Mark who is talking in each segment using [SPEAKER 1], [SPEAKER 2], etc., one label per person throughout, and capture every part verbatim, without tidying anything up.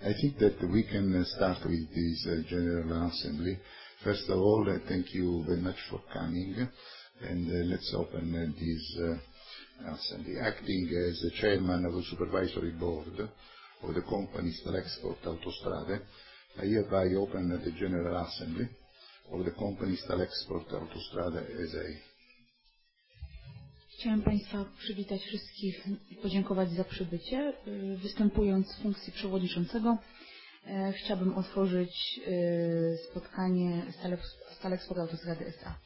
[SPEAKER 1] I think that we can start with this uh, General Assembly. First of all, uh, thank you very much for coming, and uh, let's open uh, this uh, Assembly. Acting as the Chairman of the Supervisory Board of the company Stalexport Autostrade, I hereby open the General Assembly of the company Stalexport Autostrade S A.
[SPEAKER 2] Chciałem Państwa przywitać wszystkich i podziękować za przybycie. Występując w funkcji przewodniczącego, chciałbym otworzyć spotkanie Stalexport Autostrade S A.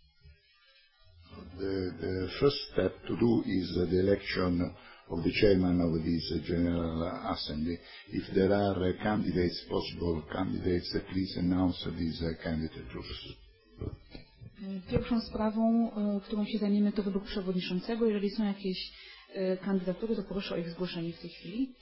[SPEAKER 1] The, the first step to do is the election of the chairman of this General Assembly. If there are candidates, possible candidates, please announce these candidatures.
[SPEAKER 2] Pierwszą sprawą, którą się zajmiemy, to wybór przewodniczącego. Jeżeli są jakieś kandydatury, to proszę o ich zgłoszenie w tej chwili.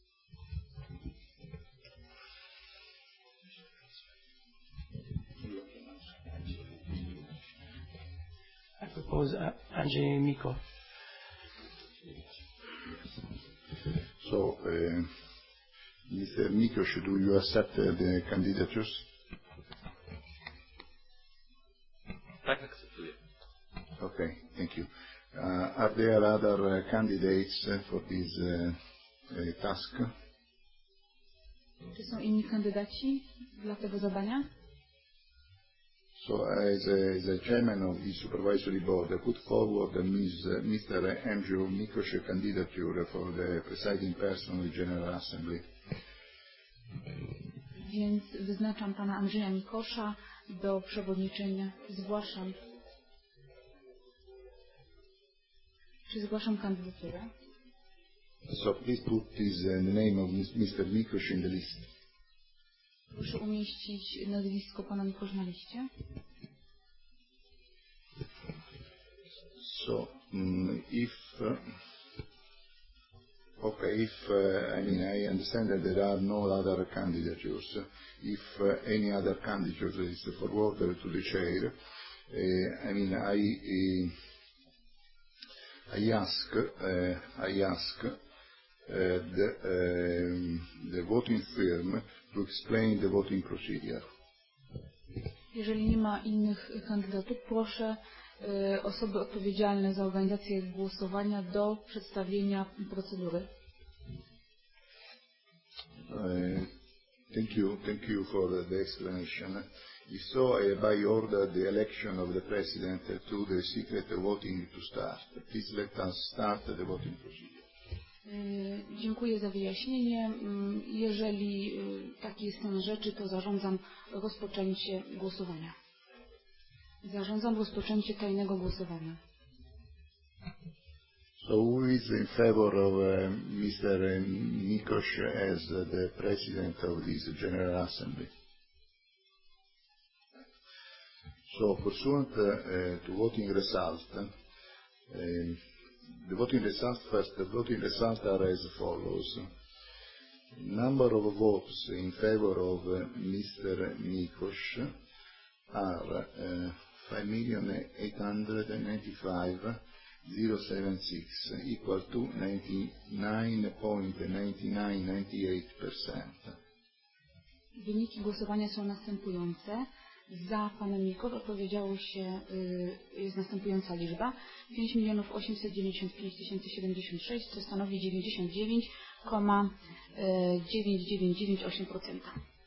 [SPEAKER 3] I propose Andrzej Miko.
[SPEAKER 1] So, uh, Mister Mikosz, do you accept uh, the candidatures?
[SPEAKER 4] Tak, akceptuję.
[SPEAKER 1] Okay, thank you. Uh, are there other uh, candidates uh, for this uh, uh, task?
[SPEAKER 2] Czy są inni kandydaci dla tego zadania?
[SPEAKER 1] So, as a, as a chairman of the supervisory board, I put forward Mister Andrzej Mikosz candidature for the presiding person of the General Assembly.
[SPEAKER 2] Więc wyznaczam pana Andrzeja Mikosza do przewodniczenia. Zgłaszam. Czy zgłaszam kandydaturę?
[SPEAKER 1] So please put this, uh, the name of Mister Mikosz in the list.
[SPEAKER 2] Proszę umieścić nazwisko pana Mikosza na liście.
[SPEAKER 1] So, um, if uh, okay, if uh, I mean I understand that there are no other candidatures. If uh, any other candidature is forwarded to the chair, uh, I mean I uh, I ask uh, I ask uh, the uh, the voting firm to explain the voting procedure.
[SPEAKER 2] Jeżeli nie ma innych kandydatów, proszę y, osoby odpowiedzialne za organizację głosowania do przedstawienia procedury.
[SPEAKER 1] Uh, thank you, thank you for the explanation. If so, I hereby order the election of the president to the secret voting to start. Please let us start the voting procedure.
[SPEAKER 2] Dziękuję za wyjaśnienie. Jeżeli taki jest stan rzeczy, to zarządzam rozpoczęcie głosowania. Zarządzam rozpoczęcie tajnego głosowania.
[SPEAKER 1] So who is in favor of uh, Mister Mikosz as uh, the president of this General Assembly? So pursuant uh, to voting result, uh, the voting results first, the voting results are as follows. Number of votes in favor of uh, Mister Mikosz are uh, five million eight hundred ninety-five thousand seventy-six, equal to ninety-nine point nine nine nine eight percent.
[SPEAKER 2] Wyniki głosowania są następujące. Za panem Mikosz odpowiedziało się, y, jest następująca liczba pięć milionów osiemset dziewięćdziesiąt pięć tysięcy siedemdziesiąt sześć, co stanowi dziewięćdziesiąt dziewięć przecinek dziewięć dziewięć dziewięć osiem procent.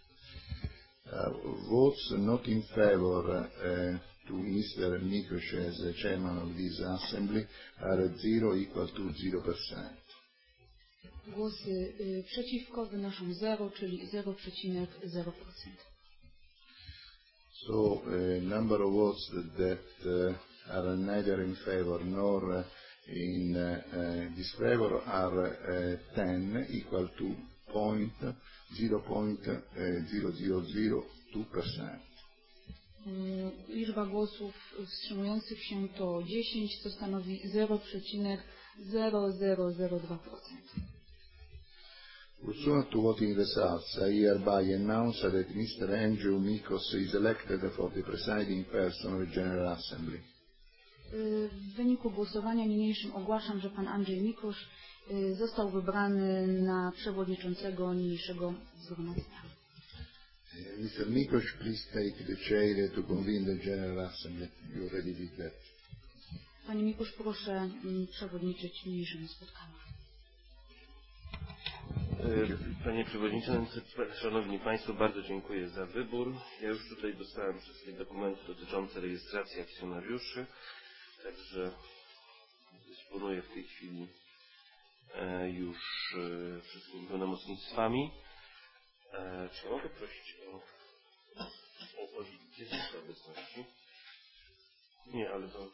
[SPEAKER 1] Uh, votes not in favor uh, to Mister Mikosz as the chairman of this assembly are zero, equal to zero percent.
[SPEAKER 2] Głosy y, przeciwko wynoszą zero, czyli zero przecinek zero procent.
[SPEAKER 1] So, uh, number of votes that uh, are neither in favor nor uh, in uh, uh, disfavor are uh, ten, equal to zero point zero zero zero two percent.
[SPEAKER 2] Liczba głosów wstrzymujących się to dziesięć, co stanowi zero przecinek zero zero zero dwa procent.
[SPEAKER 1] Pursuant to voting results, I hereby announce that Mister Andrzej Mikosz is elected for the presiding person of the General Assembly.
[SPEAKER 2] W wyniku głosowania niniejszym ogłaszam, że pan Andrzej Mikusz został wybrany na przewodniczącego niniejszego zgromadzenia.
[SPEAKER 1] mister Mikusz, please take the chair to convene the General Assembly. You already did that.
[SPEAKER 2] Panie Mikusz, proszę przewodniczyć niniejszemu spotkaniu.
[SPEAKER 4] Panie Przewodniczący, Szanowni Państwo, bardzo dziękuję za wybór. Ja już tutaj dostałem wszystkie dokumenty dotyczące rejestracji akcjonariuszy, także dysponuję w tej chwili już wszystkimi pełnomocnictwami. Czy mogę prosić o, o, o listę obecności? Nie, ale to...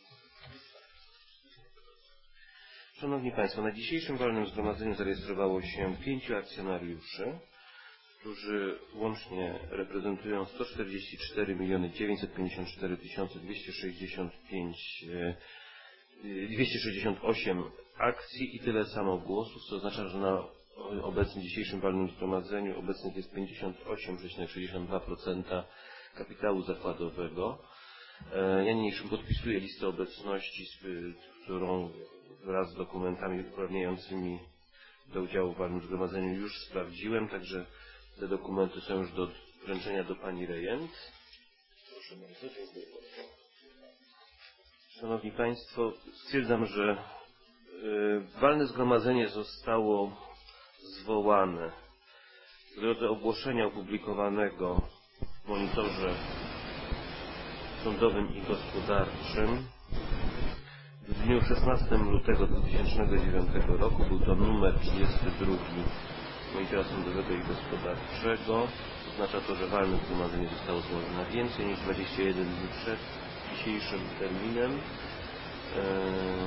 [SPEAKER 4] Szanowni Państwo, na dzisiejszym walnym zgromadzeniu zarejestrowało się pięciu akcjonariuszy, którzy łącznie reprezentują sto czterdzieści cztery miliony dziewięćset pięćdziesiąt cztery tysiące dwieście sześćdziesiąt pięć, dwieście sześćdziesiąt osiem akcji i tyle samo głosów, co oznacza, że na obecnym dzisiejszym walnym zgromadzeniu obecnych jest pięćdziesiąt osiem przecinek sześćdziesiąt dwa procent kapitału zakładowego. Ja niniejszym podpisuję listę obecności, którą wraz z dokumentami uprawniającymi do udziału w walnym zgromadzeniu już sprawdziłem, także te dokumenty są już do wręczenia do pani rejent. Proszę bardzo, dziękuję bardzo. Szanowni Państwo, stwierdzam, że y, walne zgromadzenie zostało zwołane w drodze ogłoszenia opublikowanego w monitorze sądowym i gospodarczym w dniu szesnastego lutego dwa tysiące dziewiątego roku. Był to numer trzydziesty drugi monitora sądowego i gospodarczego. Oznacza to, że walne zgromadzenie zostało zwołane na więcej niż dwadzieścia jeden dni przed dzisiejszym terminem. Eee,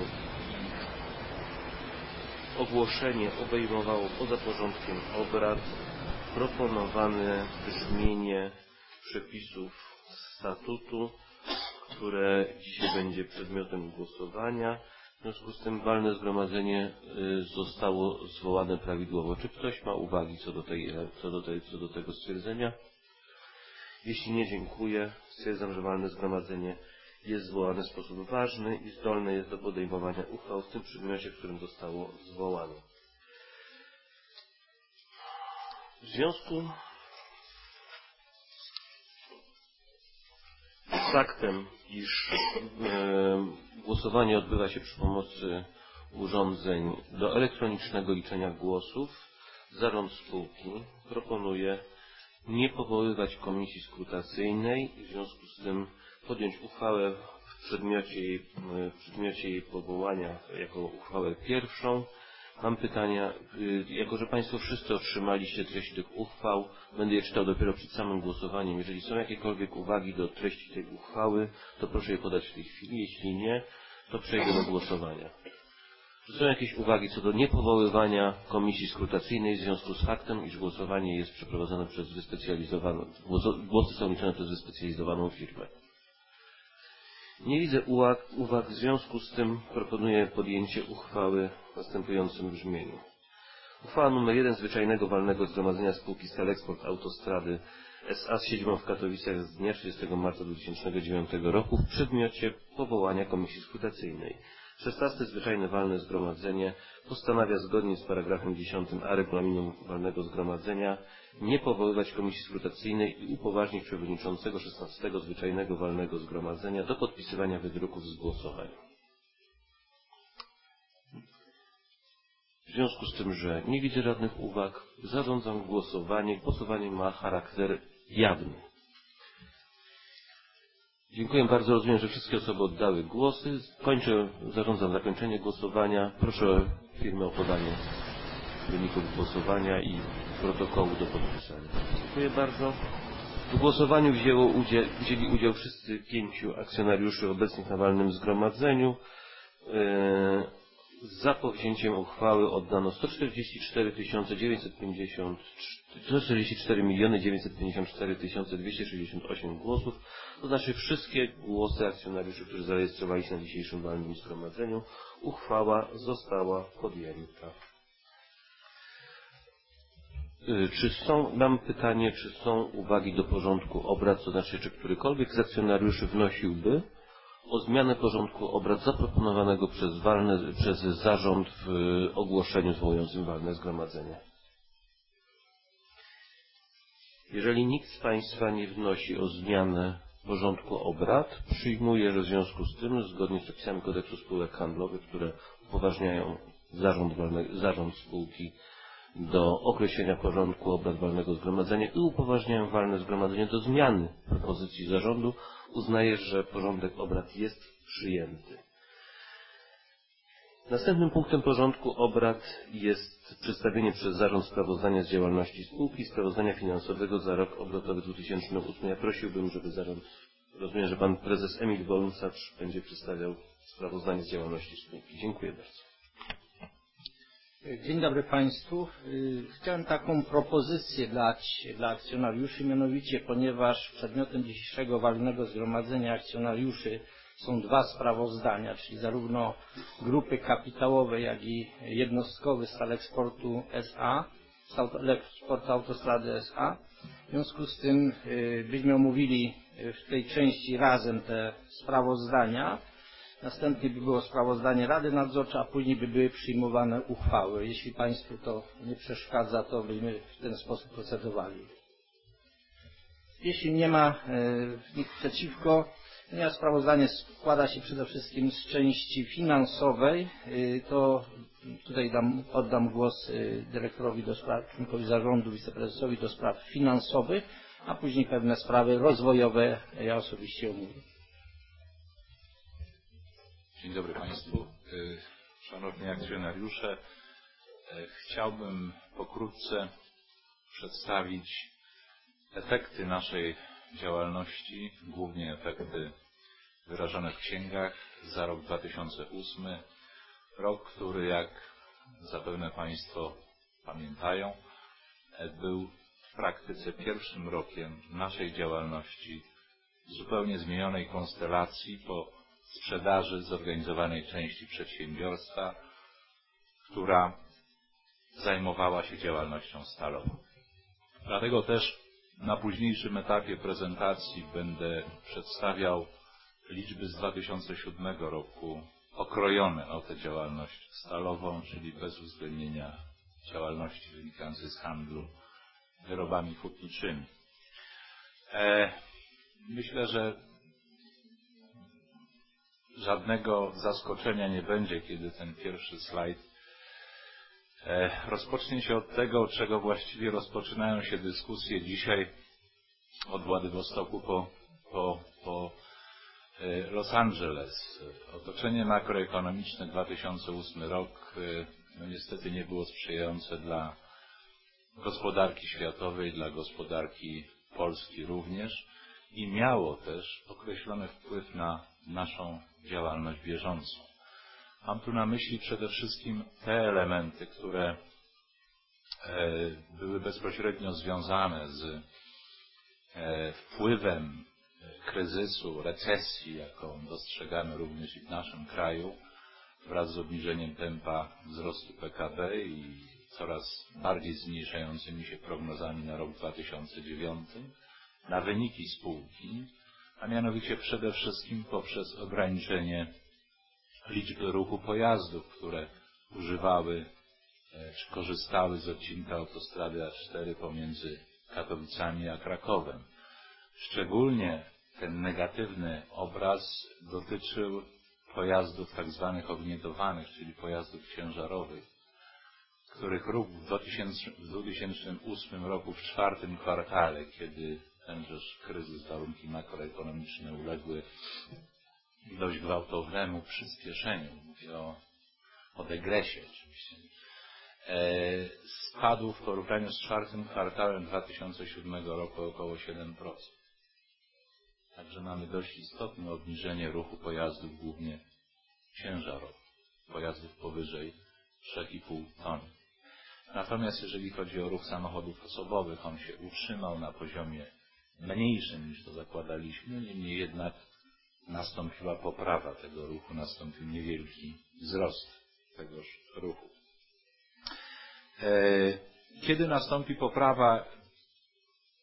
[SPEAKER 4] ogłoszenie obejmowało poza porządkiem obrad proponowane brzmienie przepisów statutu, które dzisiaj będzie przedmiotem głosowania. W związku z tym walne zgromadzenie zostało zwołane prawidłowo. Czy ktoś ma uwagi co do, tej, co do, tej, co do tego stwierdzenia? Jeśli nie, dziękuję. Stwierdzam, że walne zgromadzenie jest zwołane w sposób ważny i zdolne jest do podejmowania uchwał w tym przedmiocie, w którym zostało zwołane. W związku z faktem, iż e, głosowanie odbywa się przy pomocy urządzeń do elektronicznego liczenia głosów, zarząd spółki proponuje nie powoływać komisji skrutacyjnej i w związku z tym podjąć uchwałę w przedmiocie jej, w przedmiocie jej powołania jako uchwałę pierwszą. Mam pytania, jako że Państwo wszyscy otrzymaliście treści tych uchwał, będę je czytał dopiero przed samym głosowaniem. Jeżeli są jakiekolwiek uwagi do treści tej uchwały, to proszę je podać w tej chwili. Jeśli nie, to przejdę do głosowania. Czy są jakieś uwagi co do niepowoływania komisji skrutacyjnej w związku z faktem, iż głosowanie jest przeprowadzone przez wyspecjalizowaną, głosy są liczone przez wyspecjalizowaną firmę? Nie widzę uwag, uwag, w związku z tym proponuję podjęcie uchwały w następującym brzmieniu. Uchwała nr jeden Zwyczajnego Walnego Zgromadzenia Spółki Stelexport Autostrady S A z siedzibą w Katowicach z dnia trzydziestego marca dwa tysiące dziewiątego roku w przedmiocie powołania komisji skrutacyjnej. szesnaste Zwyczajne Walne Zgromadzenie postanawia zgodnie z paragrafem dziesiątym a Regulaminu Walnego Zgromadzenia nie powoływać komisji skrutacyjnej i upoważnić przewodniczącego szesnastego Zwyczajnego Walnego Zgromadzenia do podpisywania wydruków z głosowań. W związku z tym, że nie widzę żadnych uwag, zarządzam głosowanie. Głosowanie ma charakter jawny. Dziękuję bardzo. Rozumiem, że wszystkie osoby oddały głosy. Kończę, zarządzam zakończenie głosowania. Proszę firmę o podanie wyników głosowania i protokołu do podpisania. Dziękuję bardzo. W głosowaniu wzięło udział, wzięli udział wszyscy pięciu akcjonariuszy obecnych na walnym zgromadzeniu. Yy, Za powzięciem uchwały oddano sto czterdzieści cztery tysiące dziewięćset pięćdziesiąt, sto czterdzieści cztery miliony dziewięćset pięćdziesiąt cztery tysiące dwieście sześćdziesiąt osiem głosów, to znaczy wszystkie głosy akcjonariuszy, którzy zarejestrowali się na dzisiejszym walnym zgromadzeniu. Uchwała została podjęta. Czy są, mam pytanie, czy są uwagi do porządku obrad, to znaczy, czy którykolwiek z akcjonariuszy wnosiłby o zmianę porządku obrad zaproponowanego przez, walne, przez zarząd w ogłoszeniu zwołującym walne zgromadzenie. Jeżeli nikt z Państwa nie wnosi o zmianę porządku obrad, przyjmuję, że w związku z tym, zgodnie z przepisami kodeksu spółek handlowych, które upoważniają zarząd, walne, zarząd spółki do określenia porządku obrad walnego zgromadzenia i upoważniają walne zgromadzenie do zmiany propozycji zarządu, uznaję, że porządek obrad jest przyjęty. Następnym punktem porządku obrad jest przedstawienie przez zarząd sprawozdania z działalności spółki, sprawozdania finansowego za rok obrotowy dwa tysiące ósmy. Ja prosiłbym, żeby zarząd, rozumiem, że pan prezes Emil Wąsacz będzie przedstawiał sprawozdanie z działalności spółki. Dziękuję bardzo.
[SPEAKER 5] Dzień dobry Państwu. Chciałem taką propozycję dać dla akcjonariuszy, mianowicie ponieważ przedmiotem dzisiejszego walnego zgromadzenia akcjonariuszy są dwa sprawozdania, czyli zarówno grupy kapitałowej, jak i jednostkowy Stal Eksportu S A, Stal Eksportu Autostrady S A. W związku z tym byśmy omówili w tej części razem te sprawozdania. Następnie by było sprawozdanie Rady Nadzorczej, a później by były przyjmowane uchwały. Jeśli Państwu to nie przeszkadza, to byśmy w ten sposób procedowali. Jeśli nie ma e, nikt przeciwko, ponieważ sprawozdanie składa się przede wszystkim z części finansowej, e, to tutaj dam, oddam głos e, dyrektorowi do spraw, członkowi zarządu, wiceprezesowi do spraw finansowych, a później pewne sprawy rozwojowe ja osobiście omówię.
[SPEAKER 6] Dzień dobry Państwu. Szanowni akcjonariusze, chciałbym pokrótce przedstawić efekty naszej działalności, głównie efekty wyrażone w księgach za rok dwa tysiące ósmy. Rok, który, jak zapewne Państwo pamiętają, był w praktyce pierwszym rokiem naszej działalności zupełnie zmienionej konstelacji po sprzedaży zorganizowanej części przedsiębiorstwa, która zajmowała się działalnością stalową. Dlatego też na późniejszym etapie prezentacji będę przedstawiał liczby z dwa tysiące siódmego roku okrojone o tę działalność stalową, czyli bez uwzględnienia działalności wynikającej z handlu wyrobami hutniczymi. E, myślę, że żadnego zaskoczenia nie będzie, kiedy ten pierwszy slajd e, rozpocznie się od tego, od czego właściwie rozpoczynają się dyskusje dzisiaj od Władywostoku po, po, po e, Los Angeles. Otoczenie makroekonomiczne dwa tysiące ósmy rok e, no niestety nie było sprzyjające dla gospodarki światowej, dla gospodarki Polski również i miało też określony wpływ na naszą działalność bieżącą. Mam tu na myśli przede wszystkim te elementy, które były bezpośrednio związane z wpływem kryzysu, recesji, jaką dostrzegamy również i w naszym kraju, wraz z obniżeniem tempa wzrostu P K B i coraz bardziej zmniejszającymi się prognozami na rok dwa tysiące dziewiąty, na wyniki spółki, a mianowicie przede wszystkim poprzez ograniczenie liczby ruchu pojazdów, które używały czy korzystały z odcinka autostrady A cztery pomiędzy Katowicami a Krakowem. Szczególnie ten negatywny obraz dotyczył pojazdów tak zwanych ognietowanych, czyli pojazdów ciężarowych, których ruch w dwa tysiące ósmym roku w czwartym kwartale, kiedy tenżeż kryzys, warunki makroekonomiczne uległy dość gwałtownemu przyspieszeniu, mówię o, o degresie oczywiście, e, spadł w porównaniu z czwartym kwartałem dwa tysiące siódmego roku około siedem procent. Także mamy dość istotne obniżenie ruchu pojazdów, głównie ciężarowych, pojazdów powyżej trzy i pół tony. Natomiast jeżeli chodzi o ruch samochodów osobowych, on się utrzymał na poziomie mniejszym niż to zakładaliśmy, niemniej jednak nastąpiła poprawa tego ruchu, nastąpił niewielki wzrost tegoż ruchu. Kiedy nastąpi poprawa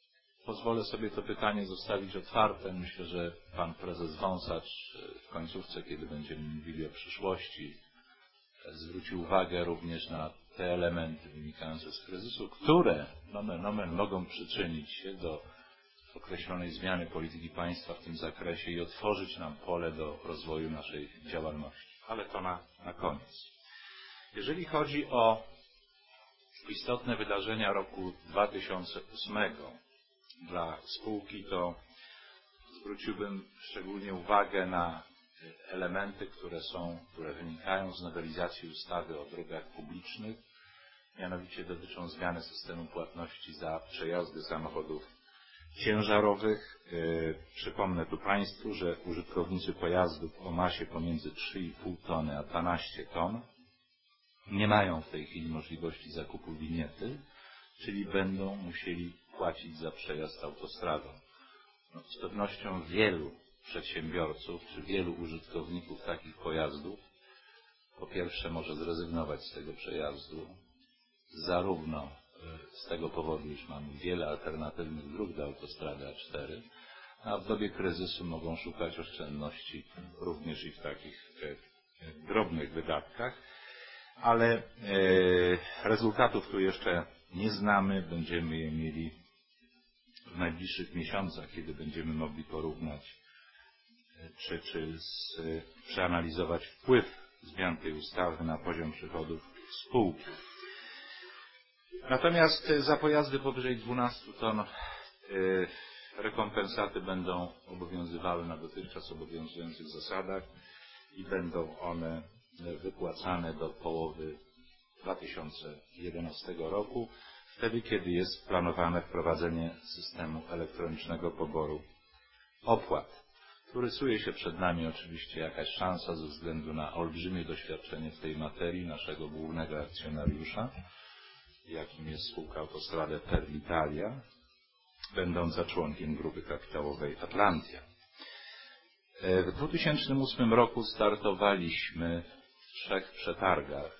[SPEAKER 6] pozwolę sobie to pytanie zostawić otwarte. Myślę, że pan prezes Wąsacz w końcówce, kiedy będziemy mówili o przyszłości, zwrócił uwagę również na te elementy wynikające z kryzysu, które nomen nomen mogą przyczynić się do określonej zmiany polityki państwa w tym zakresie i otworzyć nam pole do rozwoju naszej działalności. Ale to na, na koniec. Jeżeli chodzi o istotne wydarzenia roku dwa tysiące ósmego dla spółki, to zwróciłbym szczególnie uwagę na elementy, które są, które wynikają z nowelizacji ustawy o drogach publicznych, mianowicie dotyczą zmiany systemu płatności za przejazdy samochodów ciężarowych. Yy, przypomnę tu Państwu, że użytkownicy pojazdów o masie pomiędzy trzy i pół tony a dwanaście ton nie mają w tej chwili możliwości zakupu winiety, czyli będą musieli płacić za przejazd autostradą. No, z pewnością wielu przedsiębiorców czy wielu użytkowników takich pojazdów po pierwsze może zrezygnować z tego przejazdu, zarówno z tego powodu, iż mamy wiele alternatywnych dróg do autostrady A cztery, a w dobie kryzysu mogą szukać oszczędności również i w takich e, drobnych wydatkach, ale e, rezultatów tu jeszcze nie znamy, będziemy je mieli w najbliższych miesiącach, kiedy będziemy mogli porównać czy, czy z, przeanalizować wpływ zmian tej ustawy na poziom przychodów spółki. Natomiast za pojazdy powyżej dwunastu ton rekompensaty będą obowiązywały na dotychczas obowiązujących zasadach i będą one wypłacane do połowy dwa tysiące jedenastego roku, wtedy kiedy jest planowane wprowadzenie systemu elektronicznego poboru opłat. Tu rysuje się przed nami oczywiście jakaś szansa ze względu na olbrzymie doświadczenie w tej materii naszego głównego akcjonariusza, jakim jest spółka Autostrade per l'Italia, będąca członkiem grupy kapitałowej Atlantia. W dwa tysiące ósmym roku startowaliśmy w trzech przetargach.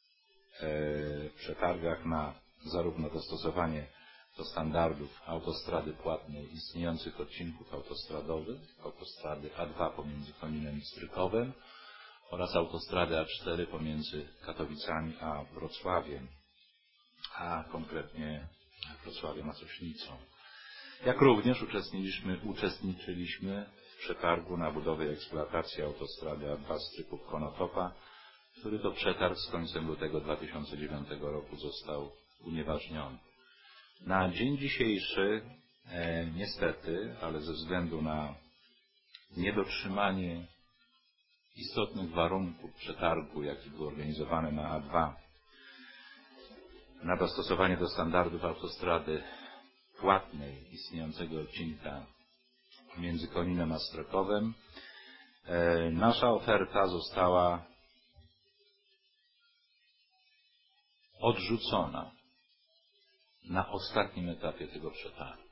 [SPEAKER 6] Przetargach na zarówno dostosowanie do standardów autostrady płatnej istniejących odcinków autostradowych, autostrady A dwa pomiędzy Koninem i Strykowem oraz autostrady A cztery pomiędzy Katowicami a Wrocławiem, a konkretnie Wrocławiem a Sośnicą. Jak również uczestniczyliśmy, uczestniczyliśmy w przetargu na budowę i eksploatację autostrady A dwa Stryków-Konotopa, który to przetarg z końcem lutego dwa tysiące dziewiątego roku został unieważniony. Na dzień dzisiejszy e, niestety, ale ze względu na niedotrzymanie istotnych warunków przetargu, jaki był organizowany na A dwa, na dostosowanie do standardów autostrady płatnej istniejącego odcinka między Koninem a Strykowem, e, nasza oferta została odrzucona na ostatnim etapie tego przetargu.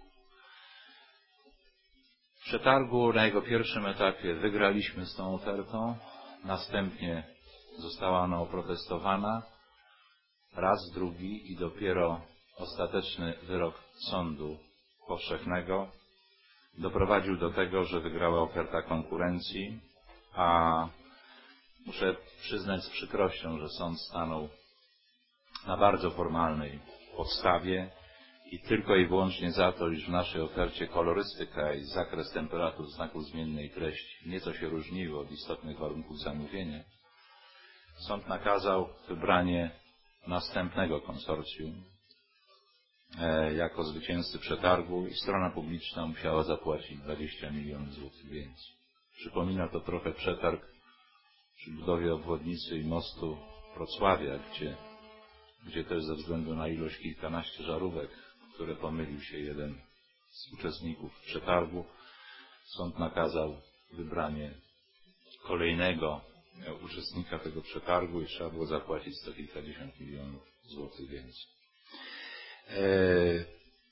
[SPEAKER 6] W przetargu na jego pierwszym etapie wygraliśmy z tą ofertą, następnie została ona oprotestowana, raz, drugi i dopiero ostateczny wyrok sądu powszechnego doprowadził do tego, że wygrała oferta konkurencji, a muszę przyznać z przykrością, że sąd stanął na bardzo formalnej podstawie i tylko i wyłącznie za to, iż w naszej ofercie kolorystyka i zakres temperatur znaków zmiennej treści nieco się różniły od istotnych warunków zamówienia, sąd nakazał wybranie następnego konsorcjum e, jako zwycięzcy przetargu i strona publiczna musiała zapłacić dwadzieścia milionów złotych więcej. Przypomina to trochę przetarg przy budowie obwodnicy i mostu Wrocławia, gdzie gdzie też ze względu na ilość kilkanaście żarówek, w które pomylił się jeden z uczestników przetargu, sąd nakazał wybranie kolejnego uczestnika tego przetargu i trzeba było zapłacić sto kilkadziesiąt milionów złotych więcej. Eee,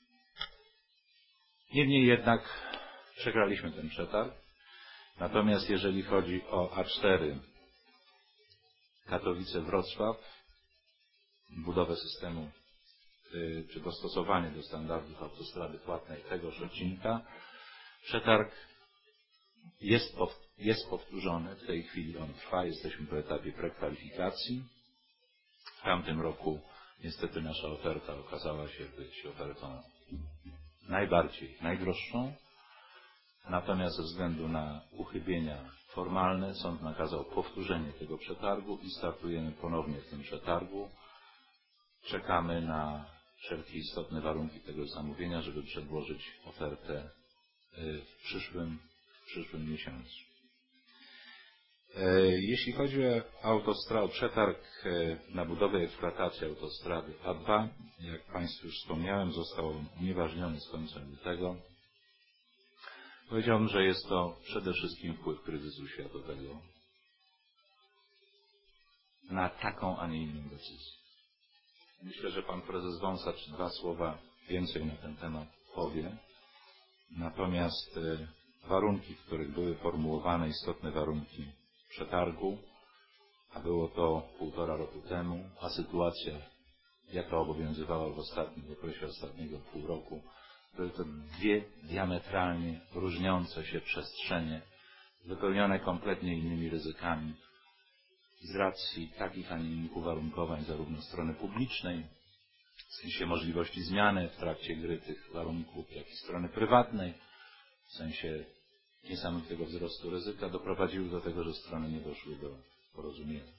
[SPEAKER 6] niemniej jednak przegraliśmy ten przetarg. Natomiast jeżeli chodzi o A cztery Katowice-Wrocław, budowę systemu czy dostosowanie do standardów autostrady płatnej tegoż odcinka. Przetarg jest, jest powtórzony, w tej chwili on trwa, jesteśmy po etapie prekwalifikacji. W tamtym roku niestety nasza oferta okazała się być ofertą najbardziej, najdroższą. Natomiast ze względu na uchybienia formalne sąd nakazał powtórzenie tego przetargu i startujemy ponownie w tym przetargu. Czekamy na wszelkie istotne warunki tego zamówienia, żeby przedłożyć ofertę w przyszłym, w przyszłym miesiącu. Jeśli chodzi o autostradę, przetarg na budowę i eksploatację autostrady A dwa, jak Państwu już wspomniałem, został unieważniony z końcem lutego. Powiedziałbym, że jest to przede wszystkim wpływ kryzysu światowego na taką, a nie inną decyzję. Myślę, że Pan Prezes Wąsacz dwa słowa więcej na ten temat powie. Natomiast warunki, w których były formułowane istotne warunki przetargu, a było to półtora roku temu, a sytuacja, jaka obowiązywała w ostatnim w okresie ostatniego pół roku, były to dwie diametralnie różniące się przestrzenie, wypełnione kompletnie innymi ryzykami z racji takich, a nie innych uwarunkowań zarówno strony publicznej, w sensie możliwości zmiany w trakcie gry tych warunków, jak i strony prywatnej, w sensie niesamowitego wzrostu ryzyka, doprowadziły do tego, że strony nie doszły do porozumienia.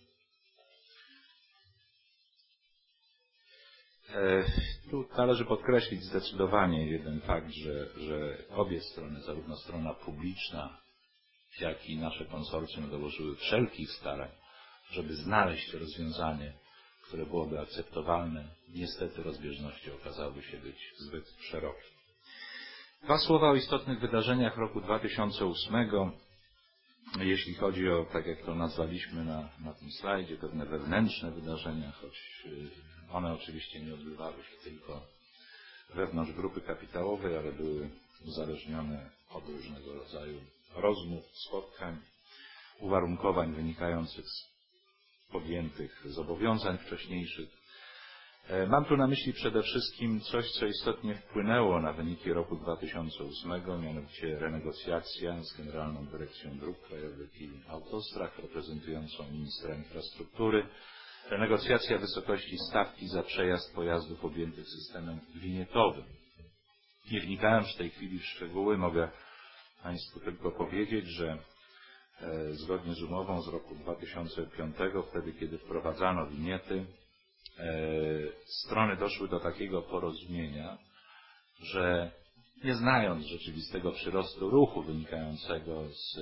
[SPEAKER 6] Tu należy podkreślić zdecydowanie jeden fakt, że, że obie strony, zarówno strona publiczna, jak i nasze konsorcjum dołożyły wszelkich starań, żeby znaleźć rozwiązanie, które byłoby akceptowalne. Niestety rozbieżności okazały się być zbyt szerokie. Dwa słowa o istotnych wydarzeniach roku dwa tysiące ósmego. Jeśli chodzi o, tak jak to nazwaliśmy na, na tym slajdzie, pewne wewnętrzne wydarzenia, choć one oczywiście nie odbywały się tylko wewnątrz grupy kapitałowej, ale były uzależnione od różnego rodzaju rozmów, spotkań, uwarunkowań wynikających z podjętych zobowiązań wcześniejszych. Mam tu na myśli przede wszystkim coś, co istotnie wpłynęło na wyniki roku dwa tysiące ósmego, mianowicie renegocjacja z Generalną Dyrekcją Dróg Krajowych i Autostrad, reprezentującą ministra infrastruktury. Renegocjacja wysokości stawki za przejazd pojazdów objętych systemem winietowym. Nie wnikając w tej chwili w szczegóły, mogę Państwu tylko powiedzieć, że e, zgodnie z umową z roku dwa tysiące piątego, wtedy kiedy wprowadzano winiety, e, strony doszły do takiego porozumienia, że nie znając rzeczywistego przyrostu ruchu wynikającego z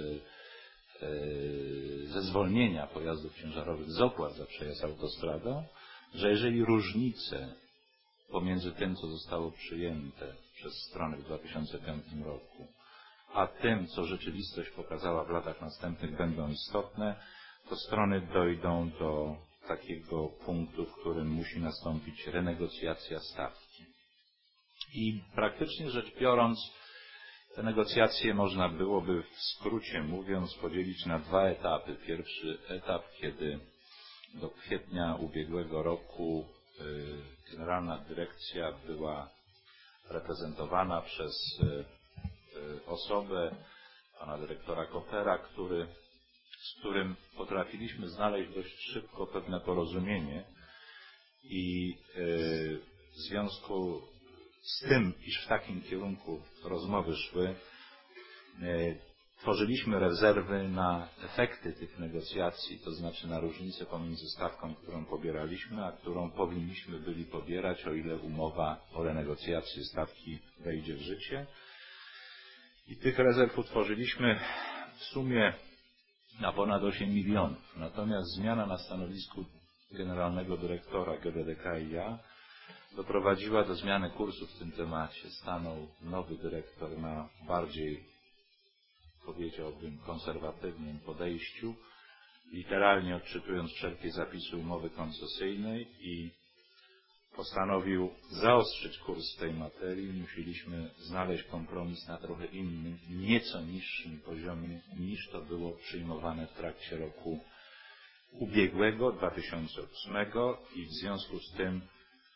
[SPEAKER 6] ze zwolnienia pojazdów ciężarowych z opłat za przejazd autostradą, że jeżeli różnice pomiędzy tym, co zostało przyjęte przez strony w dwa tysiące piątym roku, a tym, co rzeczywistość pokazała w latach następnych, będą istotne, to strony dojdą do takiego punktu, w którym musi nastąpić renegocjacja stawki. I praktycznie rzecz biorąc, te negocjacje można byłoby w skrócie mówiąc podzielić na dwa etapy. Pierwszy etap, kiedy do kwietnia ubiegłego roku Generalna Dyrekcja była reprezentowana przez osobę pana dyrektora Kopera, który, z którym potrafiliśmy znaleźć dość szybko pewne porozumienie i w związku z tym, iż w takim kierunku rozmowy szły, tworzyliśmy rezerwy na efekty tych negocjacji, to znaczy na różnicę pomiędzy stawką, którą pobieraliśmy, a którą powinniśmy byli pobierać, o ile umowa o renegocjacji stawki wejdzie w życie. I tych rezerw utworzyliśmy w sumie na ponad osiem milionów. Natomiast zmiana na stanowisku generalnego dyrektora G D D K i ja doprowadziła do zmiany kursu w tym temacie. Stanął nowy dyrektor na bardziej, powiedziałbym, konserwatywnym podejściu, literalnie odczytując wszelkie zapisy umowy koncesyjnej i postanowił zaostrzyć kurs w tej materii. Musieliśmy znaleźć kompromis na trochę innym, nieco niższym poziomie, niż to było przyjmowane w trakcie roku ubiegłego, dwa tysiące ósmego, i w związku z tym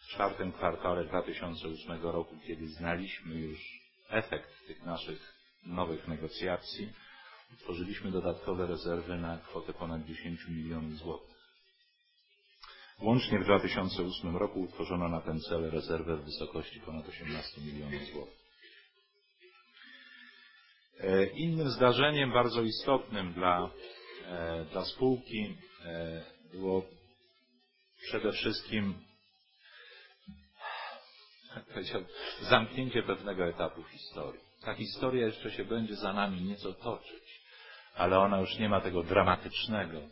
[SPEAKER 6] czwartym kwartale dwa tysiące ósmego roku, kiedy znaliśmy już efekt tych naszych nowych negocjacji, utworzyliśmy dodatkowe rezerwy na kwotę ponad dziesięć milionów złotych. Łącznie w dwa tysiące ósmym roku utworzono na ten cel rezerwę w wysokości ponad osiemnaście milionów złotych. Innym zdarzeniem bardzo istotnym dla, dla spółki było przede wszystkim jak powiedział, zamknięcie pewnego etapu historii. Ta historia jeszcze się będzie za nami nieco toczyć, ale ona już nie ma tego dramatycznego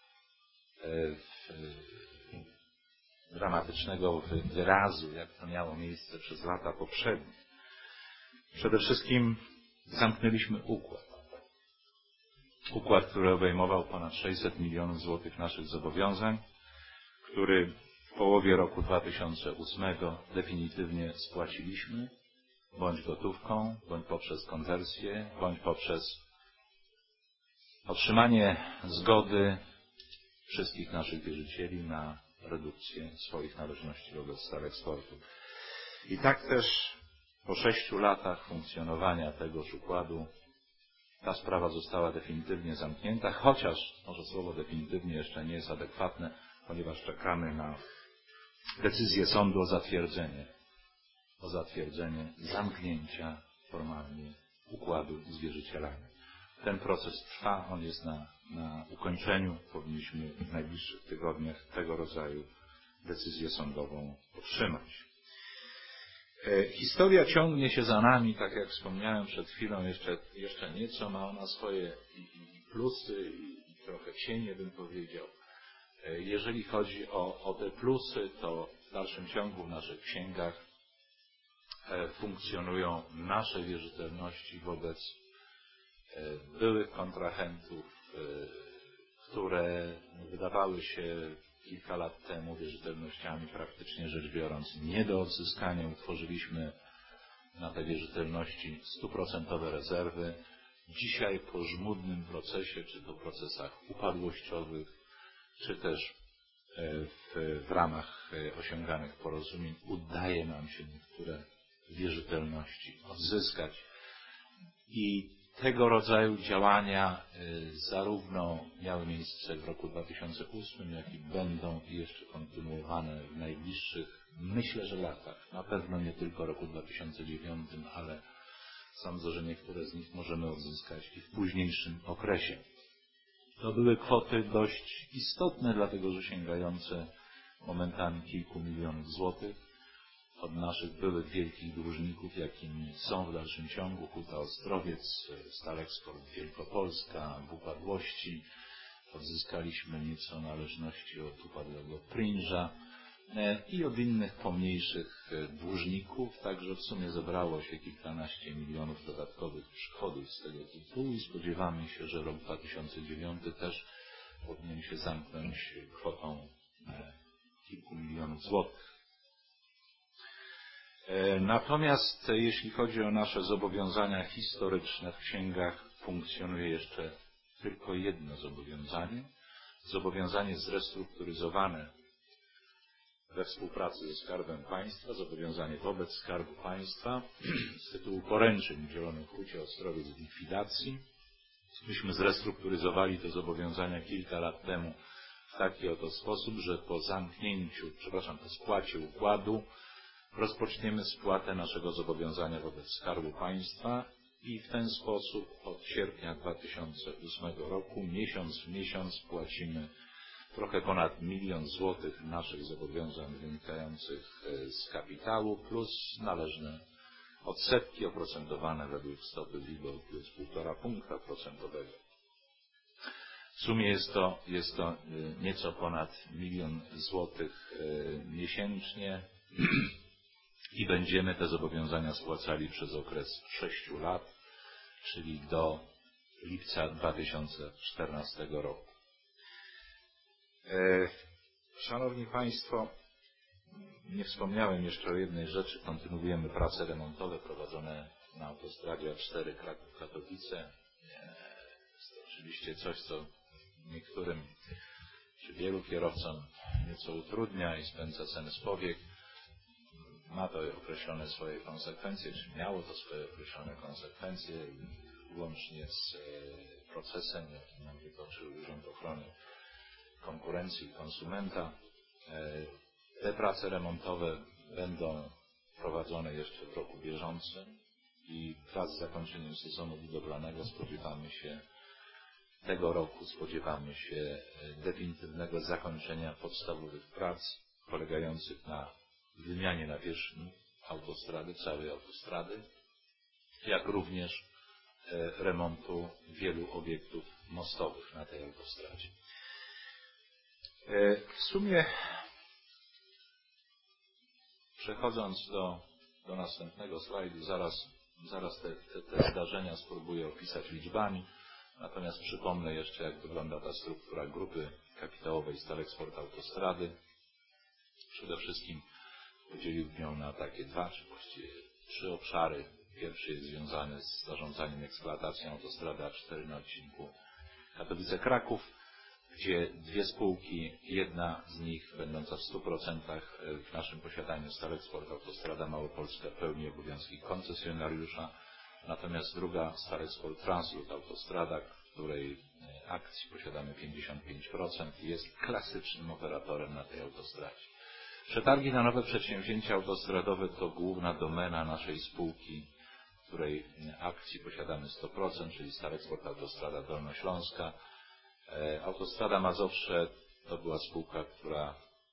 [SPEAKER 6] dramatycznego wyrazu, jak to miało miejsce przez lata poprzednie. Przede wszystkim zamknęliśmy układ. Układ, który obejmował ponad sześćset milionów złotych naszych zobowiązań, który w połowie roku dwa tysiące ósmego definitywnie spłaciliśmy, bądź gotówką, bądź poprzez konwersję, bądź poprzez otrzymanie zgody wszystkich naszych wierzycieli na redukcję swoich należności wobec Staleksportu. I tak też po sześciu latach funkcjonowania tegoż układu ta sprawa została definitywnie zamknięta, chociaż może słowo definitywnie jeszcze nie jest adekwatne, ponieważ czekamy na decyzję sądu o zatwierdzenie, o zatwierdzenie zamknięcia formalnie układu z wierzycielami. Ten proces trwa, on jest na, na ukończeniu. Powinniśmy w najbliższych tygodniach tego rodzaju decyzję sądową otrzymać. E, historia ciągnie się za nami, tak jak wspomniałem przed chwilą, jeszcze, jeszcze nieco ma ona swoje i, i plusy i, i trochę cienie, bym powiedział. E, jeżeli chodzi o, o te plusy, to w dalszym ciągu w naszych księgach e, funkcjonują nasze wierzytelności wobec byłych kontrahentów, które wydawały się kilka lat temu wierzytelnościami praktycznie rzecz biorąc nie do odzyskania. Utworzyliśmy na te wierzytelności stuprocentowe rezerwy. Dzisiaj po żmudnym procesie, czy to procesach upadłościowych, czy też w, w ramach osiąganych porozumień udaje nam się niektóre wierzytelności odzyskać. I tego rodzaju działania zarówno miały miejsce w roku dwa tysiące ósmym, jak i będą jeszcze kontynuowane w najbliższych, myślę, że latach. Na pewno nie tylko roku dwa tysiące dziewiątym, ale sądzę, że niektóre z nich możemy odzyskać i w późniejszym okresie. To były kwoty dość istotne, dlatego że sięgające momentami kilku milionów złotych od naszych byłych wielkich dłużników, jakimi są w dalszym ciągu Huta Ostrowiec, Staleksport Wielkopolska, w upadłości. Odzyskaliśmy nieco należności od upadłego Prinża i od innych pomniejszych dłużników, także w sumie zebrało się kilkanaście milionów dodatkowych przychodów z tego tytułu i spodziewamy się, że rok dwa tysiące dziewiąty też powinien się zamknąć kwotą kilku milionów złotych. Natomiast jeśli chodzi o nasze zobowiązania historyczne, w księgach funkcjonuje jeszcze tylko jedno zobowiązanie. Zobowiązanie zrestrukturyzowane we współpracy ze Skarbem Państwa, zobowiązanie wobec Skarbu Państwa z tytułu poręczeń udzielonych Hucie Ostrowiec w likwidacji. Myśmy zrestrukturyzowali te zobowiązania kilka lat temu w taki oto sposób, że po zamknięciu, przepraszam, po spłacie układu rozpoczniemy spłatę naszego zobowiązania wobec Skarbu Państwa i w ten sposób od sierpnia dwa tysiące ósmego roku miesiąc w miesiąc płacimy trochę ponad milion złotych naszych zobowiązań wynikających z kapitału plus należne odsetki oprocentowane według stopy LIBOR plus półtora punkta procentowego. W sumie jest to, jest to nieco ponad milion złotych miesięcznie i będziemy te zobowiązania spłacali przez okres sześciu lat, czyli do lipca dwa tysiące czternastego roku. Szanowni Państwo, nie wspomniałem jeszcze o jednej rzeczy. Kontynuujemy prace remontowe prowadzone na autostradzie A cztery Kraków-Katowice. Jest to oczywiście coś, co niektórym czy wielu kierowcom nieco utrudnia i spędza sen z powiek. ma to określone swoje konsekwencje, czy miało to swoje określone konsekwencje i łącznie z procesem, jaki nam wytoczył Urząd Ochrony Konkurencji i Konsumenta. Te prace remontowe będą prowadzone jeszcze w roku bieżącym i wraz z zakończeniem sezonu budowlanego spodziewamy się tego roku, spodziewamy się definitywnego zakończenia podstawowych prac polegających na wymianie nawierzchni autostrady, całej autostrady, jak również remontu wielu obiektów mostowych na tej autostradzie. W sumie, przechodząc do, do następnego slajdu, zaraz, zaraz te, te, te zdarzenia spróbuję opisać liczbami, natomiast przypomnę jeszcze, jak wygląda ta struktura grupy kapitałowej Stalexport Autostrady. Przede wszystkim podzieliłbym ją na takie dwa, czy właściwie trzy obszary. Pierwszy jest związany z zarządzaniem eksploatacją autostrady A cztery na odcinku Katowice-Kraków, gdzie dwie spółki, jedna z nich będąca w stu procentach w naszym posiadaniu Stalexport Autostrada Małopolska pełni obowiązki koncesjonariusza, natomiast druga Stalexport Translut Autostrada, której akcji posiadamy pięćdziesiąt pięć procent i jest klasycznym operatorem na tej autostradzie. Przetargi na nowe przedsięwzięcia autostradowe to główna domena naszej spółki, której akcji posiadamy sto procent, czyli Stalexport Autostrada Dolnośląska. Autostrada Mazowsze to była spółka, która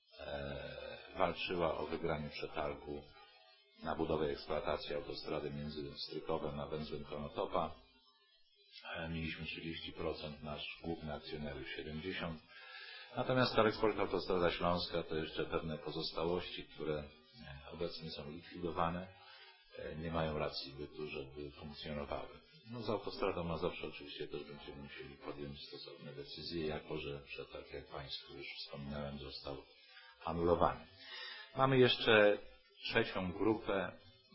[SPEAKER 6] walczyła o wygranie przetargu na budowę i eksploatację autostrady między Strykowem a węzłem Konotopa. Mieliśmy trzydzieści procent, nasz główny akcjonariusz siedemdziesiąt procent. Natomiast Stalexport Autostrada Śląska to jeszcze pewne pozostałości, które obecnie są likwidowane, nie mają racji bytu, żeby funkcjonowały. No z autostradą Mazowsze oczywiście też będziemy musieli podjąć stosowne decyzje, jako że przetarg, jak Państwu już wspominałem, został anulowany. Mamy jeszcze trzecią grupę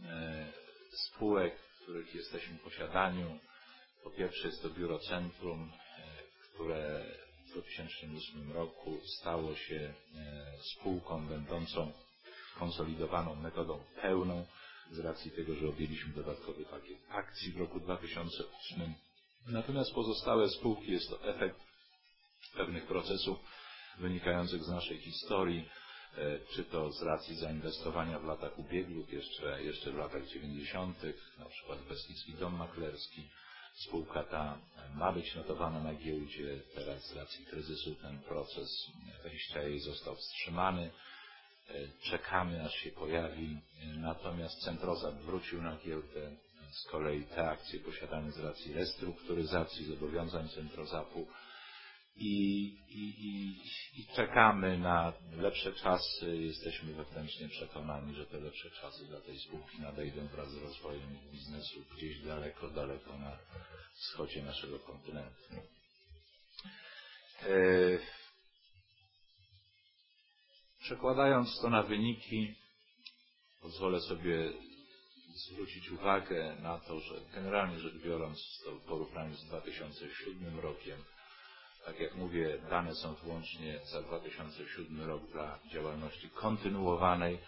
[SPEAKER 6] spółek, których jesteśmy w posiadaniu. Po pierwsze jest to Biuro Centrum, które w dwa tysiące ósmym roku stało się spółką będącą konsolidowaną metodą pełną z racji tego, że objęliśmy dodatkowy pakiet akcji w roku dwa tysiące ósmym. Natomiast pozostałe spółki jest to efekt pewnych procesów wynikających z naszej historii, czy to z racji zainwestowania w latach ubiegłych, jeszcze, jeszcze w latach dziewięćdziesiątych, na przykład Beskidzki Dom Maklerski. Spółka ta ma być notowana na giełdzie, teraz z racji kryzysu ten proces wejścia jej został wstrzymany. Czekamy, aż się pojawi, natomiast Centrozap wrócił na giełdę, z kolei te akcje posiadane z racji restrukturyzacji zobowiązań Centrozapu i, i, i, i czekamy na lepsze czasy. Jesteśmy wewnętrznie przekonani, że te lepsze czasy dla tej spółki nadejdą wraz z rozwojem biznesu gdzieś daleko, daleko na wschodzie naszego kontynentu. Yy, Przekładając to na wyniki, pozwolę sobie zwrócić uwagę na to, że generalnie rzecz biorąc, to w porównaniu z dwa tysiące siódmym rokiem, tak jak mówię, dane są wyłącznie za dwa tysiące siódmy rok dla działalności kontynuowanej.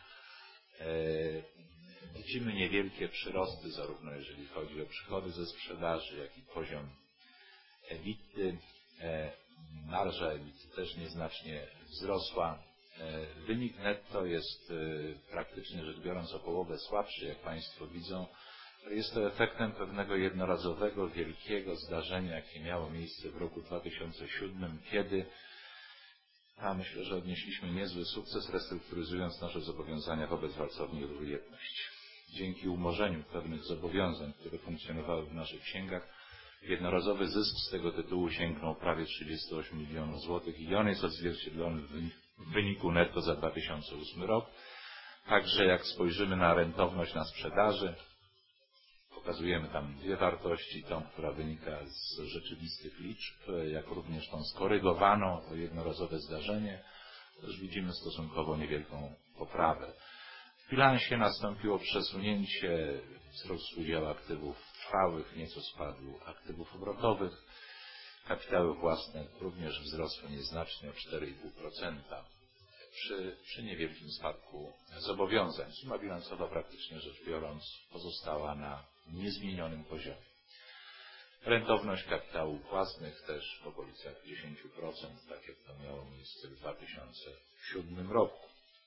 [SPEAKER 6] Widzimy niewielkie przyrosty, zarówno jeżeli chodzi o przychody ze sprzedaży, jak i poziom EBITDA. Marża EBITDA też nieznacznie wzrosła. Wynik netto jest praktycznie rzecz biorąc o połowę słabszy, jak Państwo widzą. Jest to efektem pewnego jednorazowego, wielkiego zdarzenia, jakie miało miejsce w roku dwa tysiące siódmym, kiedy a myślę, że odnieśliśmy niezły sukces, restrukturyzując nasze zobowiązania wobec Warcowni Ruchu Jedność. Dzięki umorzeniu pewnych zobowiązań, które funkcjonowały w naszych księgach, jednorazowy zysk z tego tytułu sięgnął prawie trzydzieści osiem milionów złotych i on jest odzwierciedlony w wyniku netto za dwa tysiące ósmy rok. Także jak spojrzymy na rentowność na sprzedaży, pokazujemy tam dwie wartości, tą, która wynika z rzeczywistych liczb, jak również tą skorygowaną o jednorazowe zdarzenie. Też widzimy stosunkowo niewielką poprawę. W bilansie nastąpiło przesunięcie, wzrost udziału aktywów trwałych, nieco spadł aktywów obrotowych. Kapitały własne również wzrosły nieznacznie o cztery i pół procent. przy, przy niewielkim spadku zobowiązań. Suma bilansowa praktycznie rzecz biorąc pozostała na niezmienionym poziomie. Rentowność kapitałów własnych też w okolicach dziesięć procent, tak jak to miało miejsce w dwa tysiące siódmym roku.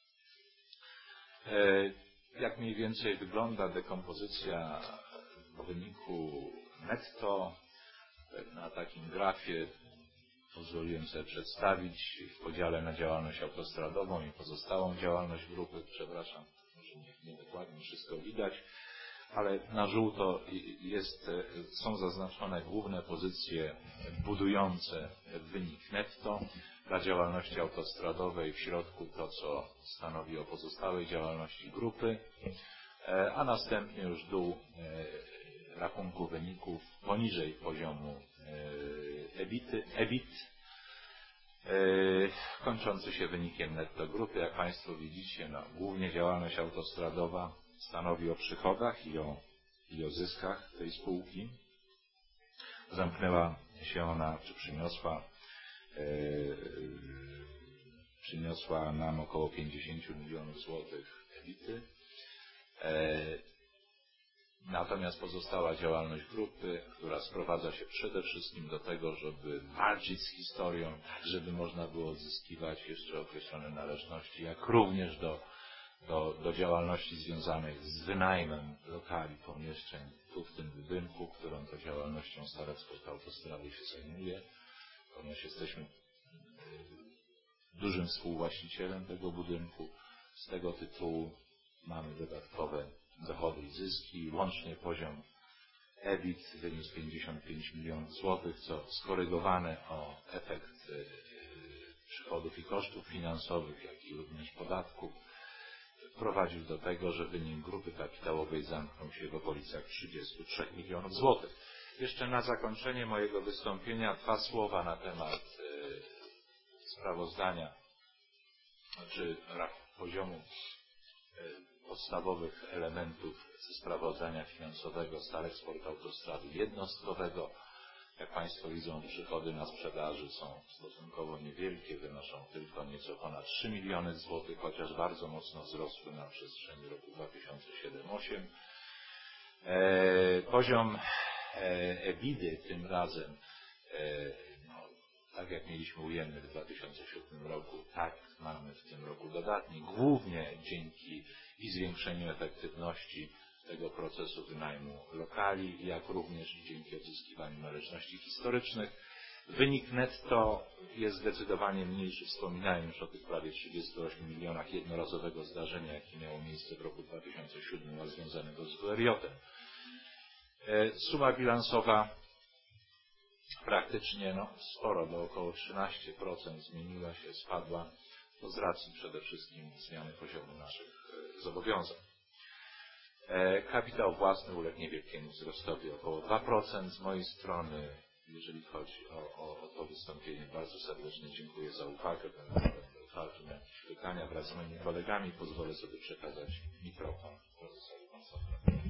[SPEAKER 6] Jak mniej więcej wygląda dekompozycja wyniku netto? Na takim grafie pozwoliłem sobie przedstawić w podziale na działalność autostradową i pozostałą działalność grupy. Przepraszam, może nie, nie dokładnie wszystko widać, ale na żółto jest, są zaznaczone główne pozycje budujące wynik netto dla działalności autostradowej, w środku to, co stanowi o pozostałej działalności grupy, a następnie już dół rachunku wyników poniżej poziomu ebity, EBIT, kończący się wynikiem netto grupy. Jak Państwo widzicie, no, głównie działalność autostradowa stanowi o przychodach i o, i o zyskach tej spółki. Zamknęła się ona, czy przyniosła, yy, przyniosła nam około pięćdziesiąt milionów złotych ebity. Yy, Natomiast pozostała działalność grupy, która sprowadza się przede wszystkim do tego, żeby walczyć z historią, tak żeby można było odzyskiwać jeszcze określone należności, jak również do, do, do działalności związanych z wynajmem lokali, pomieszczeń tu w tym budynku, którą to działalnością Starosport Autostrady się zajmuje, ponieważ jesteśmy dużym współwłaścicielem tego budynku. Z tego tytułu mamy dodatkowe dochody i zyski. Łącznie poziom EBIT wyniósł pięćdziesiąt pięć milionów złotych, co skorygowane o efekt przychodów i kosztów finansowych, jak i również podatków, prowadził do tego, że wynik grupy kapitałowej zamknął się w okolicach trzydziestu trzech milionów złotych. Jeszcze na zakończenie mojego wystąpienia dwa słowa na temat sprawozdania, czy poziomu podstawowych elementów ze sprawozdania finansowego Starosport Autostrady jednostkowego. Jak Państwo widzą, przychody na sprzedaży są stosunkowo niewielkie, wynoszą tylko nieco ponad trzy miliony złotych, chociaż bardzo mocno wzrosły na przestrzeni roku dwa tysiące siódmego do dwa tysiące ósmego. E, poziom ebidy tym razem, e, no, tak jak mieliśmy ujemny w dwa tysiące siódmym roku, tak mamy w tym roku dodatni, głównie dzięki i zwiększeniu efektywności tego procesu wynajmu lokali, jak również i dzięki odzyskiwaniu należności historycznych. Wynik netto jest zdecydowanie mniejszy. Wspominałem już o tych prawie trzydziestu ośmiu milionach jednorazowego zdarzenia, jakie miało miejsce w roku dwa tysiące siódmym, a związanego z W R J-em. Suma bilansowa praktycznie no, sporo, bo około trzynaście procent zmieniła się, spadła, to z racji przede wszystkim zmiany poziomu naszych zobowiązań. Kapitał własny uległ niewielkiemu wzrostowi, około dwa procent. Z mojej strony, jeżeli chodzi o, o, o to wystąpienie, bardzo serdecznie dziękuję za uwagę. Będę otwarty na jakieś pytania wraz z moimi kolegami. Pozwolę sobie przekazać mikrofon prezesowi Konstantynowi.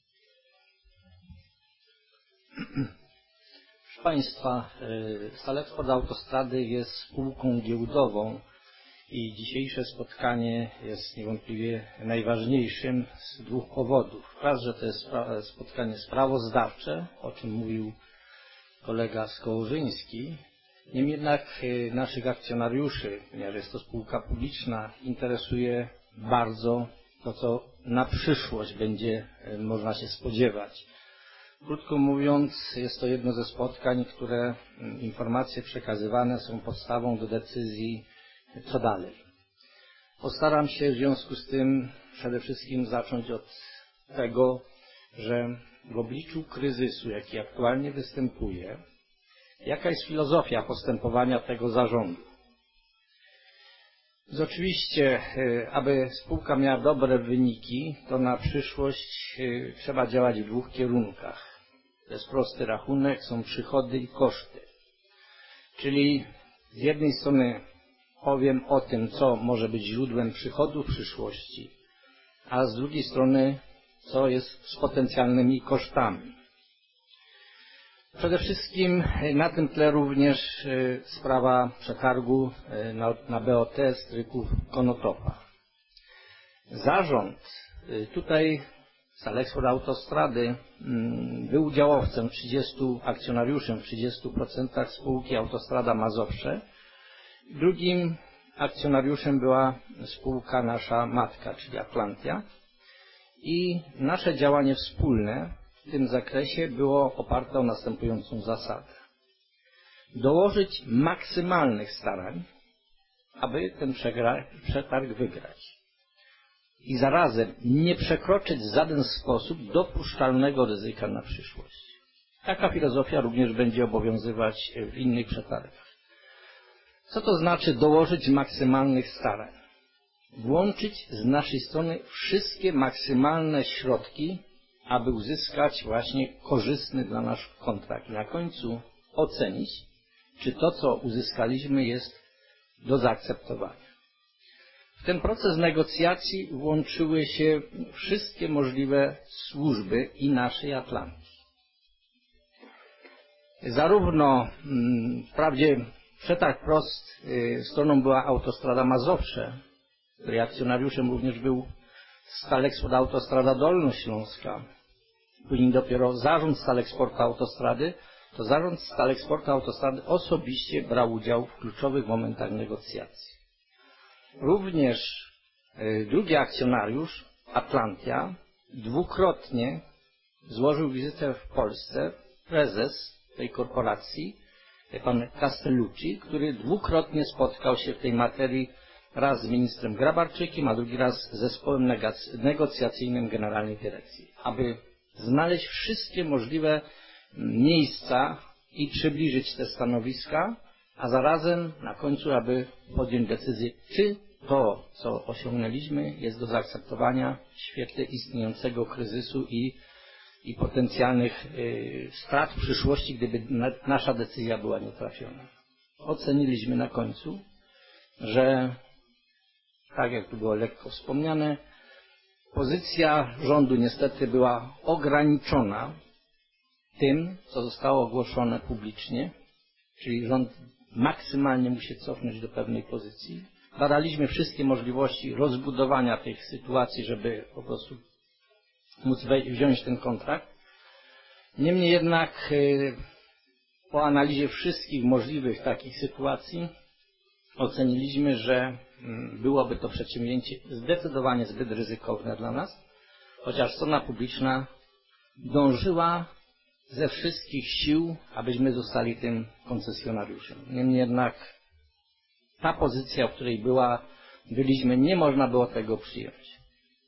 [SPEAKER 5] Proszę Państwa, Starosport Autostrady jest spółką giełdową i dzisiejsze spotkanie jest niewątpliwie najważniejszym z dwóch powodów. Raz, że to jest spotkanie sprawozdawcze, o czym mówił kolega Skołożyński. Niemniej jednak naszych akcjonariuszy, ponieważ jest to spółka publiczna, interesuje bardzo to, co na przyszłość będzie można się spodziewać. Krótko mówiąc, jest to jedno ze spotkań, które informacje przekazywane są podstawą do decyzji, co dalej. Postaram się w związku z tym przede wszystkim zacząć od tego, że w obliczu kryzysu, jaki aktualnie występuje, jaka jest filozofia postępowania tego zarządu. Więc oczywiście, aby spółka miała dobre wyniki, to na przyszłość trzeba działać w dwóch kierunkach. To jest prosty rachunek, są przychody i koszty. Czyli z jednej strony powiem o tym, co może być źródłem przychodu w przyszłości, a z drugiej strony, co jest z potencjalnymi kosztami. Przede wszystkim na tym tle również sprawa przetargu na, na B O T stryków Konotopa. Zarząd tutaj Salexport Autostrady był udziałowcem trzydziestu akcjonariuszem w trzydziestu procentach spółki Autostrada Mazowsze. Drugim akcjonariuszem była spółka nasza matka, czyli Atlantia. I nasze działanie wspólne w tym zakresie było oparte o następującą zasadę. Dołożyć maksymalnych starań, aby ten przetarg wygrać. I zarazem nie przekroczyć w żaden sposób dopuszczalnego ryzyka na przyszłość. Taka filozofia również będzie obowiązywać w innych przetargach. Co to znaczy dołożyć maksymalnych starań? Włączyć z naszej strony wszystkie maksymalne środki, aby uzyskać właśnie korzystny dla nas kontrakt. I na końcu ocenić, czy to, co uzyskaliśmy, jest do zaakceptowania. W ten proces negocjacji włączyły się wszystkie możliwe służby i naszej Atlantii. Zarówno, wprawdzie przetarg prost stroną była Autostrada Mazowsze, której akcjonariuszem również był Salexport Autostrada Dolnośląska, później dopiero zarząd Salexporta Autostrady, to zarząd Salexporta Autostrady osobiście brał udział w kluczowych momentach negocjacji. Również drugi akcjonariusz, Atlantia, dwukrotnie złożył wizytę w Polsce, prezes tej korporacji, pan Castellucci, który dwukrotnie spotkał się w tej materii raz z ministrem Grabarczykiem, a drugi raz z zespołem negocjacyjnym Generalnej Dyrekcji, aby znaleźć wszystkie możliwe miejsca i przybliżyć te stanowiska, a zarazem na końcu, aby podjąć decyzję, czy to, co osiągnęliśmy, jest do zaakceptowania w świetle istniejącego kryzysu i, i potencjalnych y, strat w przyszłości, gdyby na, nasza decyzja była nietrafiona. Oceniliśmy na końcu, że tak jak tu było lekko wspomniane, pozycja rządu niestety była ograniczona tym, co zostało ogłoszone publicznie, czyli rząd maksymalnie musi cofnąć do pewnej pozycji. Badaliśmy wszystkie możliwości rozbudowania tych sytuacji, żeby po prostu móc wziąć ten kontrakt. Niemniej jednak po analizie wszystkich możliwych takich sytuacji oceniliśmy, że byłoby to przedsięwzięcie zdecydowanie zbyt ryzykowne dla nas, chociaż strona publiczna dążyła ze wszystkich sił, abyśmy zostali tym koncesjonariuszem. Niemniej jednak ta pozycja, w której była, byliśmy, nie można było tego przyjąć.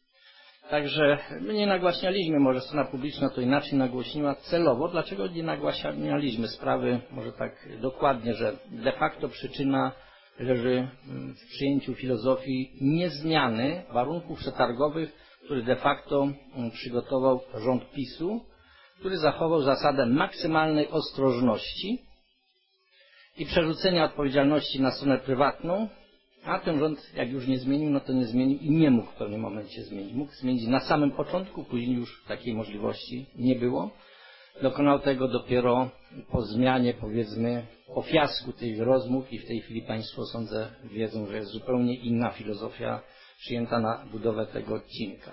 [SPEAKER 5] Także my nie nagłaśnialiśmy, może strona publiczna to inaczej nagłośniła celowo. Dlaczego nie nagłaśnialiśmy sprawy, może tak dokładnie, że de facto przyczyna leży w przyjęciu filozofii niezmiany warunków przetargowych, który de facto przygotował rząd PiSu, który zachował zasadę maksymalnej ostrożności i przerzucenia odpowiedzialności na stronę prywatną, a ten rząd, jak już nie zmienił, no to nie zmienił i nie mógł w pewnym momencie zmienić. Mógł zmienić na samym początku, później już takiej możliwości nie było. Dokonał tego dopiero po zmianie, powiedzmy, po fiasku tych rozmów i w tej chwili Państwo, sądzę, wiedzą, że jest zupełnie inna filozofia przyjęta na budowę tego odcinka.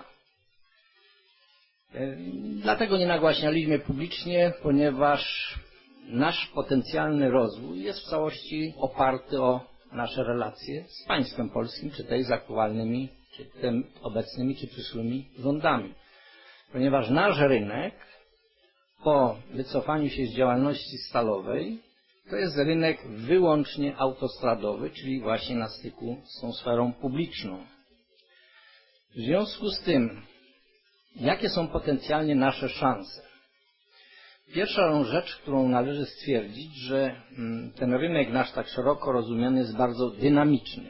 [SPEAKER 5] Dlatego nie nagłaśnialiśmy publicznie, ponieważ nasz potencjalny rozwój jest w całości oparty o nasze relacje z państwem polskim, czy też z aktualnymi, czy tym obecnymi, czy przyszłymi rządami. Ponieważ nasz rynek po wycofaniu się z działalności stalowej to jest rynek wyłącznie autostradowy, czyli właśnie na styku z tą sferą publiczną. W związku z tym, jakie są potencjalnie nasze szanse? Pierwsza rzecz, którą należy stwierdzić, że ten rynek nasz tak szeroko rozumiany jest bardzo dynamiczny.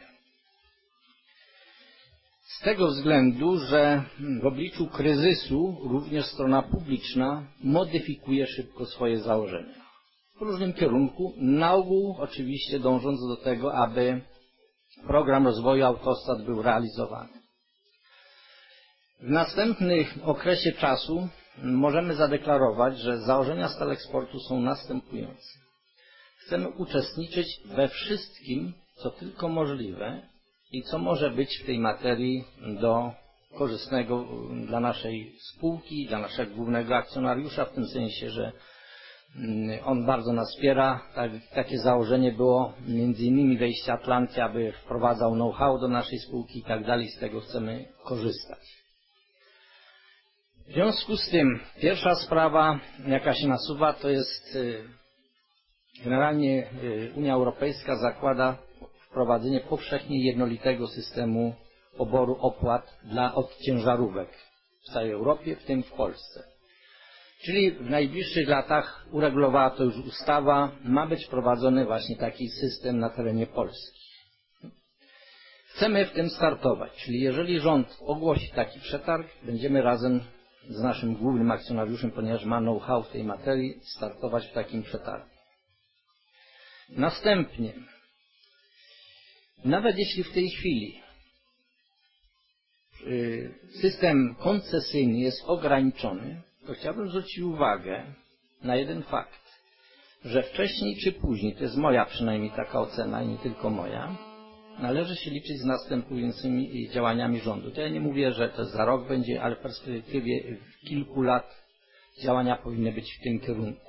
[SPEAKER 5] Z tego względu, że w obliczu kryzysu również strona publiczna modyfikuje szybko swoje założenia. W różnym kierunku, na ogół oczywiście dążąc do tego, aby program rozwoju autostrad był realizowany. W następnym okresie czasu możemy zadeklarować, że założenia Staleksportu są następujące. Chcemy uczestniczyć we wszystkim, co tylko możliwe i co może być w tej materii do korzystnego dla naszej spółki, dla naszego głównego akcjonariusza, w tym sensie, że on bardzo nas wspiera. Tak, takie założenie było między innymi wejście Atlanty, aby wprowadzał know-how do naszej spółki i tak dalej. Z tego chcemy korzystać. W związku z tym pierwsza sprawa, jaka się nasuwa, to jest generalnie Unia Europejska zakłada wprowadzenie powszechnie jednolitego systemu poboru opłat dla od ciężarówek w całej Europie, w tym w Polsce. Czyli w najbliższych latach, uregulowała to już ustawa, ma być wprowadzony właśnie taki system na terenie Polski. Chcemy w tym startować, czyli jeżeli rząd ogłosi taki przetarg, będziemy razem z naszym głównym akcjonariuszem, ponieważ ma know-how w tej materii, startować w takim przetargu. Następnie, nawet jeśli w tej chwili system koncesyjny jest ograniczony, to chciałbym zwrócić uwagę na jeden fakt, że wcześniej czy później, to jest moja przynajmniej taka ocena i nie tylko moja, należy się liczyć z następującymi działaniami rządu. To ja nie mówię, że to za rok będzie, ale w perspektywie kilku lat działania powinny być w tym kierunku.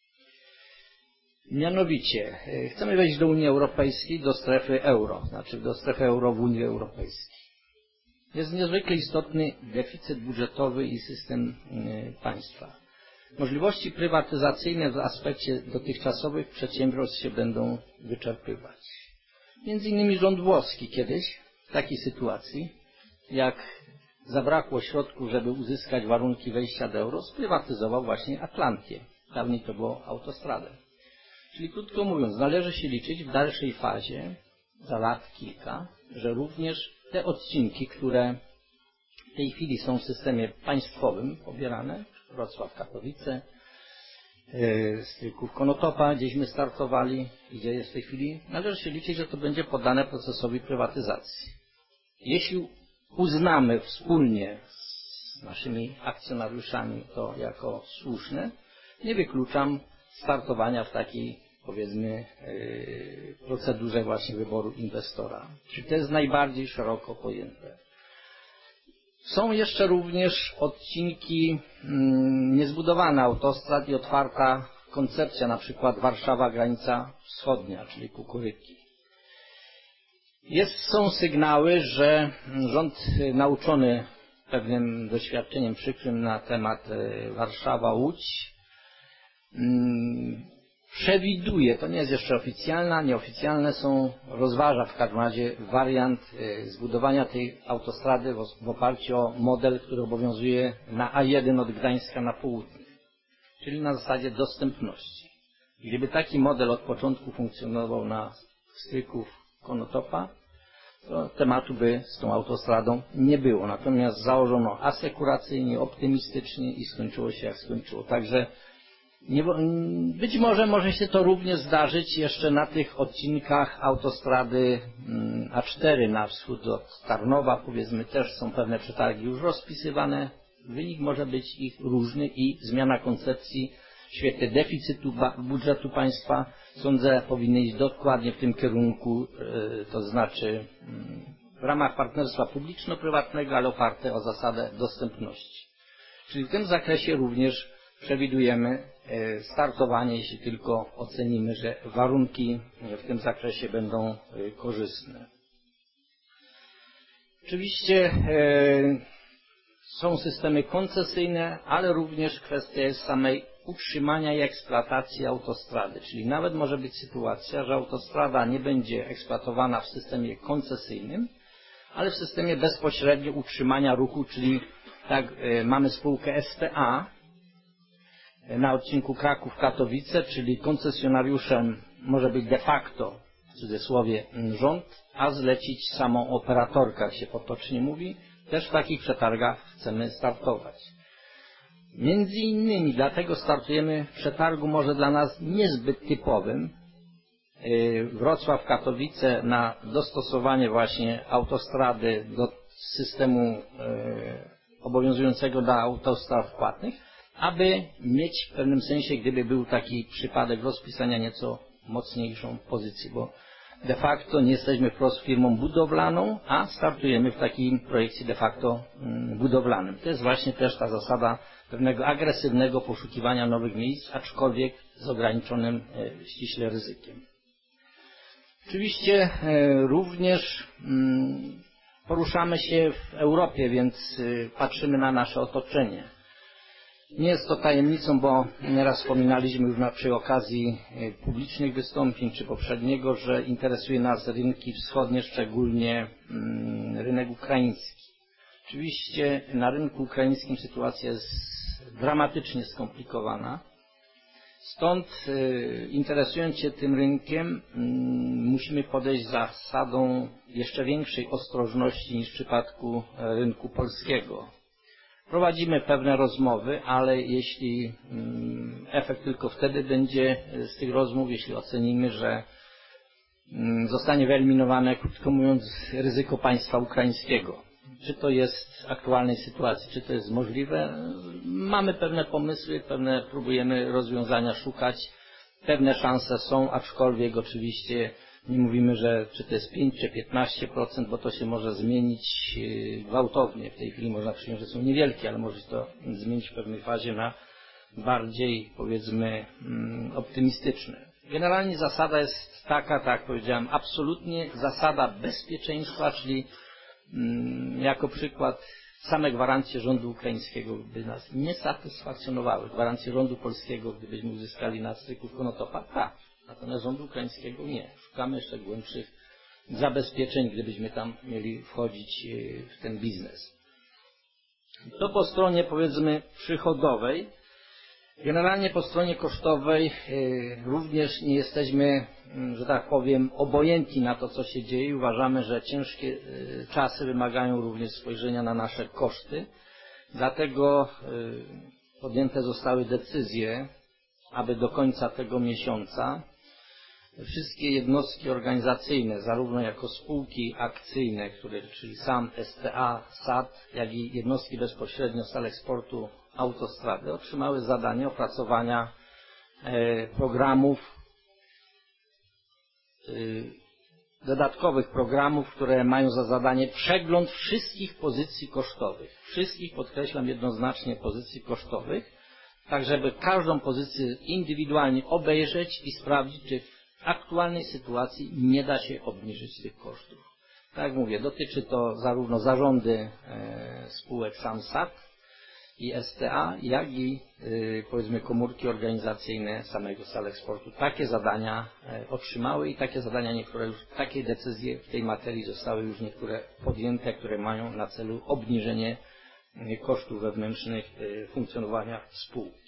[SPEAKER 5] Mianowicie, chcemy wejść do Unii Europejskiej, do strefy euro, znaczy do strefy euro w Unii Europejskiej. Jest niezwykle istotny deficyt budżetowy i system państwa. Możliwości prywatyzacyjne w aspekcie dotychczasowych przedsiębiorstw się będą wyczerpywać. Między innymi rząd włoski kiedyś w takiej sytuacji, jak zabrakło środków, żeby uzyskać warunki wejścia do euro, sprywatyzował właśnie Atlantię. Dawniej to było autostradę. Czyli krótko mówiąc, należy się liczyć w dalszej fazie, za lat kilka, że również te odcinki, które w tej chwili są w systemie państwowym pobierane, Wrocław, Katowice, Stryków, Konotopa, gdzieśmy startowali i gdzie jest w tej chwili, należy się liczyć, że to będzie poddane procesowi prywatyzacji. Jeśli uznamy wspólnie z naszymi akcjonariuszami to jako słuszne, nie wykluczam startowania w takiej, powiedzmy, procedurze właśnie wyboru inwestora. Czyli to jest najbardziej szeroko pojęte. Są jeszcze również odcinki mm, niezbudowane autostrad i otwarta koncepcja, na przykład Warszawa, granica wschodnia, czyli Kukuryki. Jest, są sygnały, że rząd nauczony pewnym doświadczeniem przykrym na temat Warszawa-Łódź mm, przewiduje, to nie jest jeszcze oficjalna, nieoficjalne są, rozważa w każdym razie wariant zbudowania tej autostrady w oparciu o model, który obowiązuje na A jeden od Gdańska na południe, czyli na zasadzie dostępności. Gdyby taki model od początku funkcjonował na Stryków, Konotopa, to tematu by z tą autostradą nie było. Natomiast założono asekuracyjnie, optymistycznie i skończyło się jak skończyło. Także Nie, być może może się to również zdarzyć jeszcze na tych odcinkach autostrady A cztery na wschód od Tarnowa, powiedzmy, też są pewne przetargi już rozpisywane. Wynik może być ich różny i zmiana koncepcji w świetle deficytu budżetu państwa, sądzę, powinny iść dokładnie w tym kierunku, to znaczy w ramach partnerstwa publiczno-prywatnego, ale oparte o zasadę dostępności. Czyli w tym zakresie również przewidujemy startowanie, jeśli tylko ocenimy, że warunki w tym zakresie będą korzystne. Oczywiście są systemy koncesyjne, ale również kwestia jest samej utrzymania i eksploatacji autostrady. Czyli nawet może być sytuacja, że autostrada nie będzie eksploatowana w systemie koncesyjnym, ale w systemie bezpośrednio utrzymania ruchu, czyli tak mamy spółkę S P A, na odcinku Kraków-Katowice, czyli koncesjonariuszem może być de facto, w cudzysłowie, rząd, a zlecić samą operatorkę, jak się potocznie mówi. Też w takich przetargach chcemy startować. Między innymi dlatego startujemy w przetargu może dla nas niezbyt typowym, Wrocław-Katowice, na dostosowanie właśnie autostrady do systemu obowiązującego dla autostrad płatnych, aby mieć w pewnym sensie, gdyby był taki przypadek rozpisania, nieco mocniejszą pozycję, bo de facto nie jesteśmy wprost firmą budowlaną, a startujemy w takim projekcie de facto budowlanym. To jest właśnie też ta zasada pewnego agresywnego poszukiwania nowych miejsc, aczkolwiek z ograniczonym ściśle ryzykiem. Oczywiście również poruszamy się w Europie, więc patrzymy na nasze otoczenie. Nie jest to tajemnicą, bo nieraz wspominaliśmy już na, przy okazji publicznych wystąpień czy poprzedniego, że interesuje nas rynki wschodnie, szczególnie rynek ukraiński. Oczywiście na rynku ukraińskim sytuacja jest dramatycznie skomplikowana. Stąd interesując się tym rynkiem musimy podejść zasadą jeszcze większej ostrożności niż w przypadku rynku polskiego. Prowadzimy pewne rozmowy, ale jeśli efekt tylko wtedy będzie z tych rozmów, jeśli ocenimy, że zostanie wyeliminowane, krótko mówiąc, ryzyko państwa ukraińskiego. Czy to jest w aktualnej sytuacji, czy to jest możliwe? Mamy pewne pomysły, pewne próbujemy rozwiązania szukać. Pewne szanse są, aczkolwiek oczywiście nie mówimy, że czy to jest pięć czy piętnaście procent, bo to się może zmienić gwałtownie. W tej chwili można przyjąć, że są niewielkie, ale może się to zmienić w pewnej fazie na bardziej, powiedzmy, optymistyczne. Generalnie zasada jest taka, tak jak powiedziałem, absolutnie zasada bezpieczeństwa, czyli jako przykład same gwarancje rządu ukraińskiego by nas nie satysfakcjonowały. Gwarancje rządu polskiego, gdybyśmy uzyskali na stryku Konotopa, tak. Natomiast rządu ukraińskiego nie. Szukamy jeszcze głębszych zabezpieczeń, gdybyśmy tam mieli wchodzić w ten biznes. To po stronie, powiedzmy, przychodowej. Generalnie po stronie kosztowej również nie jesteśmy, że tak powiem, obojętni na to, co się dzieje. Uważamy, że ciężkie czasy wymagają również spojrzenia na nasze koszty. Dlatego podjęte zostały decyzje, aby do końca tego miesiąca wszystkie jednostki organizacyjne, zarówno jako spółki akcyjne, które, czyli S A M, S T A, S A T, jak i jednostki bezpośrednio z Saleksportu Autostrady, otrzymały zadanie opracowania e, programów, e, dodatkowych programów, które mają za zadanie przegląd wszystkich pozycji kosztowych. Wszystkich, podkreślam jednoznacznie, pozycji kosztowych, tak żeby każdą pozycję indywidualnie obejrzeć i sprawdzić, czy w aktualnej sytuacji nie da się obniżyć tych kosztów. Tak jak mówię, dotyczy to zarówno zarządy e, spółek S A M, S A T i S T A, jak i e, powiedzmy komórki organizacyjne samego Saleksportu. Takie zadania e, otrzymały i takie zadania niektóre już, takie decyzje w tej materii zostały już niektóre podjęte, które mają na celu obniżenie e, kosztów wewnętrznych e, funkcjonowania spółki.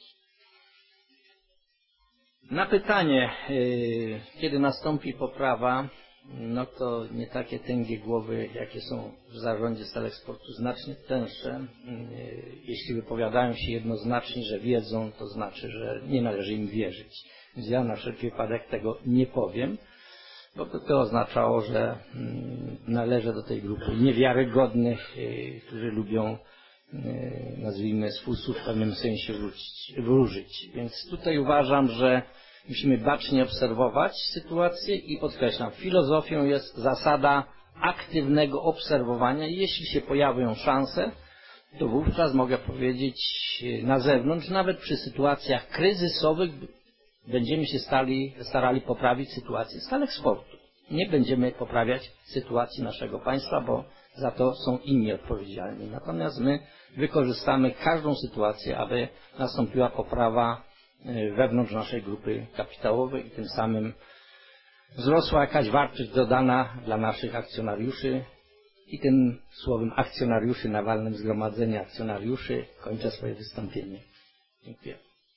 [SPEAKER 5] Na pytanie, kiedy nastąpi poprawa, no to nie takie tęgie głowy, jakie są w zarządzie Saleksportu, znacznie tęższe. Jeśli wypowiadają się jednoznacznie, że wiedzą, to znaczy, że nie należy im wierzyć. Więc ja na wszelki wypadek tego nie powiem, bo to, to oznaczało, że należę do tej grupy niewiarygodnych, którzy lubią, nazwijmy, swój słuch w pewnym sensie wrócić, wróżyć. Więc tutaj uważam, że musimy bacznie obserwować sytuację i podkreślam, filozofią jest zasada aktywnego obserwowania. Jeśli się pojawią szanse, to wówczas mogę powiedzieć na zewnątrz, nawet przy sytuacjach kryzysowych będziemy się stali, starali poprawić sytuację Saleksportu. Nie będziemy poprawiać sytuacji naszego państwa, bo za to są inni odpowiedzialni. Natomiast my wykorzystamy każdą sytuację, aby nastąpiła poprawa wewnątrz naszej grupy kapitałowej i tym samym wzrosła jakaś wartość dodana dla naszych akcjonariuszy. I tym słowem akcjonariuszy na walnym zgromadzeniu akcjonariuszy kończę swoje wystąpienie. Dziękuję.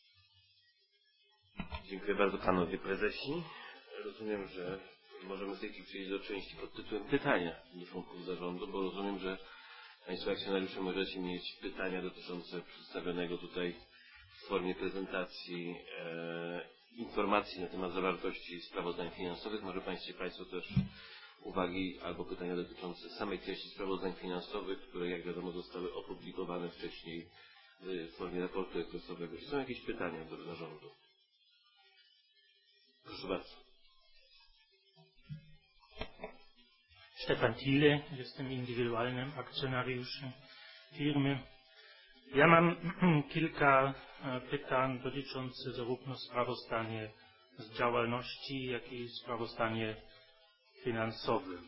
[SPEAKER 4] Dziękuję bardzo panowie prezesi. Rozumiem, że możemy w tej chwili przejść do części pod tytułem pytania do członków zarządu, bo rozumiem, że państwo akcjonariusze możecie mieć pytania dotyczące przedstawionego tutaj w formie prezentacji e, informacji na temat zawartości sprawozdań finansowych. Może Państwo, Państwo też uwagi albo pytania dotyczące samej treści sprawozdań finansowych, które jak wiadomo zostały opublikowane wcześniej w formie raportu ekspresowego. Czy są jakieś pytania do zarządu? Proszę bardzo.
[SPEAKER 7] Stefan Thiele, jestem indywidualnym akcjonariuszem firmy. Ja mam kilka pytań dotyczących zarówno sprawozdania z działalności, jak i sprawozdania finansowym.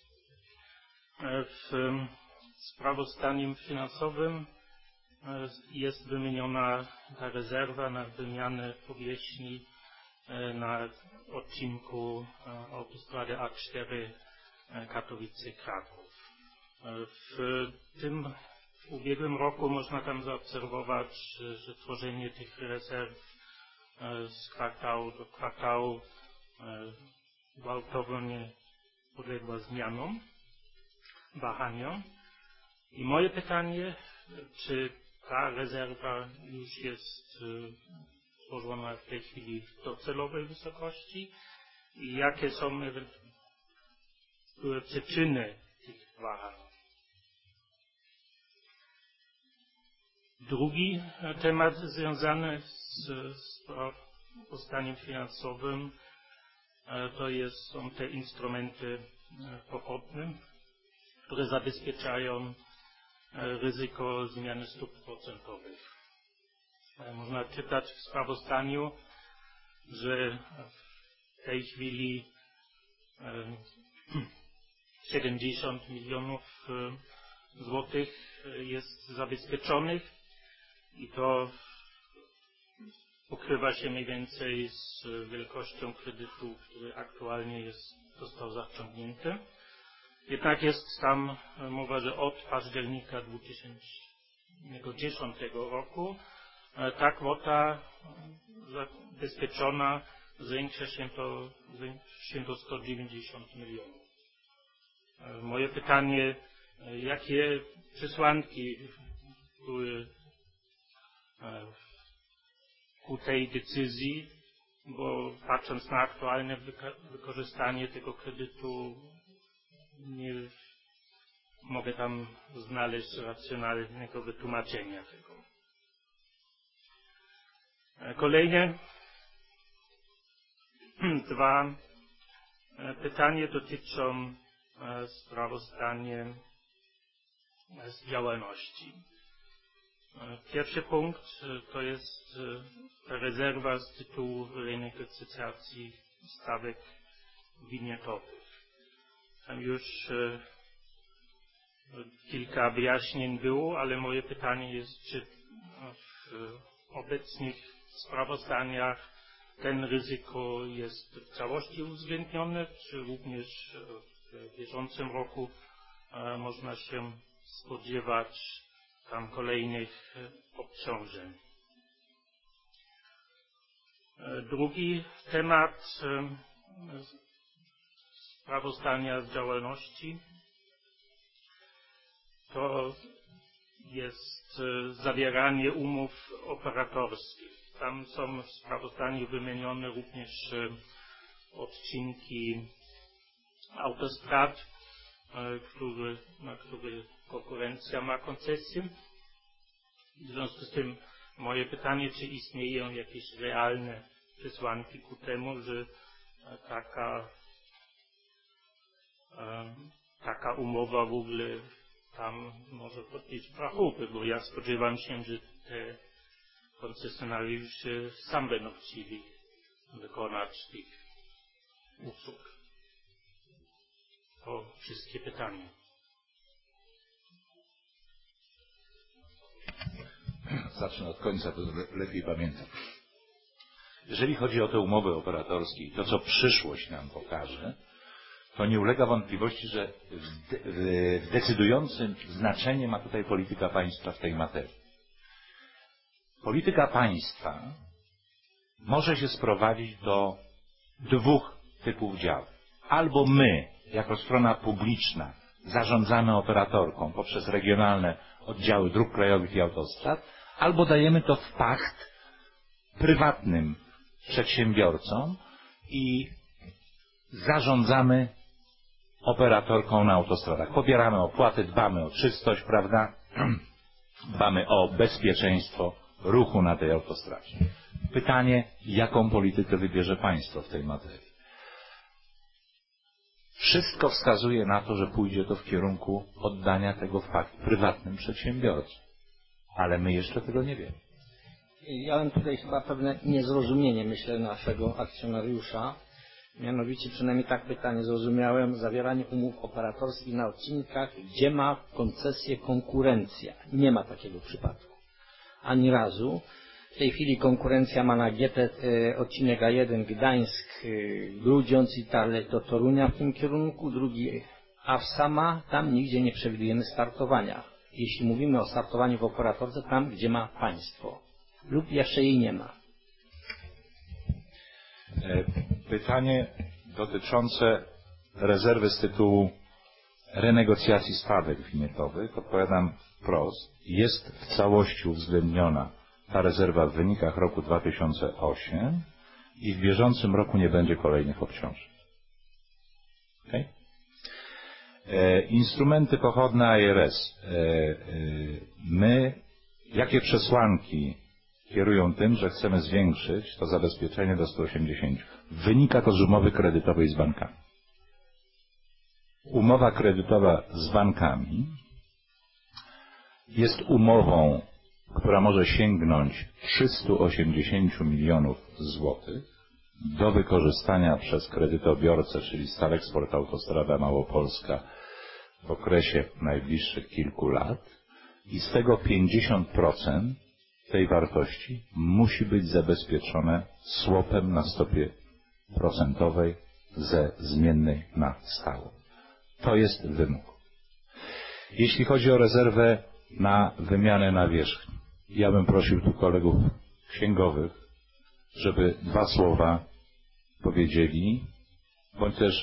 [SPEAKER 7] W sprawozdaniu finansowym jest wymieniona ta rezerwa na wymianę powierzchni na odcinku autostrady A cztery Katowice-Kraków. W tym w ubiegłym roku można tam zaobserwować, że, że tworzenie tych rezerw z kwartału do kwartału gwałtownie podległa zmianom, wahaniom. I moje pytanie, czy ta rezerwa już jest tworzona w tej chwili w docelowej wysokości i jakie są przyczyny tych wahań? Drugi temat związany z sprawozdaniem finansowym to jest, są te instrumenty pochodne, które zabezpieczają ryzyko zmiany stóp procentowych. Można czytać w sprawozdaniu, że w tej chwili siedemdziesiąt milionów złotych jest zabezpieczonych i to pokrywa się mniej więcej z wielkością kredytu, który aktualnie jest, został zaciągnięty. Jednak jest tam mowa, że od października dwa tysiące dziesiątego roku ta kwota zabezpieczona zwiększa się to, zwiększa się do sto dziewięćdziesiąt milionów. Moje pytanie, jakie przesłanki były ku tej decyzji, bo patrząc na aktualne wykorzystanie tego kredytu nie mogę tam znaleźć racjonalnego wytłumaczenia tego. Kolejne dwa pytania dotyczą sprawozdania z działalności. Pierwszy punkt to jest rezerwa z tytułu renegocjacji stawek winietowych. Tam już kilka wyjaśnień było, ale moje pytanie jest, czy w obecnych sprawozdaniach ten ryzyko jest w całości uwzględnione, czy również w bieżącym roku można się spodziewać tam kolejnych obciążeń. Drugi temat sprawozdania z działalności to jest zawieranie umów operatorskich. Tam są w sprawozdaniu wymienione również odcinki autostrad, który, na które konkurencja ma koncesję. W związku z tym moje pytanie, czy istnieją jakieś realne przesłanki ku temu, że taka, taka umowa w ogóle tam może podnieść rachubę, bo ja spodziewam się, że te koncesjonariusze sam będą chcieli wykonać tych usług. To wszystkie pytania.
[SPEAKER 6] Zacznę od końca, to lepiej pamiętam. Jeżeli chodzi o te umowy operatorskie i to, co przyszłość nam pokaże, to nie ulega wątpliwości, że w decydującym znaczenie ma tutaj polityka państwa w tej materii. Polityka państwa może się sprowadzić do dwóch typów działań. Albo my, jako strona publiczna, zarządzamy operatorką poprzez regionalne oddziały dróg krajowych i autostrad, albo dajemy to w pacht prywatnym przedsiębiorcom i zarządzamy operatorką na autostradach. Pobieramy opłaty, dbamy o czystość, prawda? Dbamy o bezpieczeństwo ruchu na tej autostradzie. Pytanie, jaką politykę wybierze państwo w tej materii? Wszystko wskazuje na to, że pójdzie to w kierunku oddania tego faktu prywatnym przedsiębiorcom. Ale my jeszcze tego nie wiemy.
[SPEAKER 5] Ja mam tutaj chyba pewne niezrozumienie, myślę, naszego akcjonariusza. Mianowicie, przynajmniej tak pytanie zrozumiałem, zawieranie umów operatorskich na odcinkach, gdzie ma koncesję konkurencja. Nie ma takiego przypadku. Ani razu. W tej chwili konkurencja ma na G T e, odcinek A jeden Gdańsk, e, Grudziądz i dalej do Torunia w tym kierunku, drugi A W Sama, tam nigdzie nie przewidujemy startowania. Jeśli mówimy o startowaniu w operatorce, tam gdzie ma państwo. Lub jeszcze jej nie ma.
[SPEAKER 6] Pytanie dotyczące rezerwy z tytułu renegocjacji stawek winetowych. Odpowiadam wprost. Jest w całości uwzględniona ta rezerwa w wynikach roku dwa tysiące ósmym i w bieżącym roku nie będzie kolejnych obciążeń. Okay? E, instrumenty pochodne A R S. E, e, my, jakie przesłanki kierują tym, że chcemy zwiększyć to zabezpieczenie do stu osiemdziesięciu. Wynika to z umowy kredytowej z bankami. Umowa kredytowa z bankami jest umową, która może sięgnąć trzystu osiemdziesięciu milionów złotych do wykorzystania przez kredytobiorcę, czyli Stalexport Autostrada Małopolska w okresie najbliższych kilku lat i z tego pięćdziesiąt procent tej wartości musi być zabezpieczone swopem na stopie procentowej ze zmiennej na stałą. To jest wymóg. Jeśli chodzi o rezerwę na wymianę nawierzchni, ja bym prosił tu kolegów księgowych, żeby dwa słowa powiedzieli, bądź też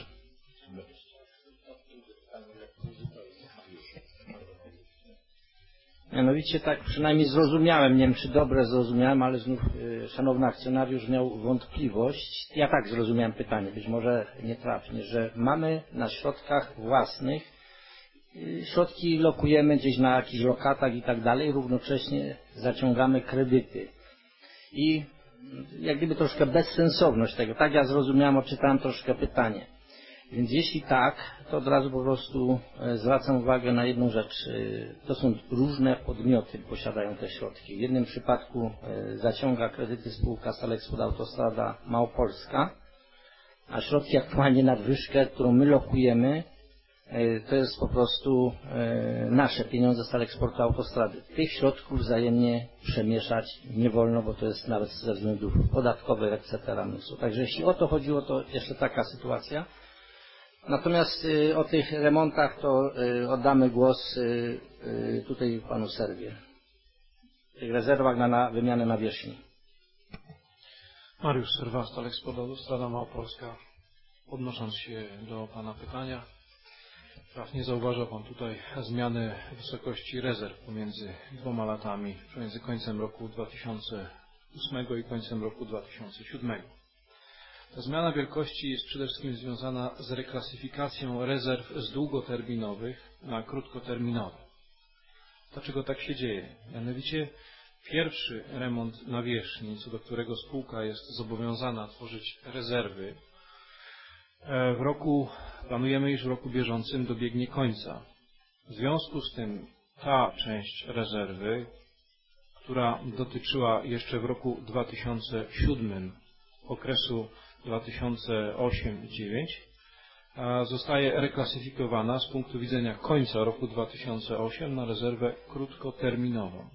[SPEAKER 5] Mianowicie tak przynajmniej zrozumiałem, nie wiem czy dobre zrozumiałem, ale znów y, szanowny akcjonariusz miał wątpliwość. Ja tak zrozumiałem pytanie, być może nietrafnie, że mamy na środkach własnych, y, środki lokujemy gdzieś na jakichś lokatach i tak dalej, równocześnie zaciągamy kredyty. I jak gdyby troszkę bezsensowność tego. Tak ja zrozumiałem, odczytałem troszkę pytanie. Więc jeśli tak, to od razu po prostu zwracam uwagę na jedną rzecz. To są różne podmioty, posiadają te środki. W jednym przypadku zaciąga kredyty spółka Stalexport Autostrada Małopolska, a środki aktualnie nadwyżkę, którą my lokujemy, to jest po prostu nasze pieniądze Stalexportu Autostrady. Tych środków wzajemnie przemieszać nie wolno, bo to jest nawet ze względów podatkowych, et cetera. Także jeśli o to chodziło, to jeszcze taka sytuacja. Natomiast y, o tych remontach to y, oddamy głos y, y, tutaj panu Serwie. W tych rezerwach na, na wymianę nawierzchni.
[SPEAKER 8] Mariusz Serwa, Stalexport Autostrada Małopolska. Odnosząc się do pana pytania, trafnie zauważa pan tutaj zmiany wysokości rezerw pomiędzy dwoma latami, pomiędzy końcem roku dwa tysiące ósmego i końcem roku dwa tysiące siódmego. Ta zmiana wielkości jest przede wszystkim związana z reklasyfikacją rezerw z długoterminowych na krótkoterminowe. Dlaczego tak się dzieje? Mianowicie pierwszy remont nawierzchni, co do którego spółka jest zobowiązana tworzyć rezerwy, w roku, planujemy, iż w roku bieżącym dobiegnie końca. W związku z tym ta część rezerwy, która dotyczyła jeszcze w roku dwa tysiące siódmym okresu dwa tysiące ósmy do dwa tysiące dziewiątego, zostaje reklasyfikowana z punktu widzenia końca roku dwa tysiące ósmego na rezerwę krótkoterminową.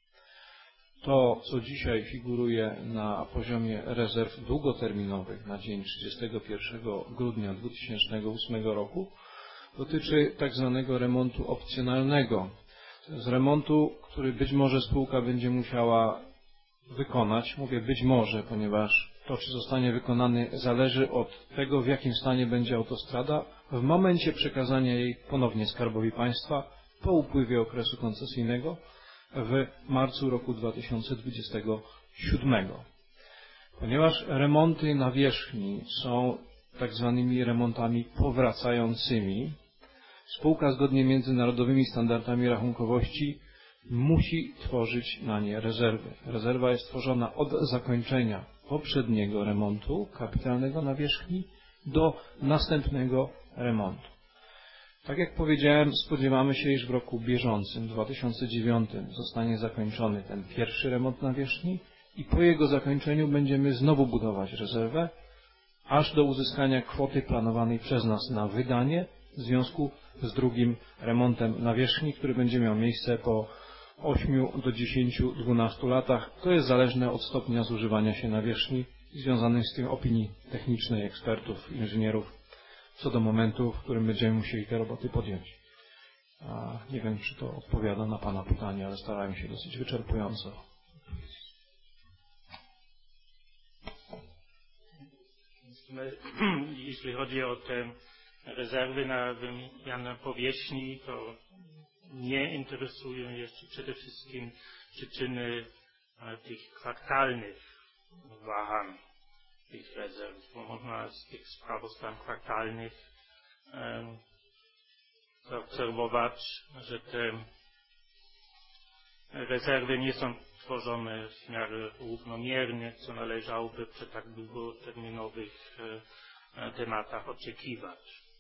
[SPEAKER 8] To, co dzisiaj figuruje na poziomie rezerw długoterminowych na dzień trzydziestego pierwszego grudnia dwa tysiące ósmego roku, dotyczy tak zwanego remontu opcjonalnego. To jest remontu, który być może spółka będzie musiała wykonać. Mówię być może, ponieważ to, czy zostanie wykonany, zależy od tego, w jakim stanie będzie autostrada w momencie przekazania jej ponownie Skarbowi Państwa po upływie okresu koncesyjnego w marcu roku dwa tysiące dwudziestego siódmego. Ponieważ remonty nawierzchni są tak zwanymi remontami powracającymi, spółka zgodnie z międzynarodowymi standardami rachunkowości musi tworzyć na nie rezerwy. Rezerwa jest tworzona od zakończenia poprzedniego remontu kapitalnego nawierzchni do następnego remontu. Tak jak powiedziałem, spodziewamy się, iż w roku bieżącym, dwa tysiące dziewiątym, zostanie zakończony ten pierwszy remont nawierzchni i po jego zakończeniu będziemy znowu budować rezerwę, aż do uzyskania kwoty planowanej przez nas na wydanie w związku z drugim remontem nawierzchni, który będzie miał miejsce po ośmiu do dziesięciu, dwunastu latach. To jest zależne od stopnia zużywania się nawierzchni i związanych z tym opinii technicznej ekspertów, inżynierów, co do momentu, w którym będziemy musieli te roboty podjąć. A nie wiem, czy to odpowiada na Pana pytanie, ale starałem się dosyć wyczerpująco.
[SPEAKER 7] Jeśli chodzi o te rezerwy na wymianę powierzchni, to mnie interesują jeszcze przede wszystkim przyczyny tych kwartalnych wahań tych rezerw, bo można z tych sprawozdań kwartalnych um, zaobserwować, że te rezerwy nie są tworzone w miarę równomiernie, co należałoby przy tak długoterminowych e, tematach oczekiwać.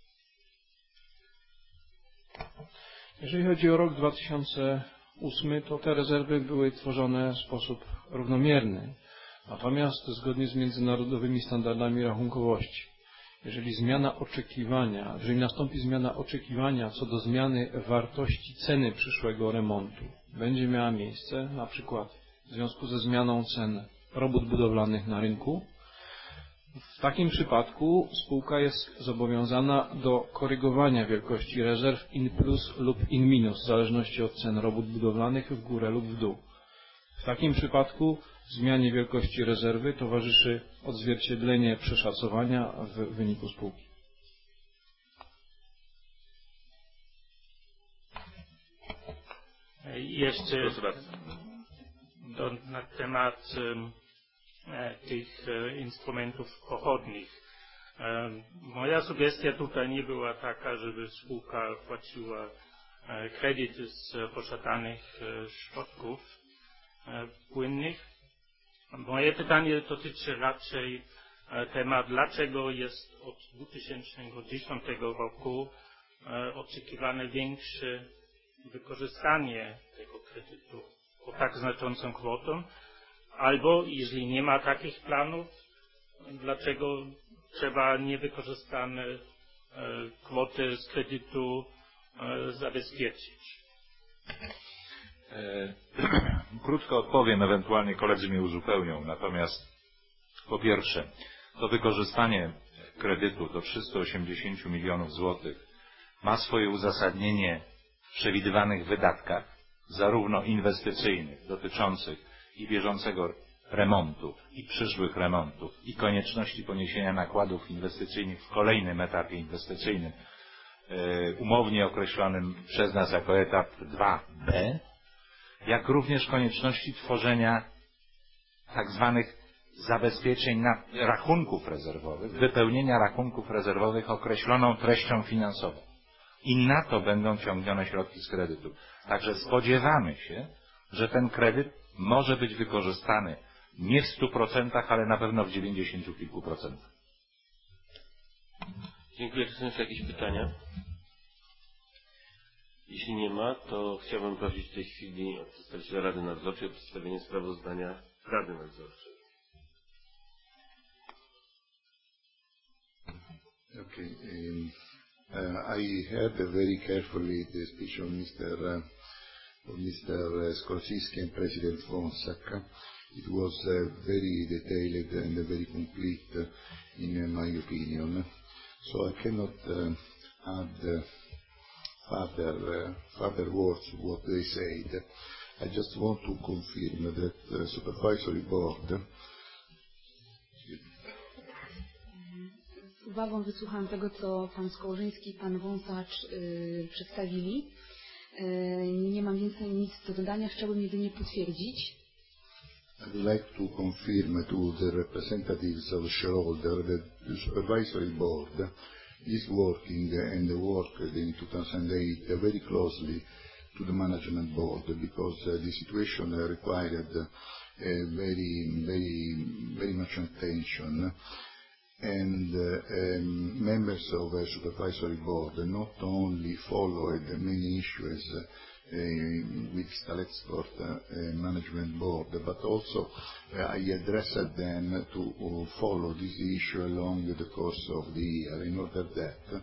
[SPEAKER 8] Jeżeli chodzi o rok dwa tysiące ósmy, to te rezerwy były tworzone w sposób równomierny. Natomiast zgodnie z międzynarodowymi standardami rachunkowości, jeżeli zmiana oczekiwania, jeżeli nastąpi zmiana oczekiwania co do zmiany wartości ceny przyszłego remontu, będzie miała miejsce na przykład w związku ze zmianą cen robót budowlanych na rynku, w takim przypadku spółka jest zobowiązana do korygowania wielkości rezerw in plus lub in minus, w zależności od cen robót budowlanych w górę lub w dół. W takim przypadku zmianie wielkości rezerwy towarzyszy odzwierciedlenie przeszacowania w wyniku spółki.
[SPEAKER 7] Jeszcze do, na temat e, tych e, instrumentów pochodnych. E, moja sugestia tutaj nie była taka, żeby spółka płaciła e, kredyty z posiadanych e, środków e, płynnych. Moje pytanie dotyczy raczej e, temat, dlaczego jest od dwa tysiące dziesiątego roku e, oczekiwane większe wykorzystanie tego kredytu o tak znaczącą kwotą, albo jeżeli nie ma takich planów, dlaczego trzeba niewykorzystane e, kwoty z kredytu e, zabezpieczyć.
[SPEAKER 6] E, krótko odpowiem, ewentualnie koledzy mnie uzupełnią. Natomiast po pierwsze, to wykorzystanie kredytu do trzystu osiemdziesięciu milionów złotych ma swoje uzasadnienie w przewidywanych wydatkach, zarówno inwestycyjnych, dotyczących i bieżącego remontu, i przyszłych remontów, i konieczności poniesienia nakładów inwestycyjnych w kolejnym etapie inwestycyjnym, yy, umownie określonym przez nas jako etap dwa B, jak również konieczności tworzenia tak zwanych zabezpieczeń na rachunków rezerwowych, wypełnienia rachunków rezerwowych określoną treścią finansową. I na to będą ciągnione środki z kredytu. Także spodziewamy się, że ten kredyt może być wykorzystany nie w stu procentach, ale na pewno w dziewięćdziesięciu kilku procentach.
[SPEAKER 4] Dziękuję. Czy są jeszcze jakieś pytania? Jeśli nie ma, to chciałbym prosić w tej chwili o przedstawiciela Rady Nadzorczej o przedstawienie sprawozdania Rady Nadzorczej.
[SPEAKER 1] Okay. Um, uh, I heard very carefully the speech of Mister Uh, of Mister Skorczyński and President Wąsak. It was uh, very detailed and uh, very complete, uh, in uh, my opinion. So I cannot uh, add uh, further, uh, further words to what they said. I just want to confirm that the Supervisory Board.
[SPEAKER 2] Z uwagą wysłuchałam tego, co pan Skołżyński i pan Wąsacz yy, przedstawili. Yy, nie mam więcej nic do dodania, chciałbym jedynie potwierdzić.
[SPEAKER 1] would like to confirm to the representatives of shareholder that the supervisory board is working and worked in two thousand eight very closely to the management board, because uh, the situation uh, required uh, very, very, very much attention. And uh, um, members of the supervisory board not only followed many issues uh, uh, with Stalexport uh, uh, management board, but also uh, I addressed them to uh, follow this issue along the course of the year in order that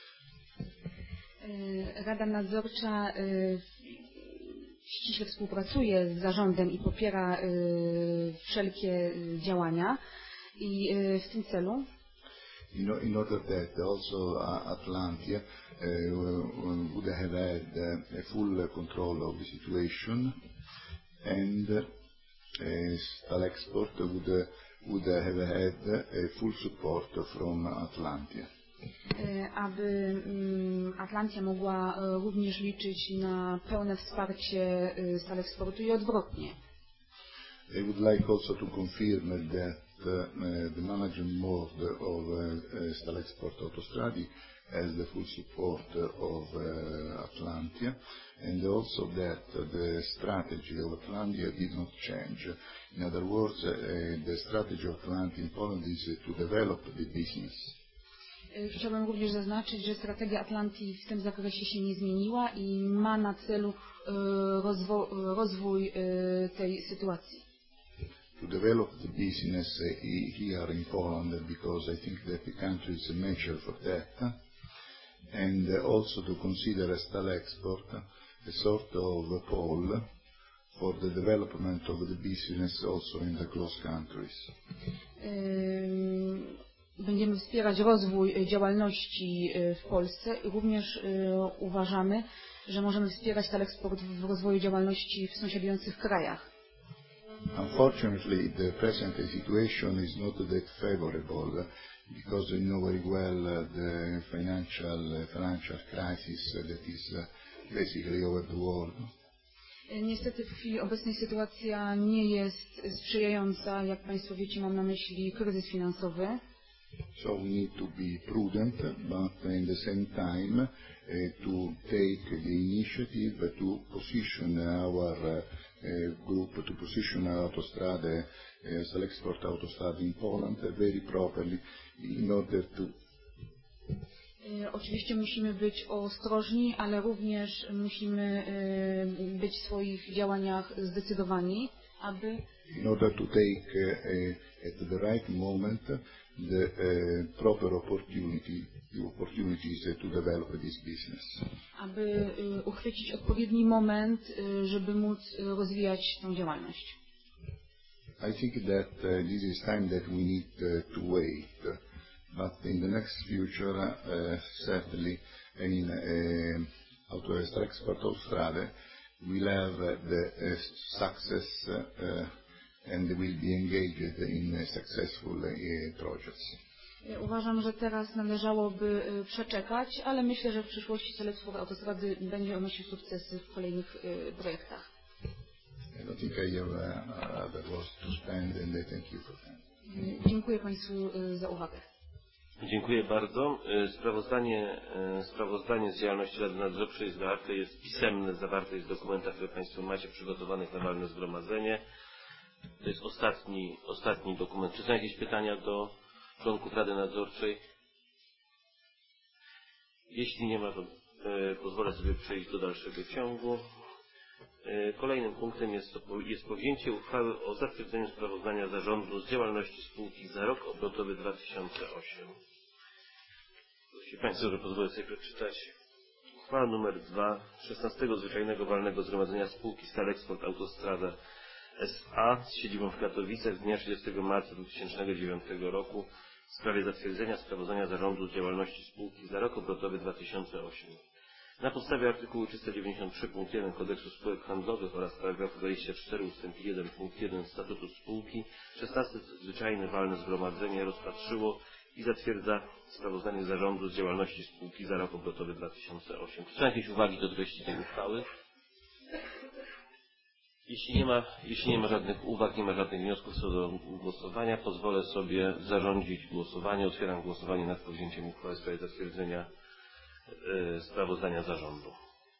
[SPEAKER 2] Rada Nadzorcza ściśle współpracuje z zarządem i popiera wszelkie działania i w tym celu
[SPEAKER 1] in order that also Atlantia uh, would have had uh, a full control of the situation, and uh, Stalexport would, uh, would have had uh, full support from Atlantia.
[SPEAKER 2] Aby Atlantia mogła również liczyć na pełne wsparcie Stalexportu i odwrotnie.
[SPEAKER 1] I would like also to confirm that uh, the management board of uh, Stalexport Autostrade has the full support of uh, Atlantia, and also that the strategy of Atlantia did not change. In other words, uh, the strategy of Atlantia in Poland is to develop the business.
[SPEAKER 2] Chciałbym również zaznaczyć, że strategia Atlantii w tym zakresie się nie zmieniła i ma na celu rozwo rozwój tej sytuacji.
[SPEAKER 1] To develop the business here in Poland, because I think that the country is mature for that, and also to consider Stalexport a sort of pole for the development of the business also in the close countries.
[SPEAKER 2] Będziemy wspierać rozwój działalności w Polsce i również uważamy, że możemy wspierać Stalexport w rozwoju działalności w sąsiadujących krajach.
[SPEAKER 1] Unfortunately, the present situation is not that favorable, because you know very well the financial financial crisis that is basically over the world.
[SPEAKER 2] Niestety w chwili obecnej sytuacja nie jest sprzyjająca, jak Państwo wiecie, mam na myśli kryzys finansowy.
[SPEAKER 1] So we need to be prudent, but at the same time uh, to take the initiative to position our uh, group, to position our Autostrade, uh, Stalexport Autostrade in Poland uh, very properly in order to.
[SPEAKER 2] Oczywiście musimy być ostrożni, ale również musimy być w swoich działaniach zdecydowani, aby
[SPEAKER 1] in order to take uh, at the right moment the uh, proper opportunity, the opportunities uh, to develop this business.
[SPEAKER 2] Aby uchwycić odpowiedni moment, żeby móc rozwijać tę działalność.
[SPEAKER 1] I think that uh, this is time that we need uh, to wait, but in the next future, uh, certainly, in uh, Auto Stalexport Autostrade, we'll have uh, the uh, success uh, and will be engaged in successful uh, projects.
[SPEAKER 2] Uważam, że teraz należałoby przeczekać, ale myślę, że w przyszłości Stalexport Autostrady będzie odnosił sukcesy w kolejnych projektach.
[SPEAKER 1] I don't think I have uh, other words to spend, and I thank you for that.
[SPEAKER 2] Dziękuję Państwu za uwagę.
[SPEAKER 4] Dziękuję bardzo. Sprawozdanie, sprawozdanie z działalności Rady Nadzorczej zawarte jest pisemne, zawarte jest w dokumentach, które Państwo macie przygotowanych na walne zgromadzenie. To jest ostatni, ostatni dokument. Czy są jakieś pytania do członków Rady Nadzorczej? Jeśli nie ma, to e, pozwolę sobie przejść do dalszego ciągu. E, kolejnym punktem jest, to, jest podjęcie uchwały o zatwierdzeniu sprawozdania zarządu z działalności spółki za rok obrotowy dwa tysiące ósmy. Jeśli Państwo, że pozwolę sobie przeczytać. Uchwała numer dwa szesnastego Zwyczajnego Walnego Zgromadzenia Spółki Stalexport Autostrada S A z siedzibą w Katowicach z dnia trzydziestego marca dwa tysiące dziewiątego roku w sprawie zatwierdzenia sprawozdania zarządu z działalności spółki za rok obrotowy dwa tysiące ósmy. Na podstawie artykułu trzysta dziewięćdziesiąt trzy punkt jeden Kodeksu Spółek Handlowych oraz paragrafu dwadzieścia cztery ustęp jeden punkt jeden Statutu Spółki szesnaste Zwyczajne Walne Zgromadzenie rozpatrzyło i zatwierdza sprawozdanie zarządu z działalności spółki za rok obrotowy dwa tysiące ósmy. Czy są jakieś uwagi do treści tej uchwały? Jeśli nie ma, jeśli nie ma żadnych uwag, nie ma żadnych wniosków co do głosowania, pozwolę sobie zarządzić głosowanie. Otwieram głosowanie nad podjęciem uchwały w sprawie zatwierdzenia y, sprawozdania zarządu.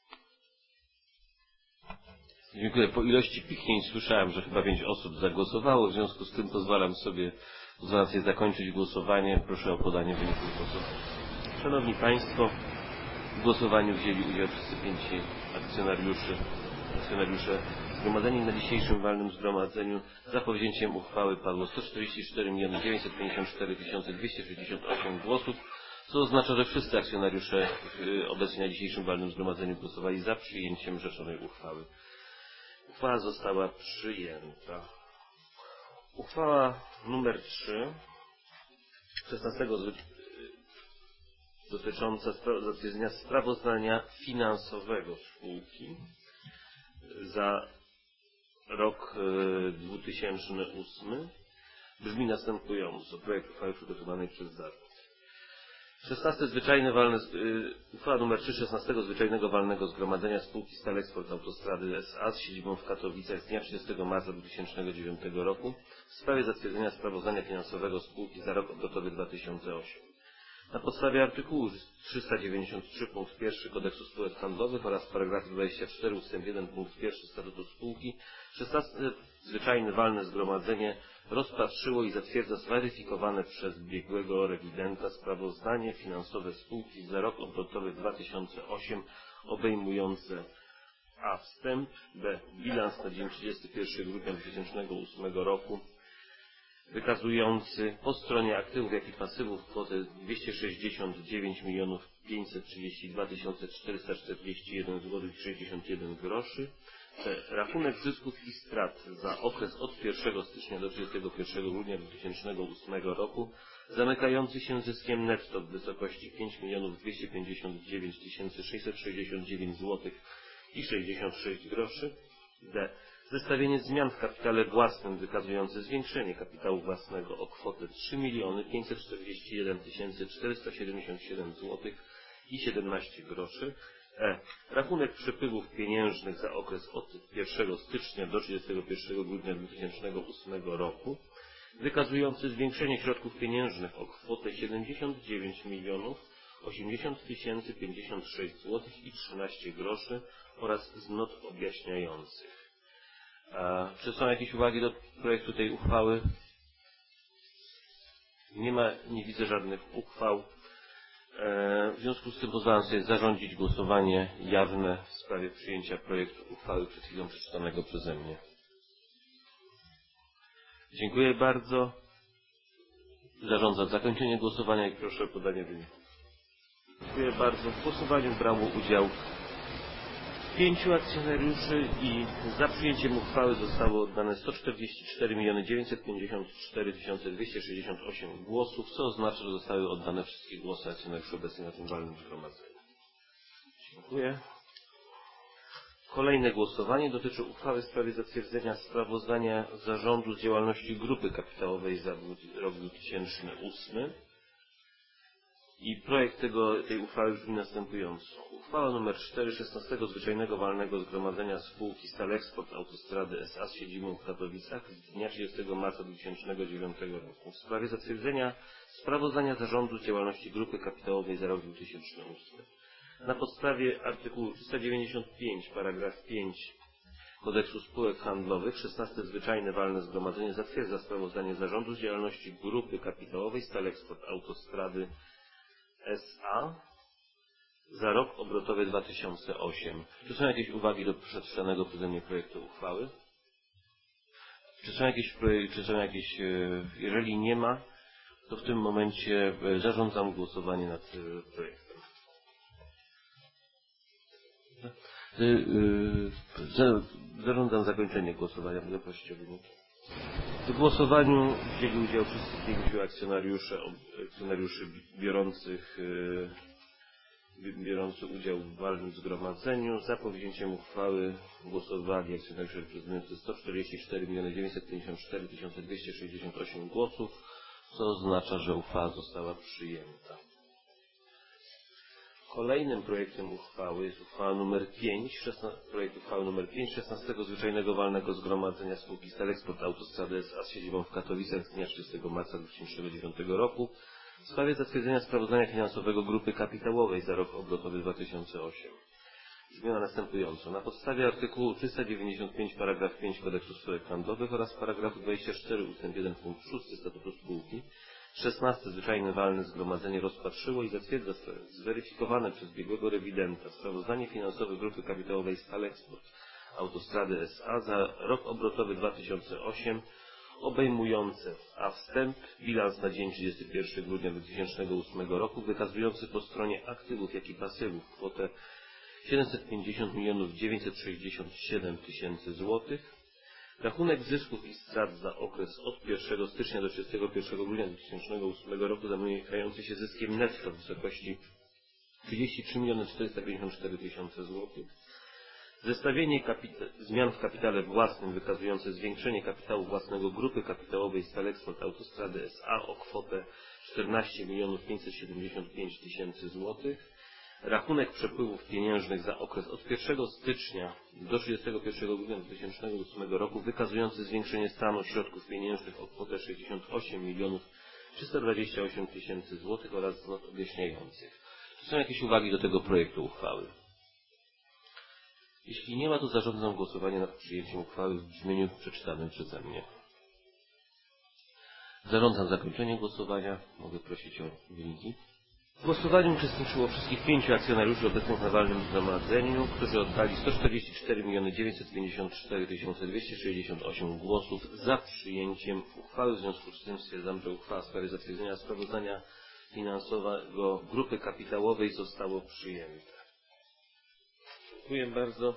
[SPEAKER 4] Dziękuję. Po ilości piknięć słyszałem, że chyba pięć osób zagłosowało, w związku z tym pozwalam sobie, pozwalam sobie zakończyć głosowanie. Proszę o podanie wyników głosowania. Szanowni Państwo, w głosowaniu wzięli udział wszyscy pięciu akcjonariuszy. Akcjonariusze zgromadzeni na dzisiejszym walnym zgromadzeniu. Za powzięciem uchwały padło sto czterdzieści cztery miliony dziewięćset pięćdziesiąt cztery tysiące dwieście sześćdziesiąt osiem głosów, co oznacza, że wszyscy akcjonariusze obecni na dzisiejszym walnym zgromadzeniu głosowali za przyjęciem rzeczonej uchwały. Uchwała została przyjęta. Uchwała numer trzy szesnastego dotycząca zatwierdzenia sprawozdania finansowego spółki za rok dwa tysiące ósmy brzmi następująco. Projekt uchwały przygotowany przez zarząd. szesnaste zwyczajne walne, uchwała nr trzy szesnastego zwyczajnego walnego zgromadzenia spółki Staleksport Autostrady S A z siedzibą w Katowicach z dnia trzydziestego marca dwa tysiące dziewiątego roku w sprawie zatwierdzenia sprawozdania finansowego spółki za rok obrotowy dwa tysiące ósmy. Na podstawie artykułu trzysta dziewięćdziesiąt trzy punkt pierwszy Kodeksu Spółek Handlowych oraz paragrafu dwudziestego czwartego ustęp jeden punkt pierwszy Statutu Spółki, szesnaste zwyczajne walne zgromadzenie rozpatrzyło i zatwierdza zweryfikowane przez biegłego rewidenta sprawozdanie finansowe spółki za rok obrotowy dwa tysiące ósmy obejmujące a. wstęp, b. bilans na dzień trzydziestego pierwszego grudnia dwa tysiące ósmego roku wykazujący po stronie aktywów, jak i pasywów kwotę dwieście sześćdziesiąt dziewięć milionów pięćset trzydzieści dwa tysiące czterysta czterdzieści jeden złotych sześćdziesiąt jeden groszy. Rachunek zysków i strat za okres od pierwszego stycznia do trzydziestego pierwszego grudnia dwa tysiące ósmego roku zamykający się zyskiem netto w wysokości pięć milionów dwieście pięćdziesiąt dziewięć tysięcy sześćset sześćdziesiąt dziewięć złotych i sześćdziesiąt sześć groszy. D. Zestawienie zmian w kapitale własnym wykazujące zwiększenie kapitału własnego o kwotę trzy miliony pięćset czterdzieści jeden tysięcy czterysta siedemdziesiąt siedem złotych i siedemnaście groszy. E. Rachunek przepływów pieniężnych za okres od pierwszego stycznia do trzydziestego pierwszego grudnia dwa tysiące ósmego roku wykazujący zwiększenie środków pieniężnych o kwotę siedemdziesiąt dziewięć milionów osiemdziesiąt tysięcy pięćdziesiąt sześć złotych i trzynaście groszy oraz z not objaśniających. A czy są jakieś uwagi do projektu tej uchwały? Nie ma, nie widzę żadnych uchwał. E, w związku z tym pozwalam sobie zarządzić głosowanie jawne w sprawie przyjęcia projektu uchwały przed chwilą przeczytanego przeze mnie. Dziękuję bardzo. Zarządzam zakończenie głosowania i proszę o podanie wyniku. Dziękuję bardzo. W głosowaniu brało udział pięciu akcjonariuszy i za przyjęciem uchwały zostało oddane sto czterdzieści cztery miliony dziewięćset pięćdziesiąt cztery tysiące dwieście sześćdziesiąt osiem głosów, co oznacza, że zostały oddane wszystkie głosy akcjonariuszy obecnych na tym walnym zgromadzeniu. Dziękuję. Kolejne głosowanie dotyczy uchwały w sprawie zatwierdzenia sprawozdania zarządu z działalności grupy kapitałowej za rok dwa tysiące ósmy. I projekt tego, tej uchwały brzmi następująco. Uchwała nr cztery szesnastego zwyczajnego walnego zgromadzenia spółki Staleksport Autostrady S A z siedzibą w Katowicach z dnia trzydziestego marca dwa tysiące dziewiątego roku w sprawie zatwierdzenia sprawozdania zarządu z działalności grupy kapitałowej za rok dwa tysiące ósmy. Na podstawie artykułu trzysta dziewięćdziesiąt pięć paragraf pięć Kodeksu Spółek Handlowych szesnaste zwyczajne walne zgromadzenie zatwierdza sprawozdanie zarządu z działalności grupy kapitałowej Staleksport Autostrady S A za rok obrotowy dwa tysiące ósmy. Czy są jakieś uwagi do przedstawionego przeze mnie projektu uchwały? Czy są jakieś, czy są jakieś, jeżeli nie ma, to w tym momencie zarządzam głosowanie nad projektem. Zarządzam zakończenie głosowania. Będę prosić o wyniki. W głosowaniu wzięli udział wszyscy pięciu akcjonariuszy, akcjonariuszy biorących, biorący udział w walnym zgromadzeniu. Za powzięciem uchwały głosowali akcjonariusze reprezentujący sto czterdzieści cztery miliony dziewięćset pięćdziesiąt cztery tysiące dwieście sześćdziesiąt osiem głosów, co oznacza, że uchwała została przyjęta. Kolejnym projektem uchwały jest uchwała numer pięć, projekt uchwały numer pięć szesnastego Zwyczajnego Walnego Zgromadzenia Spółki Stelexport Autostrady S A z siedzibą w Katowicach z dnia trzydziestego marca dwa tysiące dziewiątego roku w sprawie zatwierdzenia sprawozdania finansowego Grupy Kapitałowej za rok obrotowy dwa tysiące ósmy. Brzmiała następująco. Na podstawie artykułu trzysta dziewięćdziesiąt pięć paragraf pięć Kodeksu Spółek Handlowych oraz paragrafu dwadzieścia cztery ustęp jeden punkt szósty Statutu Spółki szesnaste Zwyczajne Walne Zgromadzenie rozpatrzyło i zatwierdza zweryfikowane przez biegłego rewidenta sprawozdanie finansowe Grupy Kapitałowej Stelexport Autostrady S A za rok obrotowy dwa tysiące ósmy obejmujące a wstęp bilans na dzień trzydziestego pierwszego grudnia dwa tysiące ósmego roku wykazujący po stronie aktywów jak i pasywów kwotę siedemset pięćdziesiąt milionów dziewięćset sześćdziesiąt siedem tysięcy złotych, rachunek zysków i strat za okres od pierwszego stycznia do trzydziestego pierwszego grudnia dwa tysiące ósmego roku zamykający się zyskiem netto w wysokości trzydzieści trzy miliony czterysta pięćdziesiąt cztery tysiące złotych, zestawienie zmian w kapitale własnym wykazujące zwiększenie kapitału własnego Grupy Kapitałowej Stelexport Autostrady S A o kwotę czternaście milionów pięćset siedemdziesiąt pięć tysięcy złotych, rachunek przepływów pieniężnych za okres od pierwszego stycznia do trzydziestego pierwszego grudnia dwa tysiące ósmego roku wykazujący zwiększenie stanu środków pieniężnych o kwotę sześćdziesiąt osiem milionów trzysta dwadzieścia osiem tysięcy złotych oraz not objaśniających. Czy są jakieś uwagi do tego projektu uchwały? Jeśli nie ma, to zarządzam głosowanie nad przyjęciem uchwały w brzmieniu przeczytanym przeze mnie. Zarządzam zakończenie głosowania. Mogę prosić o wyniki. W głosowaniu uczestniczyło wszystkich pięciu akcjonariuszy obecnych na walnym zgromadzeniu, którzy oddali sto czterdzieści cztery miliony dziewięćset pięćdziesiąt cztery tysiące dwieście sześćdziesiąt osiem głosów za przyjęciem uchwały. W związku z tym stwierdzam, że uchwała w sprawie zatwierdzenia sprawozdania finansowego Grupy Kapitałowej zostało przyjęte. Dziękuję bardzo.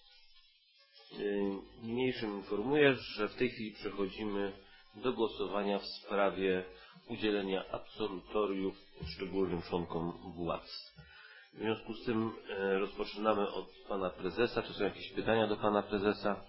[SPEAKER 4] Niniejszym informuję, że w tej chwili przechodzimy do głosowania w sprawie udzielenia absolutoriów poszczególnym członkom władz. W związku z tym e, rozpoczynamy od pana prezesa. Czy są jakieś pytania do pana prezesa?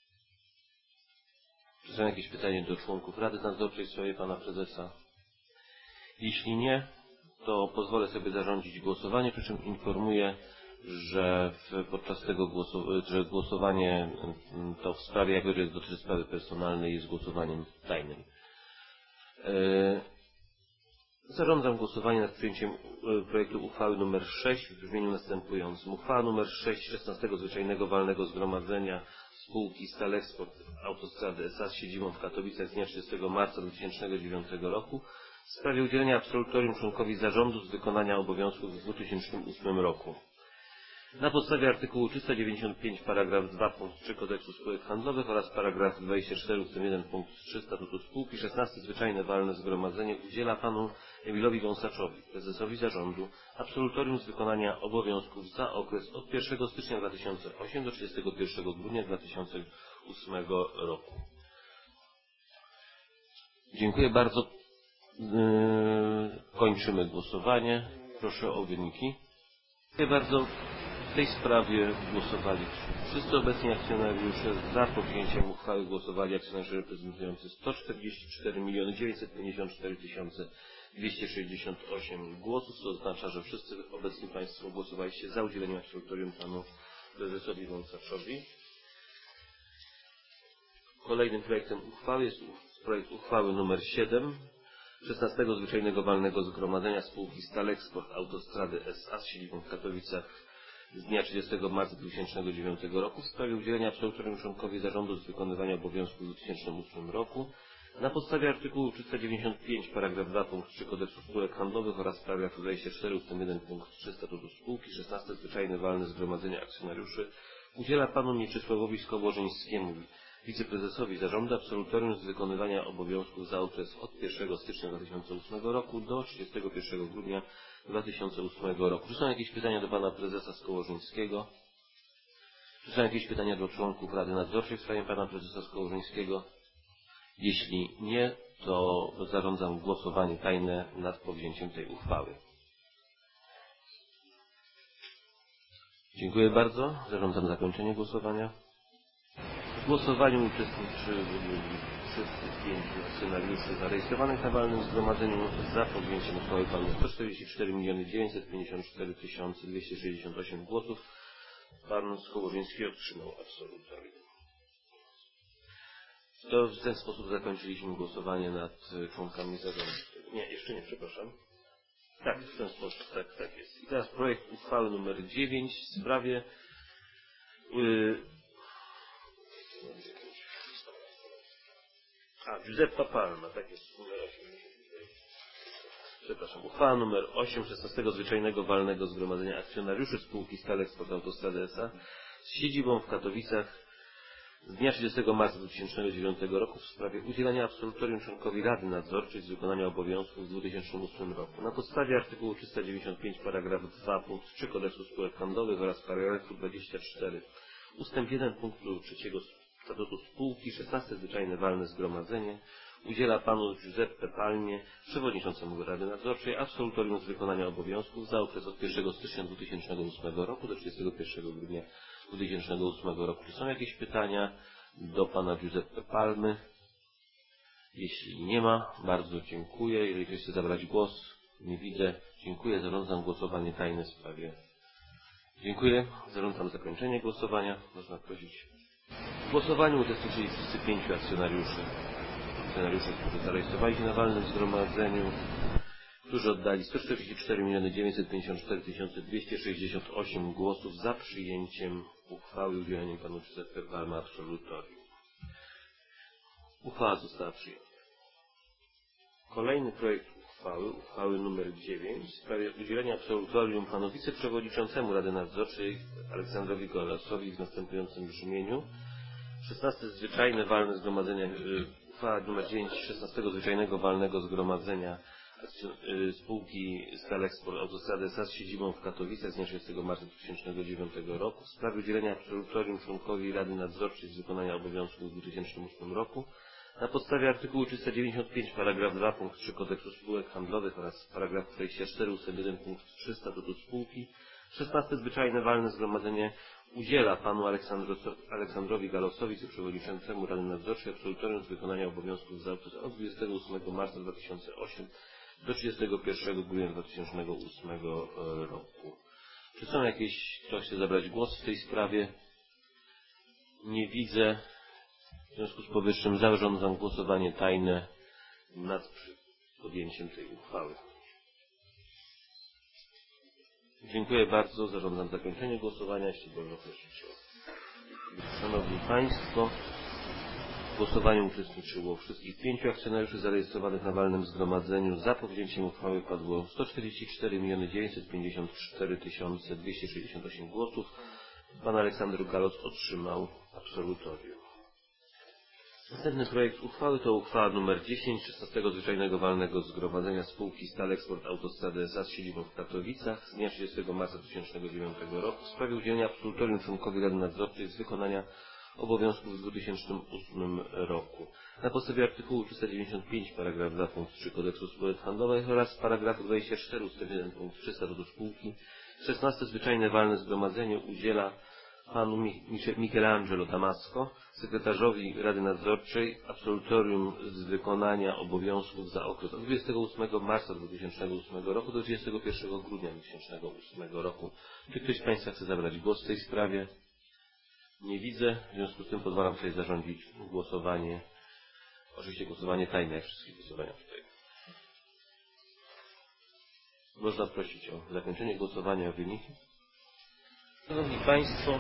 [SPEAKER 4] Czy są jakieś pytania do członków Rady Nadzorczej w sprawie pana prezesa? Jeśli nie, to pozwolę sobie zarządzić głosowanie, przy czym informuję, że w, podczas tego głosu, że głosowanie to w sprawie, jako że dotyczy sprawy personalnej, jest głosowaniem tajnym. E, Zarządzam głosowanie nad przyjęciem projektu uchwały nr sześć w brzmieniu następującym. Uchwała nr sześć szesnastego Zwyczajnego Walnego Zgromadzenia Spółki Stelexport Autostrady S A z siedzibą w Katowicach z dnia trzydziestego marca dwa tysiące dziewiątego roku w sprawie udzielenia absolutorium członkowi zarządu z wykonania obowiązków w dwa tysiące ósmym roku. Na podstawie artykułu trzysta dziewięćdziesiąt pięć paragraf dwa punkt trzy Kodeksu Spółek Handlowych oraz paragraf dwadzieścia cztery ustęp jeden punkt trzy Statutu Spółki szesnaste Zwyczajne Walne Zgromadzenie udziela panu Emilowi Wąsaczowi, prezesowi zarządu, absolutorium z wykonania obowiązków za okres od pierwszego stycznia dwa tysiące ósmego do trzydziestego pierwszego grudnia dwa tysiące ósmego roku. Dziękuję bardzo. Yy, kończymy głosowanie. Proszę o wyniki. Dziękuję bardzo. W tej sprawie głosowali wszyscy obecni akcjonariusze. Za podjęciem uchwały głosowali akcjonariusze reprezentujący sto czterdzieści cztery miliony dziewięćset pięćdziesiąt cztery tysiące dwieście sześćdziesiąt osiem głosów, co oznacza, że wszyscy obecni Państwo głosowaliście za udzieleniem absolutorium panu prezesowi Wąsaczowi. Kolejnym projektem uchwały jest projekt uchwały nr siedem szesnastego Zwyczajnego Walnego Zgromadzenia Spółki Stelexport Autostrady S A z siedzibą w Katowicach z dnia trzydziestego marca dwa tysiące dziewiątego roku w sprawie udzielenia absolutorium członkowi zarządu z wykonywania obowiązków w dwa tysiące ósmym roku na podstawie artykułu trzysta dziewięćdziesiąt pięć paragraf dwa punkt trzy Kodeksu Spółek Handlowych oraz paragrafu dwadzieścia cztery ustęp jeden punkt trzy Statutu Spółki szesnaste Zwyczajne Walne Zgromadzenie Akcjonariuszy udziela panu Mieczysławowi Skołożyńskiemu, wiceprezesowi zarządu, absolutorium z wykonywania obowiązków za okres od pierwszego stycznia dwa tysiące ósmego roku do trzydziestego pierwszego grudnia dwa tysiące ósmego roku. Czy są jakieś pytania do pana prezesa Skołożyńskiego? Czy są jakieś pytania do członków Rady Nadzorczej w sprawie pana prezesa Skołożyńskiego? Jeśli nie, to zarządzam głosowanie tajne nad podjęciem tej uchwały. Dziękuję bardzo. Zarządzam zakończenie głosowania. W głosowaniu uczestniczyli wszyscy pięciu akcjonariuszy zarejestrowanych na walnym zgromadzeniu. Za podjęciem uchwały padło sto czterdzieści cztery miliony dziewięćset pięćdziesiąt cztery tysiące dwieście sześćdziesiąt osiem głosów. Pan Skołowiński otrzymał absolutorium. To w ten sposób zakończyliśmy głosowanie nad członkami zarządu. Nie, jeszcze nie, przepraszam. Tak, w ten sposób, tak, tak jest. I teraz projekt uchwały numer dziewięć w sprawie yy, a, Giuseppa Palma, tak jest, numer osiem. Przepraszam, uchwała numer osiem szesnastego Zwyczajnego Walnego Zgromadzenia Akcjonariuszy Spółki Stalexport Autostrady S A z siedzibą w Katowicach z dnia trzydziestego marca dwa tysiące dziewiątego roku w sprawie udzielenia absolutorium członkowi Rady Nadzorczej z wykonania obowiązków w dwa tysiące ósmym roku. Na podstawie artykułu trzysta dziewięćdziesiąt pięć paragraf dwa punkt trzy Kodeksu Spółek Handlowych oraz paragrafu dwadzieścia cztery ustęp jeden punktu trzeciego Statutu Spółki szesnaste Zwyczajne Walne Zgromadzenie udziela panu Giuseppe Palmie, przewodniczącemu Rady Nadzorczej, absolutorium z wykonania obowiązków za okres od pierwszego stycznia dwa tysiące ósmego roku do trzydziestego pierwszego grudnia dwa tysiące ósmego roku. Czy są jakieś pytania do pana Giuseppe Palmy? Jeśli nie ma, bardzo dziękuję. Jeżeli ktoś chce zabrać głos, nie widzę. Dziękuję. Zarządzam głosowanie tajne w sprawie. Dziękuję. Zarządzam zakończenie głosowania. Można prosić. W głosowaniu uczestniczyli wszyscy pięciu akcjonariuszy. Akcjonariusze, którzy zarejestrowali się na walnym zgromadzeniu, którzy oddali sto czterdzieści cztery miliony dziewięćset pięćdziesiąt cztery tysiące dwieście sześćdziesiąt osiem głosów za przyjęciem uchwały i udzieleniem panu Giuseppe Palma absolutorium. Uchwała została przyjęta. Kolejny projekt uchwały, uchwały numer dziewięć w sprawie udzielenia absolutorium panu wiceprzewodniczącemu Rady Nadzorczej Aleksandrowi Galasowi w następującym brzmieniu. szesnaste Zwyczajne Walne Zgromadzenie, uchwała numer dziewięć szesnastego Zwyczajnego Walnego Zgromadzenia Spółki Stalexport Autostrady S A z siedzibą w Katowicach z dnia trzydziestego marca dwa tysiące dziewiątego roku w sprawie udzielenia absolutorium członkowi Rady Nadzorczej z wykonania obowiązków w dwa tysiące ósmym roku na podstawie artykułu trzysta dziewięćdziesiąt pięć paragraf dwa punkt trzy Kodeksu Spółek Handlowych oraz paragraf dwadzieścia cztery ustęp jeden punkt trzy Statutu Spółki szesnaste Zwyczajne Walne Zgromadzenie udziela panu Aleksandrowi Galosowi, przewodniczącemu Rady Nadzorczej, absolutorium z wykonania obowiązków za okres od dwudziestego ósmego marca dwa tysiące ósmego do trzydziestego pierwszego grudnia dwa tysiące ósmego roku. Czy są jakieś, kto chce zabrać głos w tej sprawie? Nie widzę. W związku z powyższym zarządzam głosowanie tajne nad podjęciem tej uchwały. Dziękuję bardzo. Zarządzam zakończenie głosowania. Jeśli można prosić o... Szanowni Państwo, w głosowaniu uczestniczyło wszystkich pięciu akcjonariuszy zarejestrowanych na walnym zgromadzeniu. Za podjęciem uchwały padło sto czterdzieści cztery miliony dziewięćset pięćdziesiąt cztery tysiące dwieście sześćdziesiąt osiem głosów. Pan Aleksander Galos otrzymał absolutorium. Następny projekt uchwały to uchwała numer dziesięć szesnastego Zwyczajnego Walnego Zgromadzenia Spółki Stalexport Autostrady S A z siedzibą w Katowicach z dnia trzydziestego marca dwa tysiące dziewiątego roku w sprawie udzielenia absolutorium członkowi Rady Nadzorczej z wykonania obowiązków w dwa tysiące ósmym roku. Na podstawie artykułu trzysta dziewięćdziesiąt pięć paragraf dwa punkt trzy Kodeksu Spółek Handlowych oraz paragrafu dwadzieścia cztery ustęp jeden punkt trzy Statutu Spółki szesnaste Zwyczajne Walne Zgromadzenie udziela panu Michelangelo Damasco, sekretarzowi Rady Nadzorczej, absolutorium z wykonania obowiązków za okres od dwudziestego ósmego marca dwa tysiące ósmego roku do trzydziestego pierwszego grudnia dwa tysiące ósmego roku. Czy ktoś z Państwa chce zabrać głos w tej sprawie? Nie widzę. W związku z tym pozwalam sobie zarządzić głosowanie. Oczywiście głosowanie tajne, jak wszystkie głosowania tutaj. Można prosić o zakończenie głosowania, o wyniki. Szanowni Państwo,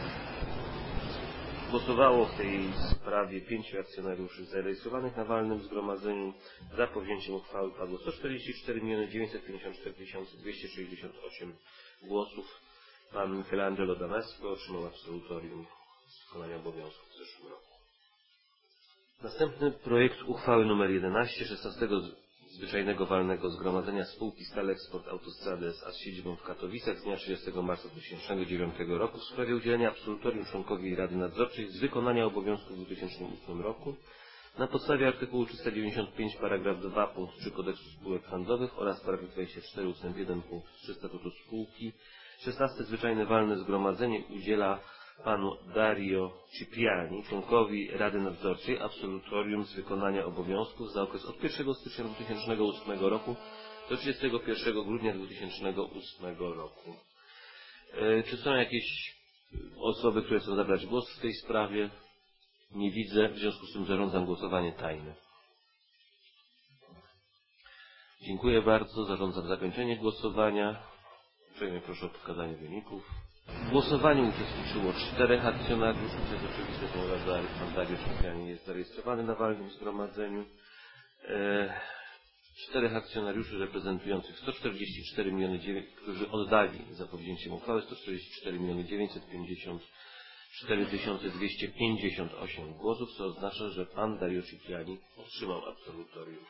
[SPEAKER 4] głosowało w tej sprawie pięciu akcjonariuszy zarejestrowanych na walnym zgromadzeniu. Za podjęciem uchwały padło sto czterdzieści cztery miliony dziewięćset pięćdziesiąt cztery tysiące dwieście sześćdziesiąt osiem głosów. Pan Michelangelo Damasco otrzymał absolutorium z wykonania obowiązków w zeszłym roku. Następny projekt uchwały nr jedenaście szesnastego Zwyczajnego Walnego Zgromadzenia Spółki Stalexport Autostrady S A z siedzibą w Katowicach z dnia trzydziestego marca dwa tysiące dziewiątego roku w sprawie udzielenia absolutorium członkowi Rady Nadzorczej z wykonania obowiązków w dwa tysiące ósmym roku na podstawie artykułu trzysta dziewięćdziesiąt pięć paragraf dwa punkt trzy Kodeksu Spółek Handlowych oraz paragraf dwadzieścia cztery ustęp jeden punkt trzy Statutu Spółki szesnaste Zwyczajne Walne Zgromadzenie udziela panu Dario Cipriani, członkowi Rady Nadzorczej, absolutorium z wykonania obowiązków za okres od pierwszego stycznia dwa tysiące ósmego roku do trzydziestego pierwszego grudnia dwa tysiące ósmego roku. E, czy są jakieś osoby, które chcą zabrać głos w tej sprawie? Nie widzę, w związku z tym zarządzam głosowanie tajne. Dziękuję bardzo, zarządzam zakończenie głosowania. Uprzejmie proszę o pokazanie wyników. W głosowaniu uczestniczyło czterech akcjonariuszy, co jest oczywiste, ponieważ pan Dario Cipriani jest zarejestrowany na walnym zgromadzeniu. E, czterech akcjonariuszy reprezentujących sto czterdzieści cztery miliony, którzy oddali za podjęciem uchwały sto czterdzieści cztery miliony dziewięćset pięćdziesiąt cztery tysiące dwieście pięćdziesiąt osiem głosów, co oznacza, że pan Dario Cipriani otrzymał absolutorium.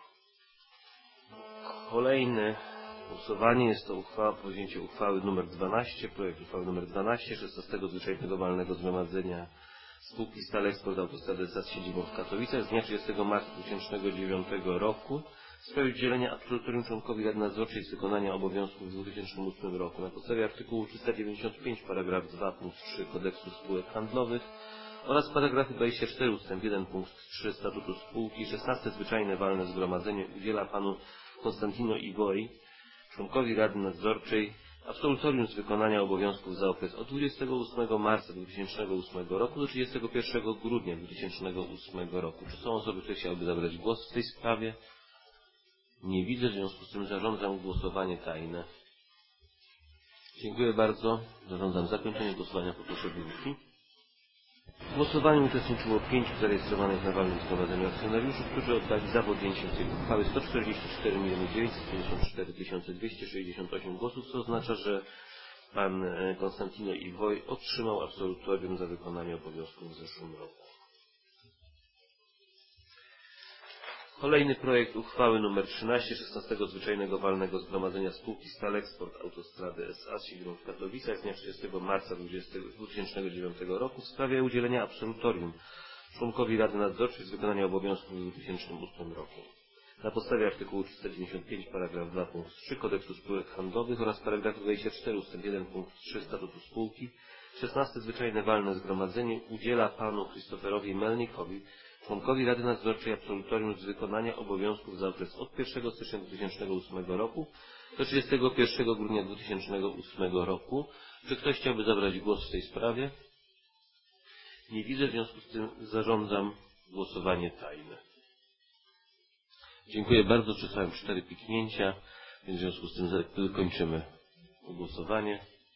[SPEAKER 4] Kolejne głosowanie jest to uchwała, podjęcie uchwały nr dwanaście, projekt uchwały nr dwanaście szesnastego Zwyczajnego Walnego Zgromadzenia Spółki Stal Export Autostrady S A z siedzibą w Katowicach z dnia trzydziestego marca dwa tysiące dziewiątego roku w sprawie udzielenia absolutorium członkowi Rady Nadzorczej z wykonania obowiązków w dwa tysiące ósmym roku. Na podstawie artykułu trzysta dziewięćdziesiąt pięć paragraf dwa punkt trzy Kodeksu Spółek Handlowych oraz paragrafu dwadzieścia cztery ustęp jeden punkt trzy Statutu Spółki szesnaste Zwyczajne Walne Zgromadzenie udziela panu Konstantino Iwoi, członkowi Rady Nadzorczej, absolutorium z wykonania obowiązków za okres od dwudziestego ósmego marca dwa tysiące ósmego roku do trzydziestego pierwszego grudnia dwa tysiące ósmego roku. Czy są osoby, które chciałyby zabrać głos w tej sprawie? Nie widzę, w związku z tym zarządzam głosowanie tajne. Dziękuję bardzo. Zarządzam zakończenie głosowania. Poproszę wyniki. W głosowaniu uczestniczyło pięciu zarejestrowanych na walnym zgromadzeniu akcjonariuszy, którzy oddali za podjęciem tej uchwały sto czterdzieści cztery miliony dziewięćset pięćdziesiąt cztery tysiące dwieście sześćdziesiąt osiem głosów, co oznacza, że pan Konstantino Iwoi otrzymał absolutorium za wykonanie obowiązków w zeszłym roku. Kolejny projekt uchwały nr trzynaście szesnastego Zwyczajnego Walnego Zgromadzenia Spółki Stal Export Autostrady S A z siedzibą w Katowicach z dnia trzydziestego marca dwa tysiące dziewiątego roku w sprawie udzielenia absolutorium członkowi Rady Nadzorczej z wykonania obowiązków w dwa tysiące ósmym roku. Na podstawie artykułu trzysta dziewięćdziesiąt pięć paragraf dwa punkt trzy Kodeksu Spółek Handlowych oraz paragrafu dwadzieścia cztery ustęp jeden punkt trzy Statutu Spółki szesnaste Zwyczajne Walne Zgromadzenie udziela panu Christopherowi Melnikowi, członkowi Rady Nadzorczej, absolutorium z wykonania obowiązków za okres od pierwszego stycznia dwa tysiące ósmego roku do trzydziestego pierwszego grudnia dwa tysiące ósmego roku. Czy ktoś chciałby zabrać głos w tej sprawie? Nie widzę, w związku z tym zarządzam głosowanie tajne. Dziękuję bardzo. Przesłałem cztery piknięcia, więc w związku z tym kończymy głosowanie.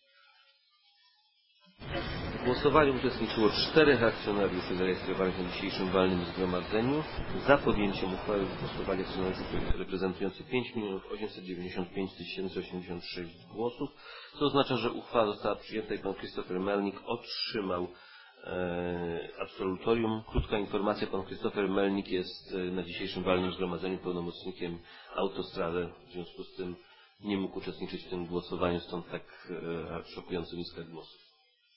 [SPEAKER 4] W głosowaniu uczestniczyło czterech akcjonariuszy zarejestrowanych na dzisiejszym walnym zgromadzeniu. Za podjęciem uchwały głosowali akcjonariusze reprezentujący pięć milionów osiemset dziewięćdziesiąt pięć tysięcy osiemdziesiąt sześć głosów, co oznacza, że uchwała została przyjęta i pan Christopher Melnik otrzymał e, absolutorium. Krótka informacja, pan Christopher Melnik jest na dzisiejszym walnym zgromadzeniu pełnomocnikiem autostrady, w związku z tym nie mógł uczestniczyć w tym głosowaniu, stąd tak e, szokująco niska głosów.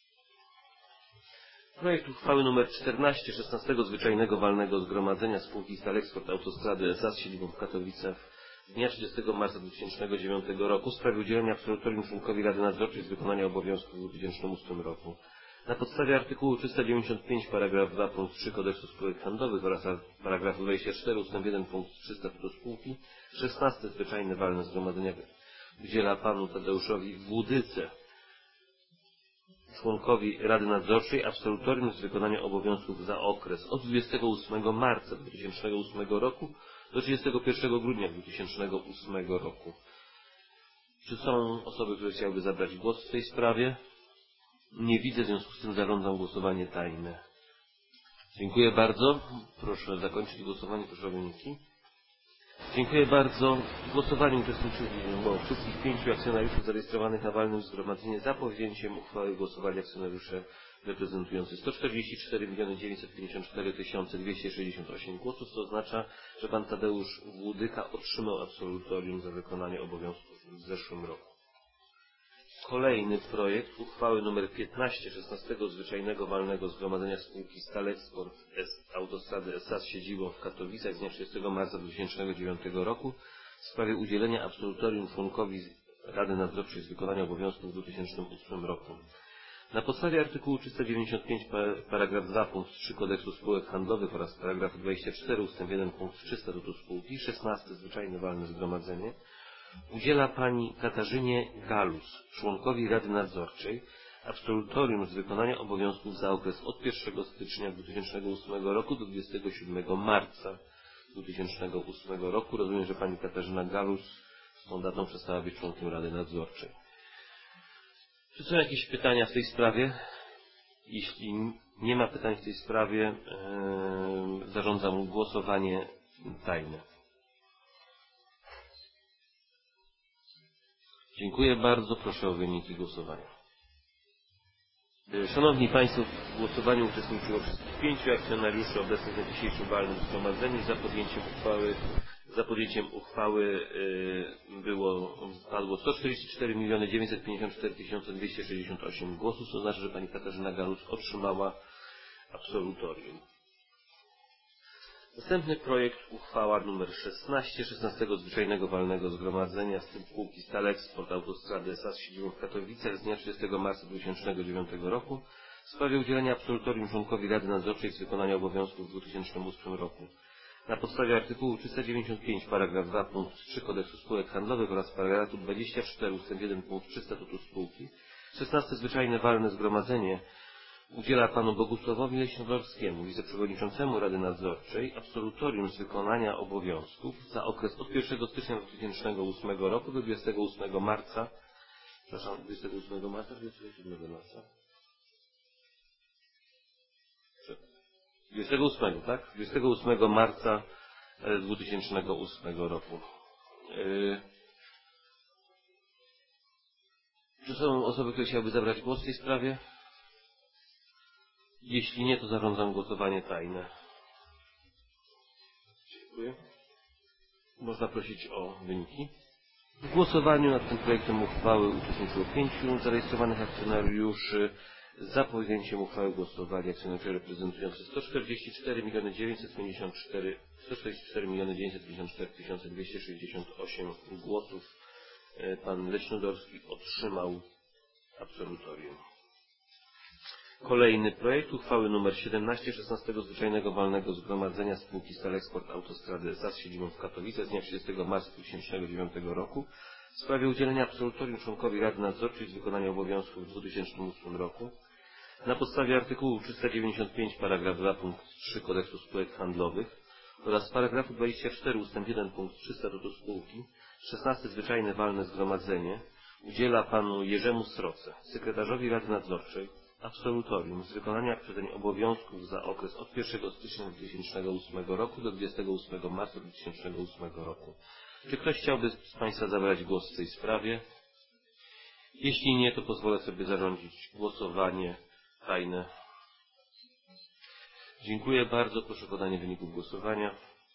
[SPEAKER 4] Projekt uchwały nr czternaście szesnastego Zwyczajnego Walnego Zgromadzenia Spółki Stal Export Autostrady S A z siedzibą w Katowicach z dnia trzydziestego marca dwa tysiące dziewiątego roku w sprawie udzielenia absolutorium członkowi Rady Nadzorczej z wykonania obowiązków w dwa tysiące ósmym roku. Na podstawie artykułu trzysta dziewięćdziesiąt pięć paragraf dwa punkt trzy Kodeksu Spółek Handlowych oraz paragrafu dwadzieścia cztery ustęp jeden punkt trzy Statutu Spółki szesnaste Zwyczajne Walne Zgromadzenia udziela panu Tadeuszowi Włudyce, członkowi Rady Nadzorczej, absolutorium z wykonania obowiązków za okres od dwudziestego ósmego marca dwa tysiące ósmego roku do trzydziestego pierwszego grudnia dwa tysiące ósmego roku. Czy są osoby, które chciałyby zabrać głos w tej sprawie? Nie widzę, w związku z tym zarządzam głosowanie tajne. Dziękuję bardzo. Proszę zakończyć głosowanie. Proszę o wyniki. Dziękuję bardzo. W głosowaniu uczestniczyło wszystkich pięciu akcjonariuszy zarejestrowanych na walnym zgromadzeniu. Za podjęciem uchwały głosowali akcjonariusze reprezentujący sto czterdzieści cztery miliony dziewięćset pięćdziesiąt cztery tysiące dwieście sześćdziesiąt osiem głosów, co oznacza, że pan Tadeusz Włudyka otrzymał absolutorium za wykonanie obowiązków w zeszłym roku. Kolejny projekt uchwały nr piętnaście szesnastego Zwyczajnego Walnego Zgromadzenia Spółki Stal Export Autostrady S A z siedzibą w Katowicach z dnia trzydziestego marca dwa tysiące dziewiątego roku w sprawie udzielenia absolutorium członkowi Rady Nadzorczej z wykonania obowiązków w dwa tysiące ósmym roku. Na podstawie artykułu trzysta dziewięćdziesiąt pięć paragraf dwa punkt trzy Kodeksu Spółek Handlowych oraz paragrafu dwadzieścia cztery ustęp jeden punkt trzy Statutu Spółki, szesnaste Zwyczajne Walne Zgromadzenie udziela pani Katarzynie Galus, członkowi Rady Nadzorczej, absolutorium z wykonania obowiązków za okres od pierwszego stycznia dwa tysiące ósmego roku do dwudziestego siódmego marca dwa tysiące ósmego roku. Rozumiem, że pani Katarzyna Galus z tą datą przestała być członkiem Rady Nadzorczej. Czy są jakieś pytania w tej sprawie? Jeśli nie ma pytań w tej sprawie, yy, zarządzam głosowanie tajne. Dziękuję bardzo. Proszę o wyniki głosowania. Szanowni Państwo, w głosowaniu uczestniczyło wszystkich pięciu akcjonariuszy obecnych na dzisiejszym walnym zgromadzeniu. Za podjęciem uchwały, za podjęciem uchwały yy, było, padło sto czterdzieści cztery miliony dziewięćset pięćdziesiąt cztery tysiące dwieście sześćdziesiąt osiem głosów, co znaczy, że pani Katarzyna Galus otrzymała absolutorium. Następny projekt uchwała nr szesnaście szesnastego Zwyczajnego Walnego Zgromadzenia spółki Stalexport Autostrady S A z siedzibą w Katowicach z dnia trzydziestego marca dwa tysiące dziewiątego roku w sprawie udzielenia absolutorium członkowi Rady Nadzorczej z wykonania obowiązków w dwa tysiące ósmym roku. Na podstawie artykułu trzysta dziewięćdziesiąt pięć paragraf dwa punkt trzy Kodeksu Spółek Handlowych oraz paragrafu dwadzieścia cztery ustęp jeden punkt trzy Statutu Spółki, szesnaste Zwyczajne Walne Zgromadzenie udziela panu Bogusławowi Leśnodorskiemu, wiceprzewodniczącemu Rady Nadzorczej, absolutorium z wykonania obowiązków za okres od pierwszego stycznia dwa tysiące ósmego roku do dwudziestego ósmego marca, przepraszam, dwudziestego ósmego marca, dwudziestego siódmego marca? dwudziestego ósmego, tak? dwudziestego ósmego marca dwa tysiące ósmego roku. Yy... Czy są osoby, które chciałyby zabrać głos w tej sprawie? Jeśli nie, to zarządzam głosowanie tajne. Dziękuję. Można prosić o wyniki. W głosowaniu nad tym projektem uchwały uczestniczyło pięciu zarejestrowanych akcjonariuszy. Za podjęciem uchwały głosowali akcjonariusze reprezentujący sto czterdzieści cztery miliony dziewięćset pięćdziesiąt cztery tysiące dwieście sześćdziesiąt osiem głosów. Pan Leśnodorski otrzymał absolutorium. Kolejny projekt uchwały nr siedemnaście szesnastego Zwyczajnego Walnego Zgromadzenia spółki Stalexport Autostrady S A z siedzibą w Katowicach z dnia trzydziestego marca dwa tysiące dziewiątego roku w sprawie udzielenia absolutorium członkowi Rady Nadzorczej z wykonania obowiązków w dwa tysiące ósmym roku. Na podstawie artykułu trzysta dziewięćdziesiąt pięć paragraf dwa punkt trzy Kodeksu Spółek Handlowych oraz paragrafu dwadzieścia cztery ustęp jeden punkt trzy Statutu Spółki, szesnaste Zwyczajne Walne Zgromadzenie udziela panu Jerzemu Sroce, sekretarzowi Rady Nadzorczej, absolutorium z wykonania przezeń obowiązków za okres od pierwszego stycznia dwa tysiące ósmego roku do dwudziestego ósmego marca dwa tysiące ósmego roku. Czy ktoś chciałby z Państwa zabrać głos w tej sprawie? Jeśli nie, to pozwolę sobie zarządzić głosowanie tajne. Dziękuję bardzo. Proszę o podanie wyników głosowania.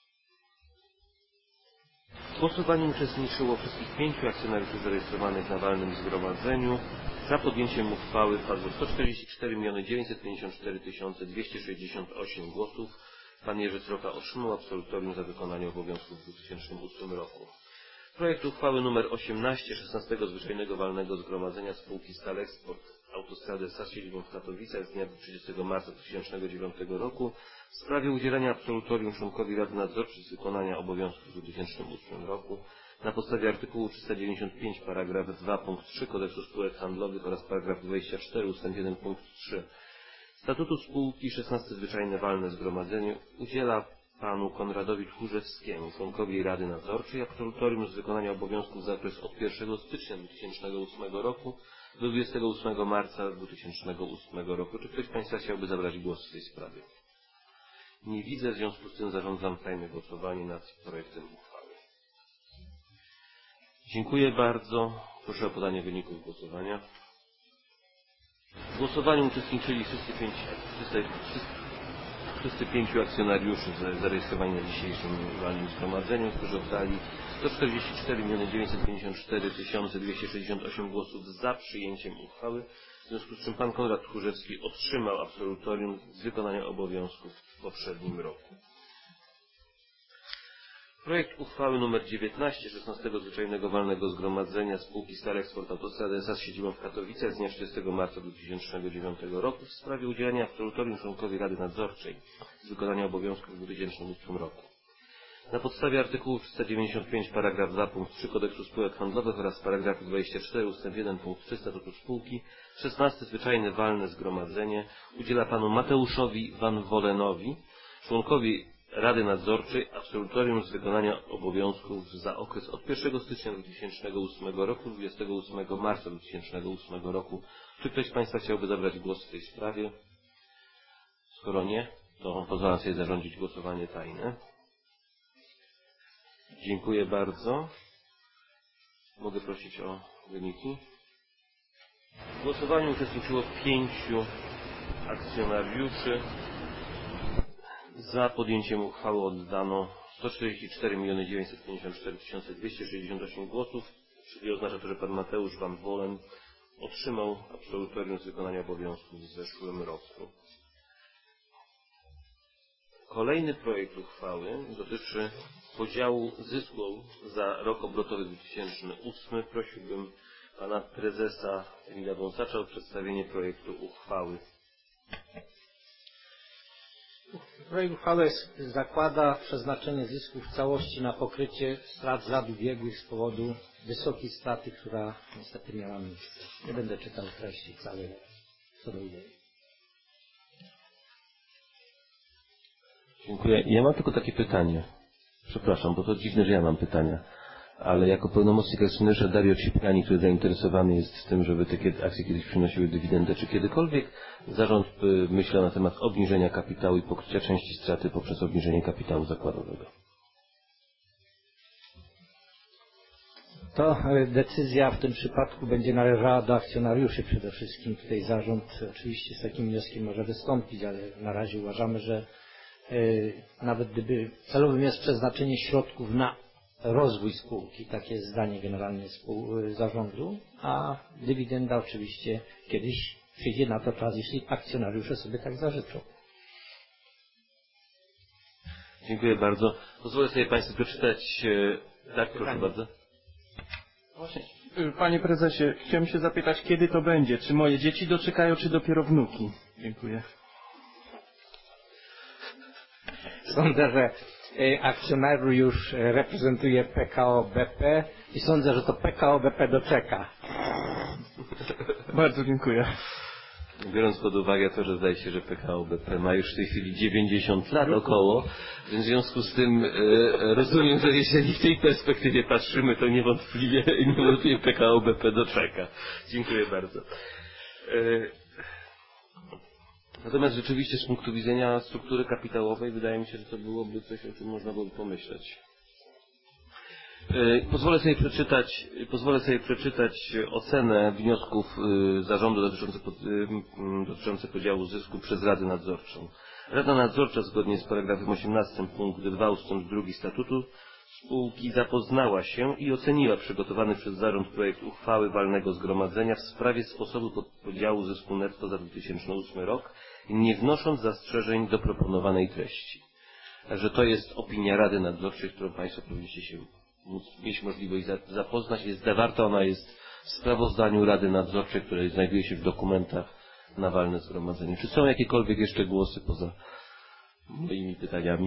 [SPEAKER 4] W głosowaniu uczestniczyło wszystkich pięciu akcjonariuszy zarejestrowanych na walnym zgromadzeniu. Za podjęciem uchwały padło sto czterdzieści cztery miliony dziewięćset pięćdziesiąt cztery tysiące dwieście sześćdziesiąt osiem głosów. Pan Jerzy Sroka otrzymał absolutorium za wykonanie obowiązków w dwa tysiące ósmym roku. Projekt uchwały nr osiemnaście szesnastego Zwyczajnego Walnego Zgromadzenia spółki Stalexport Autostrady S A z siedzibą w Katowicach z dnia trzydziestego marca dwa tysiące dziewiątego roku w sprawie udzielenia absolutorium członkowi Rady Nadzorczej z wykonania obowiązków w dwa tysiące ósmym roku na podstawie artykułu trzysta dziewięćdziesiąt pięć paragraf dwa punkt trzy Kodeksu Spółek Handlowych oraz paragraf dwadzieścia cztery ustęp jeden punkt trzy Statutu Spółki, szesnaste Zwyczajne Walne Zgromadzenie udziela panu Konradowi Tchórzewskiemu, członkowi Rady Nadzorczej, absolutorium z wykonania obowiązków za okres od pierwszego stycznia dwa tysiące ósmego roku do dwudziestego ósmego marca dwa tysiące ósmego roku. Czy ktoś z Państwa chciałby zabrać głos w tej sprawie? Nie widzę, w związku z tym zarządzam tajne głosowanie nad projektem uchwały. Dziękuję bardzo. Proszę o podanie wyników głosowania. W głosowaniu uczestniczyli wszyscy, pięć, wszyscy, wszyscy, wszyscy pięciu akcjonariuszy zarejestrowani na dzisiejszym walnym zgromadzeniu, którzy oddali sto czterdzieści cztery miliony dziewięćset pięćdziesiąt cztery tysiące dwieście sześćdziesiąt osiem głosów za przyjęciem uchwały, w związku z czym pan Konrad Tchórzewski otrzymał absolutorium z wykonania obowiązków w poprzednim roku. Projekt uchwały nr dziewiętnaście szesnastego Zwyczajnego Walnego Zgromadzenia Spółki Stal Export Autostrady S A z siedzibą w Katowicach z dnia trzydziestego marca dwa tysiące dziewiątego roku w sprawie udzielenia absolutorium członkowi Rady Nadzorczej z wykonania obowiązków w dwa tysiące ósmym roku. Na podstawie artykułu trzysta dziewięćdziesiąt pięć paragraf dwa punkt trzy Kodeksu Spółek Handlowych oraz paragrafu dwadzieścia cztery ustęp jeden punkt trzy Statutu Spółki szesnaste Zwyczajne Walne Zgromadzenie udziela panu Mateuszowi Van Wolenowi, członkowi Rady Nadzorczej, absolutorium z wykonania obowiązków za okres od pierwszego stycznia dwa tysiące ósmego roku do dwudziestego ósmego marca dwa tysiące ósmego roku. Czy ktoś z państwa chciałby zabrać głos w tej sprawie? Skoro nie, to pozwalam sobie zarządzić głosowanie tajne. Dziękuję bardzo. Mogę prosić o wyniki. W głosowaniu uczestniczyło pięciu akcjonariuszy. Za podjęciem uchwały oddano sto czterdzieści cztery miliony dziewięćset pięćdziesiąt cztery tysiące dwieście sześćdziesiąt osiem głosów, czyli oznacza to, że pan Mateusz Van Wolen otrzymał absolutorium z wykonania obowiązków w zeszłym roku. Kolejny projekt uchwały dotyczy podziału zysku za rok obrotowy dwa tysiące ósmy. Prosiłbym pana prezesa Emila Wąsacza o przedstawienie projektu uchwały.
[SPEAKER 5] Projekt uchwały zakłada przeznaczenie zysku w całości na pokrycie strat z lat ubiegłych z powodu wysokiej straty, która niestety miała miejsce. Nie będę czytał treści całej, co do idei.
[SPEAKER 4] Dziękuję. Ja mam tylko takie pytanie. Przepraszam, bo to dziwne, że ja mam pytania. Ale jako pełnomocnik akcjonariusza Dario Cipriani, który zainteresowany jest tym, żeby te akcje kiedyś przynosiły dywidendę, czy kiedykolwiek zarząd myślał na temat obniżenia kapitału i pokrycia części straty poprzez obniżenie kapitału zakładowego?
[SPEAKER 5] To decyzja w tym przypadku będzie należała do akcjonariuszy przede wszystkim. Tutaj zarząd oczywiście z takim wnioskiem może wystąpić, ale na razie uważamy, że yy, nawet gdyby celowym jest przeznaczenie środków na rozwój spółki, takie jest zdanie generalnie spół, zarządu, a dywidenda oczywiście kiedyś przyjdzie na to czas, jeśli akcjonariusze sobie tak zażyczą.
[SPEAKER 4] Dziękuję bardzo. Pozwolę sobie państwu przeczytać. Tak, proszę bardzo.
[SPEAKER 9] Właśnie, panie prezesie, chciałem się zapytać, kiedy to będzie? Czy moje dzieci doczekają, czy dopiero wnuki? Dziękuję.
[SPEAKER 5] Sądzę, że akcjonariusz reprezentuje P K O B P i sądzę, że to P K O B P doczeka.
[SPEAKER 9] Bardzo dziękuję.
[SPEAKER 4] Biorąc pod uwagę to, że zdaje się, że P K O B P ma już w tej chwili dziewięćdziesiąt lat około, więc w związku z tym e, rozumiem, że jeżeli w tej perspektywie patrzymy, to niewątpliwie, niewątpliwie P K O B P doczeka. Dziękuję bardzo. E, Natomiast rzeczywiście z punktu widzenia struktury kapitałowej wydaje mi się, że to byłoby coś, o czym można byłoby pomyśleć. Pozwolę sobie przeczytać, pozwolę sobie przeczytać ocenę wniosków zarządu dotyczących, dotyczących podziału zysku przez Radę Nadzorczą. Rada Nadzorcza zgodnie z paragrafem osiemnastym punkt dwa ustęp drugi Statutu Spółki zapoznała się i oceniła przygotowany przez zarząd projekt uchwały walnego zgromadzenia w sprawie sposobu podziału zysku netto za dwa tysiące ósmy rok, nie wnosząc zastrzeżeń do proponowanej treści. Także to jest opinia Rady Nadzorczej, z którą państwo powinniście się mieć możliwość zapoznać. Jest zawarta ona jest w sprawozdaniu Rady Nadzorczej, które znajduje się w dokumentach na walne zgromadzenie. Czy są jakiekolwiek jeszcze głosy poza moimi pytaniami?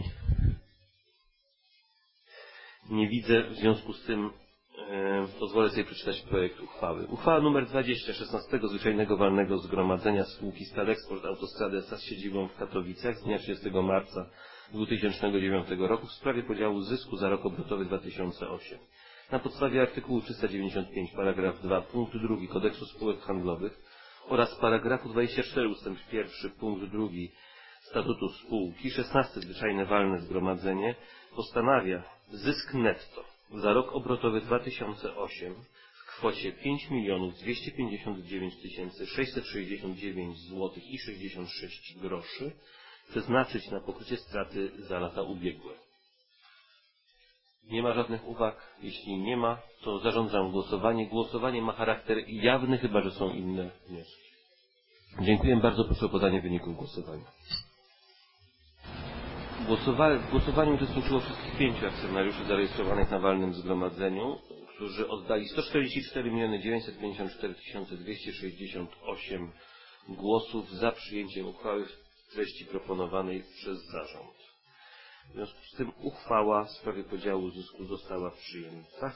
[SPEAKER 4] Nie widzę, w związku z tym e, pozwolę sobie przeczytać projekt uchwały. Uchwała nr dwadzieścia szesnastego Zwyczajnego Walnego Zgromadzenia Spółki Stal Export Autostrady S A z siedzibą w Katowicach z dnia trzydziestego marca dwa tysiące dziewiątego roku w sprawie podziału zysku za rok obrotowy dwa tysiące ósmy. Na podstawie artykułu trzysta dziewięćdziesiąt pięć paragraf dwa punkt drugi Kodeksu Spółek Handlowych oraz paragrafu dwadzieścia cztery ustęp jeden punkt drugi Statutu Spółki szesnaste Zwyczajne Walne Zgromadzenie postanawia zysk netto za rok obrotowy dwa tysiące ósmy w kwocie pięć milionów dwieście pięćdziesiąt dziewięć tysięcy sześćset sześćdziesiąt dziewięć złotych i sześćdziesiąt sześć groszy przeznaczyć na pokrycie straty za lata ubiegłe. Nie ma żadnych uwag? Jeśli nie ma, to zarządzam głosowanie. Głosowanie ma charakter jawny, chyba że są inne wnioski. Dziękuję bardzo. Proszę o podanie wyników głosowania. Głosowa w głosowaniu uczestniczyło wszystkich pięciu akcjonariuszy zarejestrowanych na walnym zgromadzeniu, którzy oddali sto czterdzieści cztery miliony dziewięćset pięćdziesiąt cztery tysiące dwieście sześćdziesiąt osiem głosów za przyjęciem uchwały w treści proponowanej przez zarząd. W związku z tym uchwała w sprawie podziału zysku została przyjęta.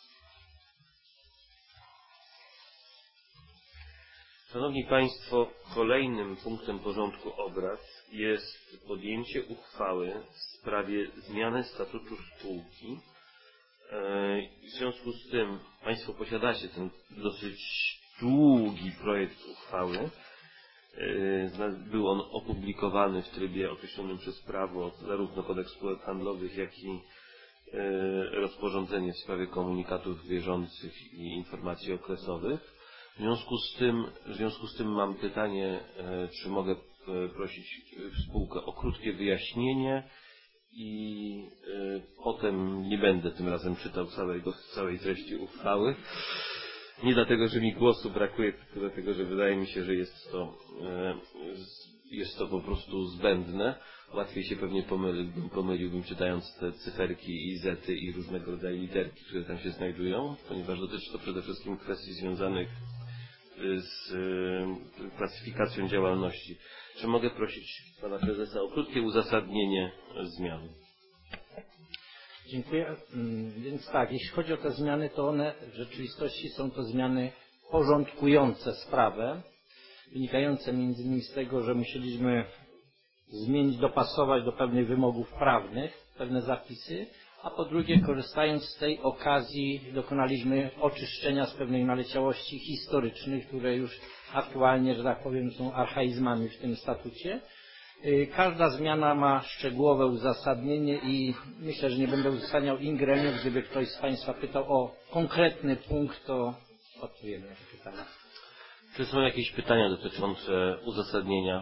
[SPEAKER 4] Szanowni Państwo, kolejnym punktem porządku obrad jest podjęcie uchwały w sprawie zmiany statutu spółki. W związku z tym Państwo posiadacie ten dosyć długi projekt uchwały. Był on opublikowany w trybie określonym przez prawo, zarówno kodeks spółek handlowych, jak i rozporządzenie w sprawie komunikatów bieżących i informacji okresowych. W związku z tym, w związku z tym mam pytanie, czy mogę prosić spółkę o krótkie wyjaśnienie i potem nie będę tym razem czytał całego, całej treści uchwały. Nie dlatego, że mi głosu brakuje, tylko dlatego, że wydaje mi się, że jest to, jest to po prostu zbędne. Łatwiej się pewnie pomyliłbym, pomyliłbym czytając te cyferki i zety i różnego rodzaju literki, które tam się znajdują, ponieważ dotyczy to przede wszystkim kwestii związanych z klasyfikacją działalności. Czy mogę prosić Pana Prezesa o krótkie uzasadnienie zmian?
[SPEAKER 5] Dziękuję. Więc tak, jeśli chodzi o te zmiany, to one w rzeczywistości są to zmiany porządkujące sprawę, wynikające między innymi z tego, że musieliśmy zmienić, dopasować do pewnych wymogów prawnych pewne zapisy, a po drugie, korzystając z tej okazji, dokonaliśmy oczyszczenia z pewnej naleciałości historycznych, które już aktualnie, że tak powiem, są archaizmami w tym statucie. Każda zmiana ma szczegółowe uzasadnienie i myślę, że nie będę uzasadniał in gremio. Gdyby ktoś z Państwa pytał o konkretny punkt, to odpowiemy na to pytanie.
[SPEAKER 4] Czy są jakieś pytania dotyczące uzasadnienia?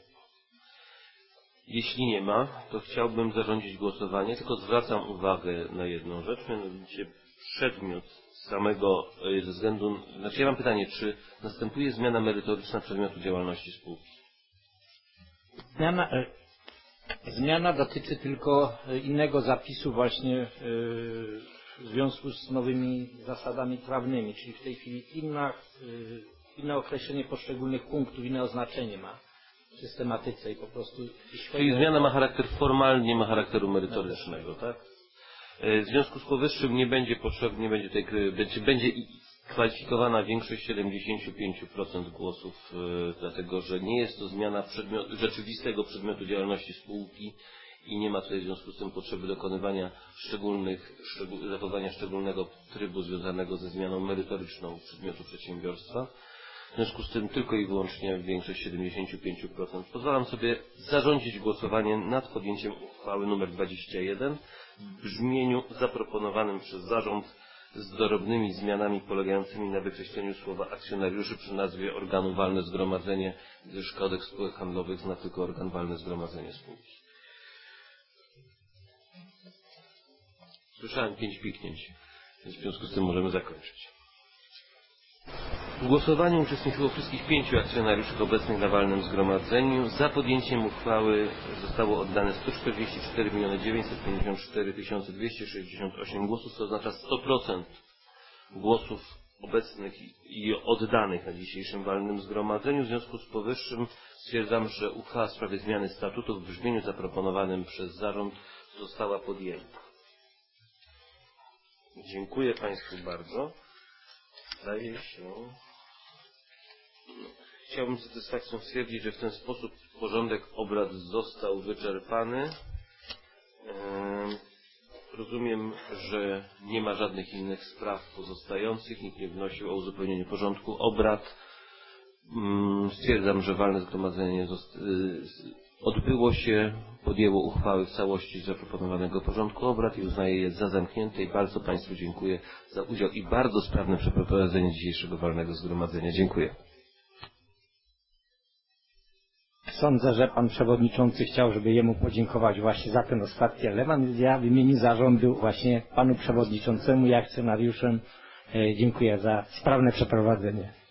[SPEAKER 4] Jeśli nie ma, to chciałbym zarządzić głosowanie, tylko zwracam uwagę na jedną rzecz, mianowicie przedmiot samego, ze względu, znaczy ja mam pytanie, czy następuje zmiana merytoryczna przedmiotu działalności spółki?
[SPEAKER 5] Zmiana, zmiana dotyczy tylko innego zapisu właśnie w związku z nowymi zasadami prawnymi, czyli w tej chwili inna, inne określenie poszczególnych punktów, inne oznaczenie ma w systematyce i po prostu...
[SPEAKER 4] Czyli zmiana ma charakter formalny, nie ma charakteru merytorycznego, tak? W związku z powyższym nie będzie potrzebny, nie będzie tej, będzie, będzie kwalifikowana większość siedemdziesiąt pięć procent głosów, dlatego że nie jest to zmiana przedmiot, rzeczywistego przedmiotu działalności spółki i nie ma tutaj w związku z tym potrzeby dokonywania szczególnych, szczegół, zachowania szczególnego trybu związanego ze zmianą merytoryczną przedmiotu przedsiębiorstwa. W związku z tym tylko i wyłącznie większość siedemdziesiąt pięć procent. Pozwalam sobie zarządzić głosowanie nad podjęciem uchwały nr dwadzieścia jeden w brzmieniu zaproponowanym przez zarząd z drobnymi zmianami polegającymi na wykreśleniu słowa akcjonariuszy przy nazwie organu walne zgromadzenie, gdyż kodeks spółek handlowych zna tylko organ walne zgromadzenie spółki. Słyszałem pięć piknięć, więc w związku z tym możemy zakończyć. W głosowaniu uczestniczyło wszystkich pięciu akcjonariuszy obecnych na walnym zgromadzeniu. Za podjęciem uchwały zostało oddane sto czterdzieści cztery miliony dziewięćset pięćdziesiąt cztery tysiące dwieście sześćdziesiąt osiem głosów, co oznacza sto procent głosów obecnych i oddanych na dzisiejszym walnym zgromadzeniu. W związku z powyższym stwierdzam, że uchwała w sprawie zmiany statutu w brzmieniu zaproponowanym przez zarząd została podjęta. Dziękuję Państwu bardzo. Zdaje się... Chciałbym z satysfakcją stwierdzić, że w ten sposób porządek obrad został wyczerpany. Rozumiem, że nie ma żadnych innych spraw pozostających, nikt nie wnosił o uzupełnienie porządku obrad. Stwierdzam, że walne zgromadzenie odbyło się, podjęło uchwały w całości z zaproponowanego porządku obrad i uznaję je za zamknięte i bardzo Państwu dziękuję za udział i bardzo sprawne przeprowadzenie dzisiejszego walnego zgromadzenia. Dziękuję.
[SPEAKER 5] Sądzę, że Pan Przewodniczący chciał, żeby jemu podziękować właśnie za ten ostatni element, więc ja w imieniu zarządu właśnie Panu Przewodniczącemu i akcjonariuszom dziękuję za sprawne przeprowadzenie.